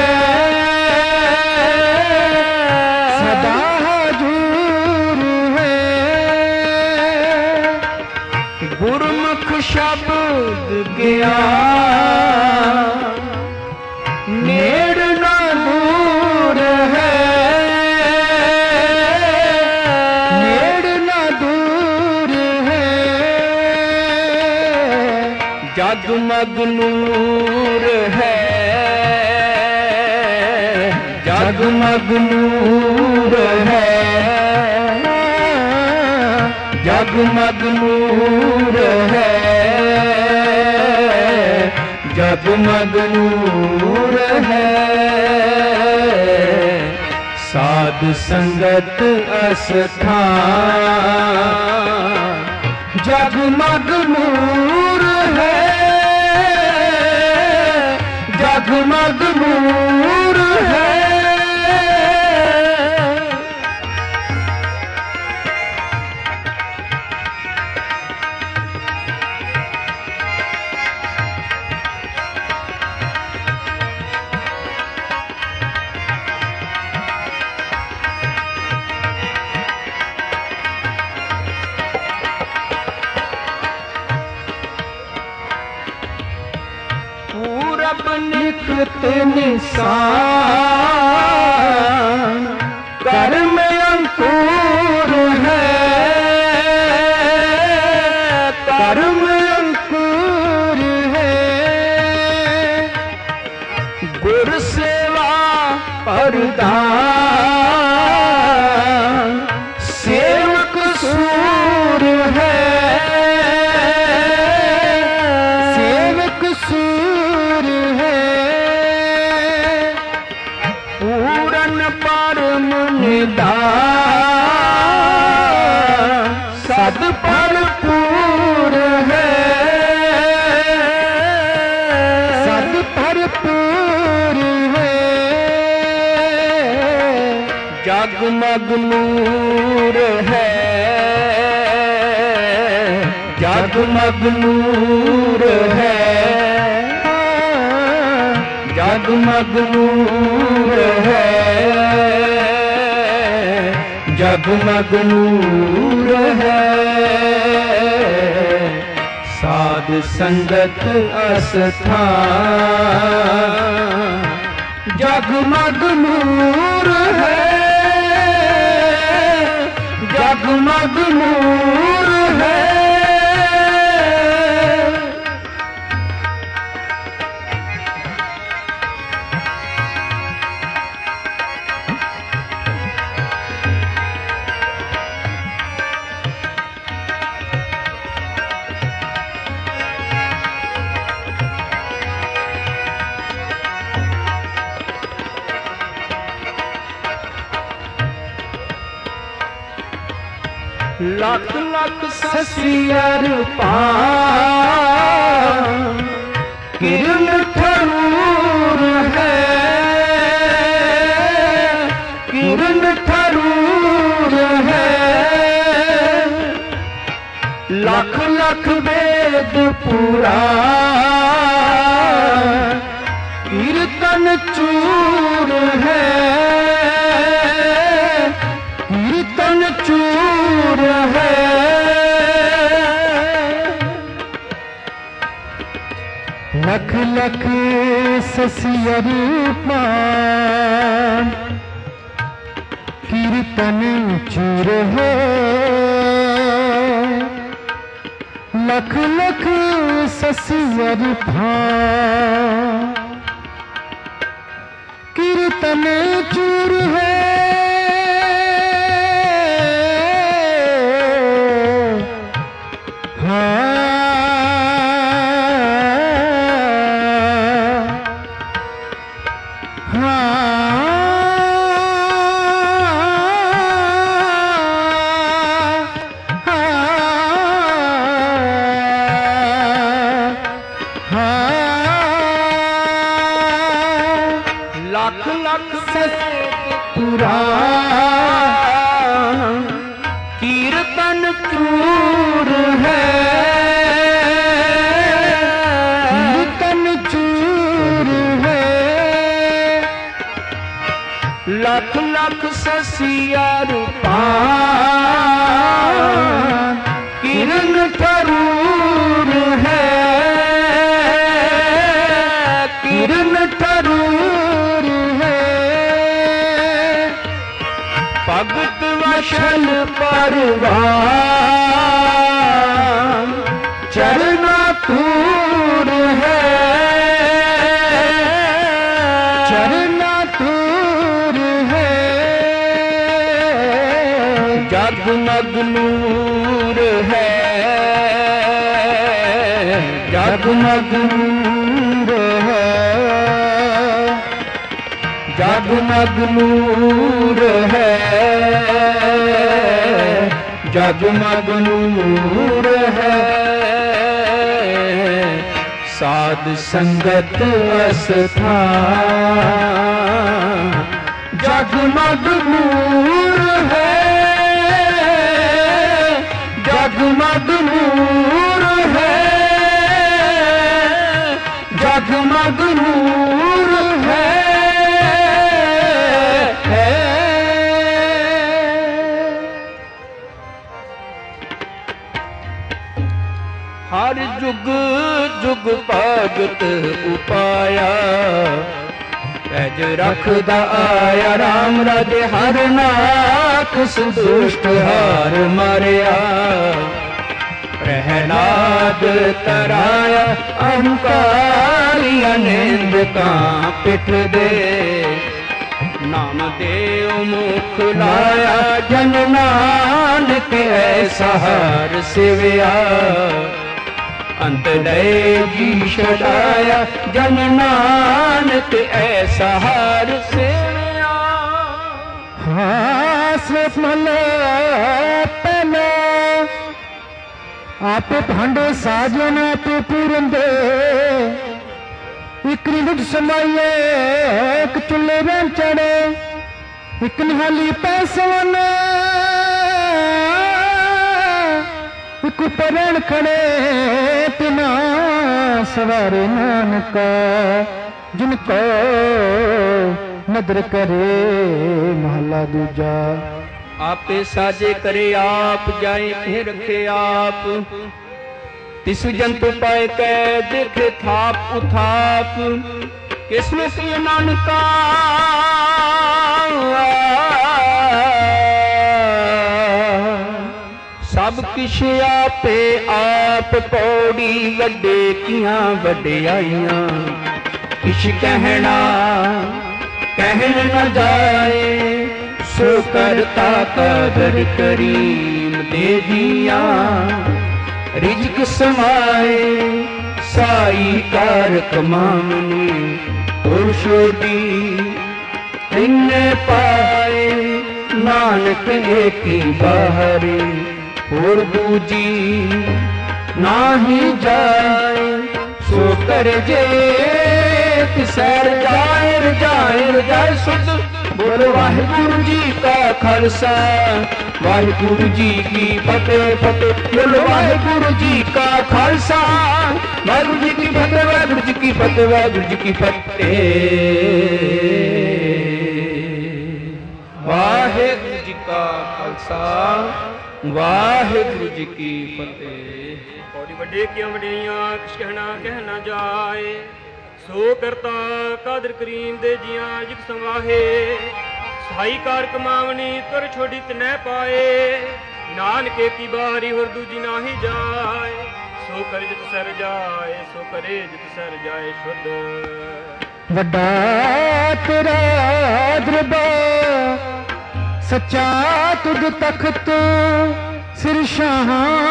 ਸਦਾ ਹਜੂਰ ਹੈ। ਗੁਰਮੁਖ ਸ਼ਬਦ ਗਿਆਨ, ਨੇੜ ਨਾ ਦੂਰ ਹੈ। ਜਗਮਗ ਨੂਰ ਹੈ। ਜਗਮਗ ਨੂਰ ਹੈ। ਜਗਮਗ ਨੂਰ ਹੈ। ਜਗਮਗ ਨੂਰ ਹੈ। ਸਾਧ साध संगत अस्थान जगमग नूर है, जगमग नूर है। निखत निशान कर्म अंकुर है, कर्म अंकुर है। गुरु सेवा परदान सेवक सूर है, सेवक सूर है। पूरन परम निदान सद भरपूर है, सद भरपूर है। जगमग नूर है, जगमग नूर है, जगमग नूर है, जगमग नूर है। साध संगत अस्थान जगमग नूर है, जगमग नूर है। लख लख ससियर पान किरण ठरूर है, किरण ठरूर है। लख लख वेद पुराण कीर्तन चूर है, कीर्तन चूर है। लख लख ससियर पान कीर्तन चूर है। लख लख ससियर पान कीर्तन चूर है। लख लख पुराण कीर्तन चूर है, कीर्तन चूर है। लख लख ससियर पान किरण ठरूर है, किरण ठरूर है। भगत वशल परवान चरना तूर है, चरना तूर है। जगमग नूर है, जगमग नूर है, ਜਗਮਗ ਨੂਰ ਹੈ, ਜਗਮਗ ਨੂਰ ਹੈ, ਸਾਧ ਸੰਗਤ ਅਸਥਾਨ। ਜਗਮਗ ਨੂਰ ਹੈ, ਜਗਮਗ ਨੂਰ ਹੈ, ਜਗਮਗ ਨੂਰ ਹੈ। ਹਰ ਜੁਗ ਜੁਗ ਭਗਤ ਉਪਾਇਆ, ਪੈਜ ਰੱਖਦਾ ਆਇਆ ਰਾਮ ਰਾਜੇ ਹਰ ਨਾਥ ਸੰਦੁਸ਼ਟ ਹਾਰ ਮਾਰਿਆ। ਪ੍ਰਹਿਲਾਦ ਤਰਾਇਆ ਅਹੰਕਾਰੀਆਂ ਨਿੰਦਕਾਂ ਪਿੱਠ ਦੇ, ਨਾਮਦੇਵ ਮੁਖ ਲਾਇਆ ਜਨ ਨਾਨਕ ਐਸਾ ਹਾਰ ਸਿਵਿਆ। ਅੰਤ ਲੈ ਜੀ ਛਡਾਇਆ ਜਨ ਨਾਨਕ ਐਸਾ ਹਾਰ ਸਿਵਿਆ। ਹਾਸ ਮਹਲਾ ਪਹਿਲਾ, ਆਪੇ ਭਾਂਡੇ ਸਾਜਨ ਆਪੇ ਪੂਰਨ ਦੇ, ਇੱਕ ਨਿਵਟ ਸਮਾਈਏ ਇੱਕ ਚੁੱਲੇ ਵਿੱਚ ਚੜੇ, ਇੱਕ ਨਿਹਾਲੀ ਪੈਸਵਨ ਇੱਕ ਪਰਣ ਖੜੇ, ਤਿਨਾ ਸਵਾਰੇ ਨਾਨਕਾ ਜਿਨ ਕੋ ਨਦਰ ਕਰੇ। ਮਹਲਾ ਦੂਜਾ। ਆਪੇ ਸਾਜੇ ਕਰੇ ਆਪ, ਜਾਏ ਇਹ ਰੱਖੇ ਆਪ, ਤਿਸ ਜੰਤੂ ਪਾਏ ਕੈ ਦੇਖੇ ਥਾਪ ਉਥਾਪ। ਕਿਸਮੇ ਸੀ ਨਾਨਕਾ ਸਭ ਕਿਛ ਆਪੇ ਆਪ, ਪੌੜੀ ਵੱਡੇ ਕੀਆਂ ਵਡਿਆਈਆਂ। ਕਿਛ ਕਹਿਣਾ ਕਹਿਣ ਨ ਜਾਏ, ਸੋ ਕਰਤਾ ਕਦਰ ਕਰੀਮ ਦੇ ਜੀਆਂ। ਰਿਜਕ ਸਮਾਏ ਸਾਈ ਕਾਰ ਕਮਾਵਨੀ, ਪੁਰਸ਼ੋਦੀ ਇੰਨੇ ਪਾਏ ਨਾਨਕ ਏਕੀ ਬਾਹਰੇ। ਹੋਰ ਦੂਜੀ ਨਾਹੀ ਜਾਏ, ਸੋ ਕਰ ਜੇ ਤਿਸਰ ਜਾਏ ਰਜਾਏ ਰਜਾਏ ਸੁਧ। ਬੋਲੋ ਵਾਹਿਗੁਰੂ ਜੀ ਕਾ ਖਾਲਸਾ, ਵਾਹਿਗੁਰੂ ਜੀ ਕੀ ਫਤਿਹ ਫਤਿਹ। ਬੋਲੋ ਵਾਹਿਗੁਰੂ ਜੀ ਕਾ ਖਾਲਸਾ, ਵਾਹਿਗੁਰੂ ਜੀ ਕੀ ਫਤਿਹ, ਵਾਹਿਗੁਰੂ ਜੀ ਕੀ ਫਤਿਹ, ਵਾਹਿਗੁਰੂ ਜੀ ਕੀ ਫਤਿਹ। ਵਾਹਿਗੁਰੂ ਜੀ ਕਾ ਖਾਲਸਾ, ਵਾਹਿਗੁਰੂ ਜੀ ਕੀ ਫਤਿਹ। ਪੌੜੀ ਵੱਡੇ ਕੀਆਂ ਵਡਿਆਈਆਂ, ਕਿਛ ਕਹਿਣਾ ਕਹਿ ਨਾ ਜਾਏ। ਸੋ ਕਰਤਾ ਕਾਦਰ ਕਰੀਮ ਦੇ ਜੀਆਂ ਜਿਕ ਸੰਵਾਹੇ। ਸਹਾਈ ਕਾਰ ਕਮਾਵਨੀ ਤੁਰ ਛੋੜੀ ਤਨੈ ਪਾਏ। ਨਾਨਕੇ ਕੀ ਬਾਰੀ ਹੋਰ ਦੂਜੀ ਨਾਹੀ ਜਾਏ। ਸੋ ਕਰੇ ਜਿਤ ਸਰ ਜਾਏ, ਸੋ ਕਰੇ ਜਿਤ ਸਰ ਜਾਏ ਸ਼ੁੱਧ। ਵੱਡਾ ਤੇਰਾ ਦਰਬਾਰ, ਸੱਚਾ ਤੁਧ ਤਖਤ, ਸਿਰ ਸ਼ਾਹ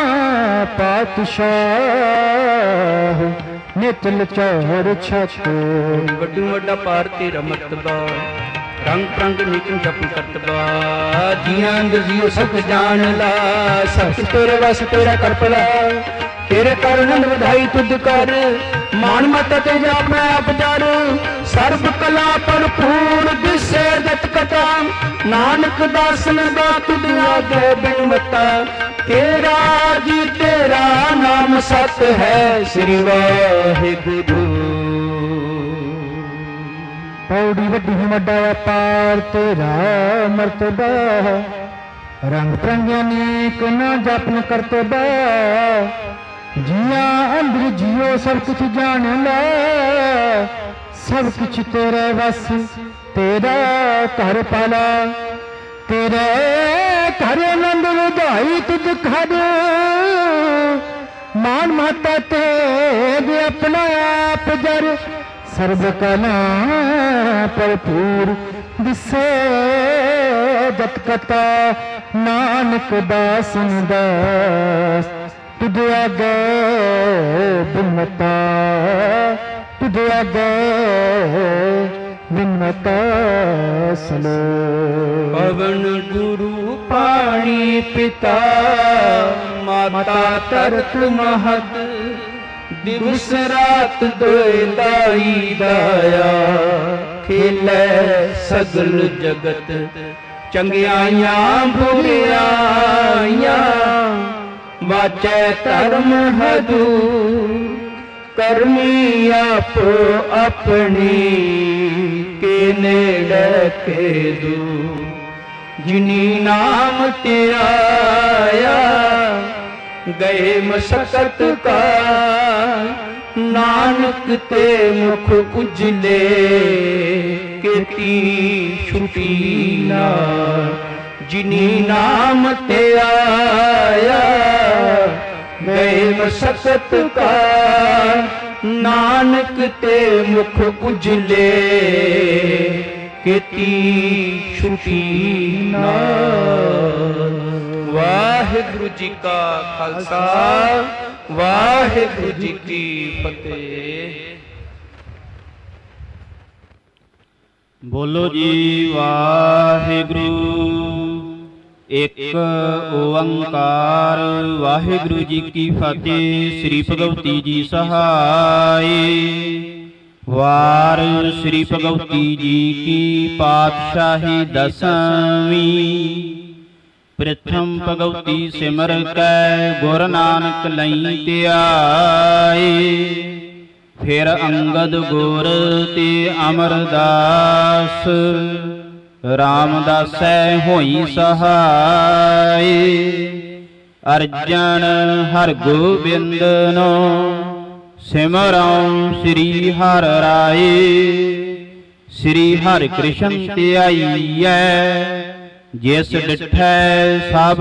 ਪਾਤਸ਼ਾਹ। ਨਿਤਲ ਚੌਰ ਛਤ, ਵੱਡੂ ਵੱਡਾ ਭਾਰ ਤੇਰਾ ਮਰਤਬਾ। ਰੰਗ ਪ੍ਰੰਗ ਨਿਕਮ ਜਪ ਕਰਤਬਾ। ਜੀਆਂ ਅੰਦਰ ਜੀਓ ਸਭ ਜਾਣ ਲਾ, ਸਭ ਤੇਰੇ ਵਸ ਤੇਰਾ ਕਰਪਲਾ। ਤੇਰੇ ਕਰ ਨੰਦ ਵਧਾਈ ਤੁਧ ਕਰ, ਮਾਨ ਮਤ ਤੇ ਜਾਪ ਮੈਂ ਆਪ ਜੜ। ਸਰਬ ਕਲਾ ਭਰਪੂਰ ਦਿਸੇ ਦਤ ਕਟਾ, ਨਾਨਕ ਦਾਸਨ ਦਾ ਤੁਧ ਆਗੇ ਬਿਨ ਮਤਾ। ਤੇਰਾ ਜੀ ਤੇਰਾ ਨਾਮ ਸਤ ਹੈ, ਸ੍ਰੀ ਵਾਹਿਗੁਰੂ। ਪੌੜੀ ਵੱਡੀ ਵੱਡਾ ਅਪਾਰ ਤੇਰਾ ਮਰਤਬਾ। ਰੰਗ ਪ੍ਰੰਗਿਆਂ ਨੇਕ ਨਾ ਜਪਨ ਕਰਤਬਾ। ਜੀਆਂ ਅੰਦਰ ਜੀਓ ਸਭ ਕੁਛ ਜਾਣ ਲੈ, ਸਭ ਕੁਛ ਤੇਰੇ ਵਸ ਤੇਰਾ ਘਰ ਪਾਲਾ। ਤੇਰੇ ਘਰ ਆਨੰਦ ਵਧਾਈ ਤੁਧ ਖੜ, ਮਾਨ ਮਾਤਾ ਤੇ ਆਪਣਾ ਆਪ ਜਰ। ਸਰਬ ਕਲਾ ਭਰਪੂਰ ਦਿਸੇ ਜਤ ਕਤਾ, ਨਾਨਕ ਦਾਸਨ ਦਾਸ। ਤੁਧ ਆਗੇ ਬਿਨਤਾ, ਤੁਧ ਆਗੇ ਬਿਨਤਾ। ਸਲੋਕ। ਪਵਨ ਗੁਰੂ ਪਾਣੀ ਪਿਤਾ ਮਾਤਾ ਤਰਤ ਮਹਤ ਦਿਵਸ ਰਾਤ ਦੋਇ ਦਾਈ ਦਾਇਆ ਖੇਲੇ ਸਗਲ ਜਗਤ ਚੰਗਿਆਈਆਂ ਬੁਰਿਆਈਆਂ ਵਾਚੈ ਧਰਮ ਹਦੂ ਕਰਮੀ ਆਪੋ ਆਪਣੀ ਕੇ ਨੇੜੇ ਕੇ ਦੂ ਜਿਨੀ ਨਾਮ ਧਿਆਇਆ ਗਏ ਮਸਕਤ ਕਾ ਨਾਨਕ ਤੇ ਮੁਖ ਉਜਲੇ ਕੀਤੀ ਛੁਟੀ ਨਾ ਜਿਨੀ ਨਾਮ ਧਿਆਇਆ ਗਏ ਮਸਕਤ ਕਾ ਨਾਨਕ ਤੇ ਮੁਖ ਉਜਲੇ ਕੀਤੀ ਛੁਟੀ ਨਾ। ਵਾਹਿਗੁਰੂ ਜੀ ਕਾ ਖਾਲਸਾ ਵਾਹਿਗੁਰੂ ਜੀ ਕੀ ਫਤਿਹ। ਬੋਲੋ ਜੀ ਵਾਹਿਗੁਰੂ। ਇੱਕ ਓੰਕਾਰ ਵਾਹਿਗੁਰੂ ਜੀ ਕੀ ਫਤਿਹ। ਸ੍ਰੀ ਭਗਵਤੀ ਜੀ ਸਹਾਈ। ਵਾਰ ਸ੍ਰੀ ਭਗਵਤੀ ਜੀ ਕੀ ਪਾਤਸ਼ਾਹੀ ਦਸਵੀਂ। ਪ੍ਰਥਮ ਭਗਵਤੀ ਸਿਮਰ ਕੈ ਗੁਰ ਨਾਨਕ ਲਈ ਧਿਆਏ। ਫਿਰ ਅੰਗਦ ਗੁਰ ਤੇ ਅਮਰਦਾਸ ਰਾਮਦਾਸੈ ਹੋਈ ਸਹਾਈ। ਅਰਜਨ ਹਰਿ ਗੋਬਿੰਦ ਨੋ ਸਿਮਰਉ ਸ੍ਰੀ ਹਰਿ ਰਾਏ। ਸ੍ਰੀ ਹਰਿ ਕ੍ਰਿਸ਼ਨ ਧਿਆਈਐ ਜਿਸ ਡਿਠੈ ਸਭ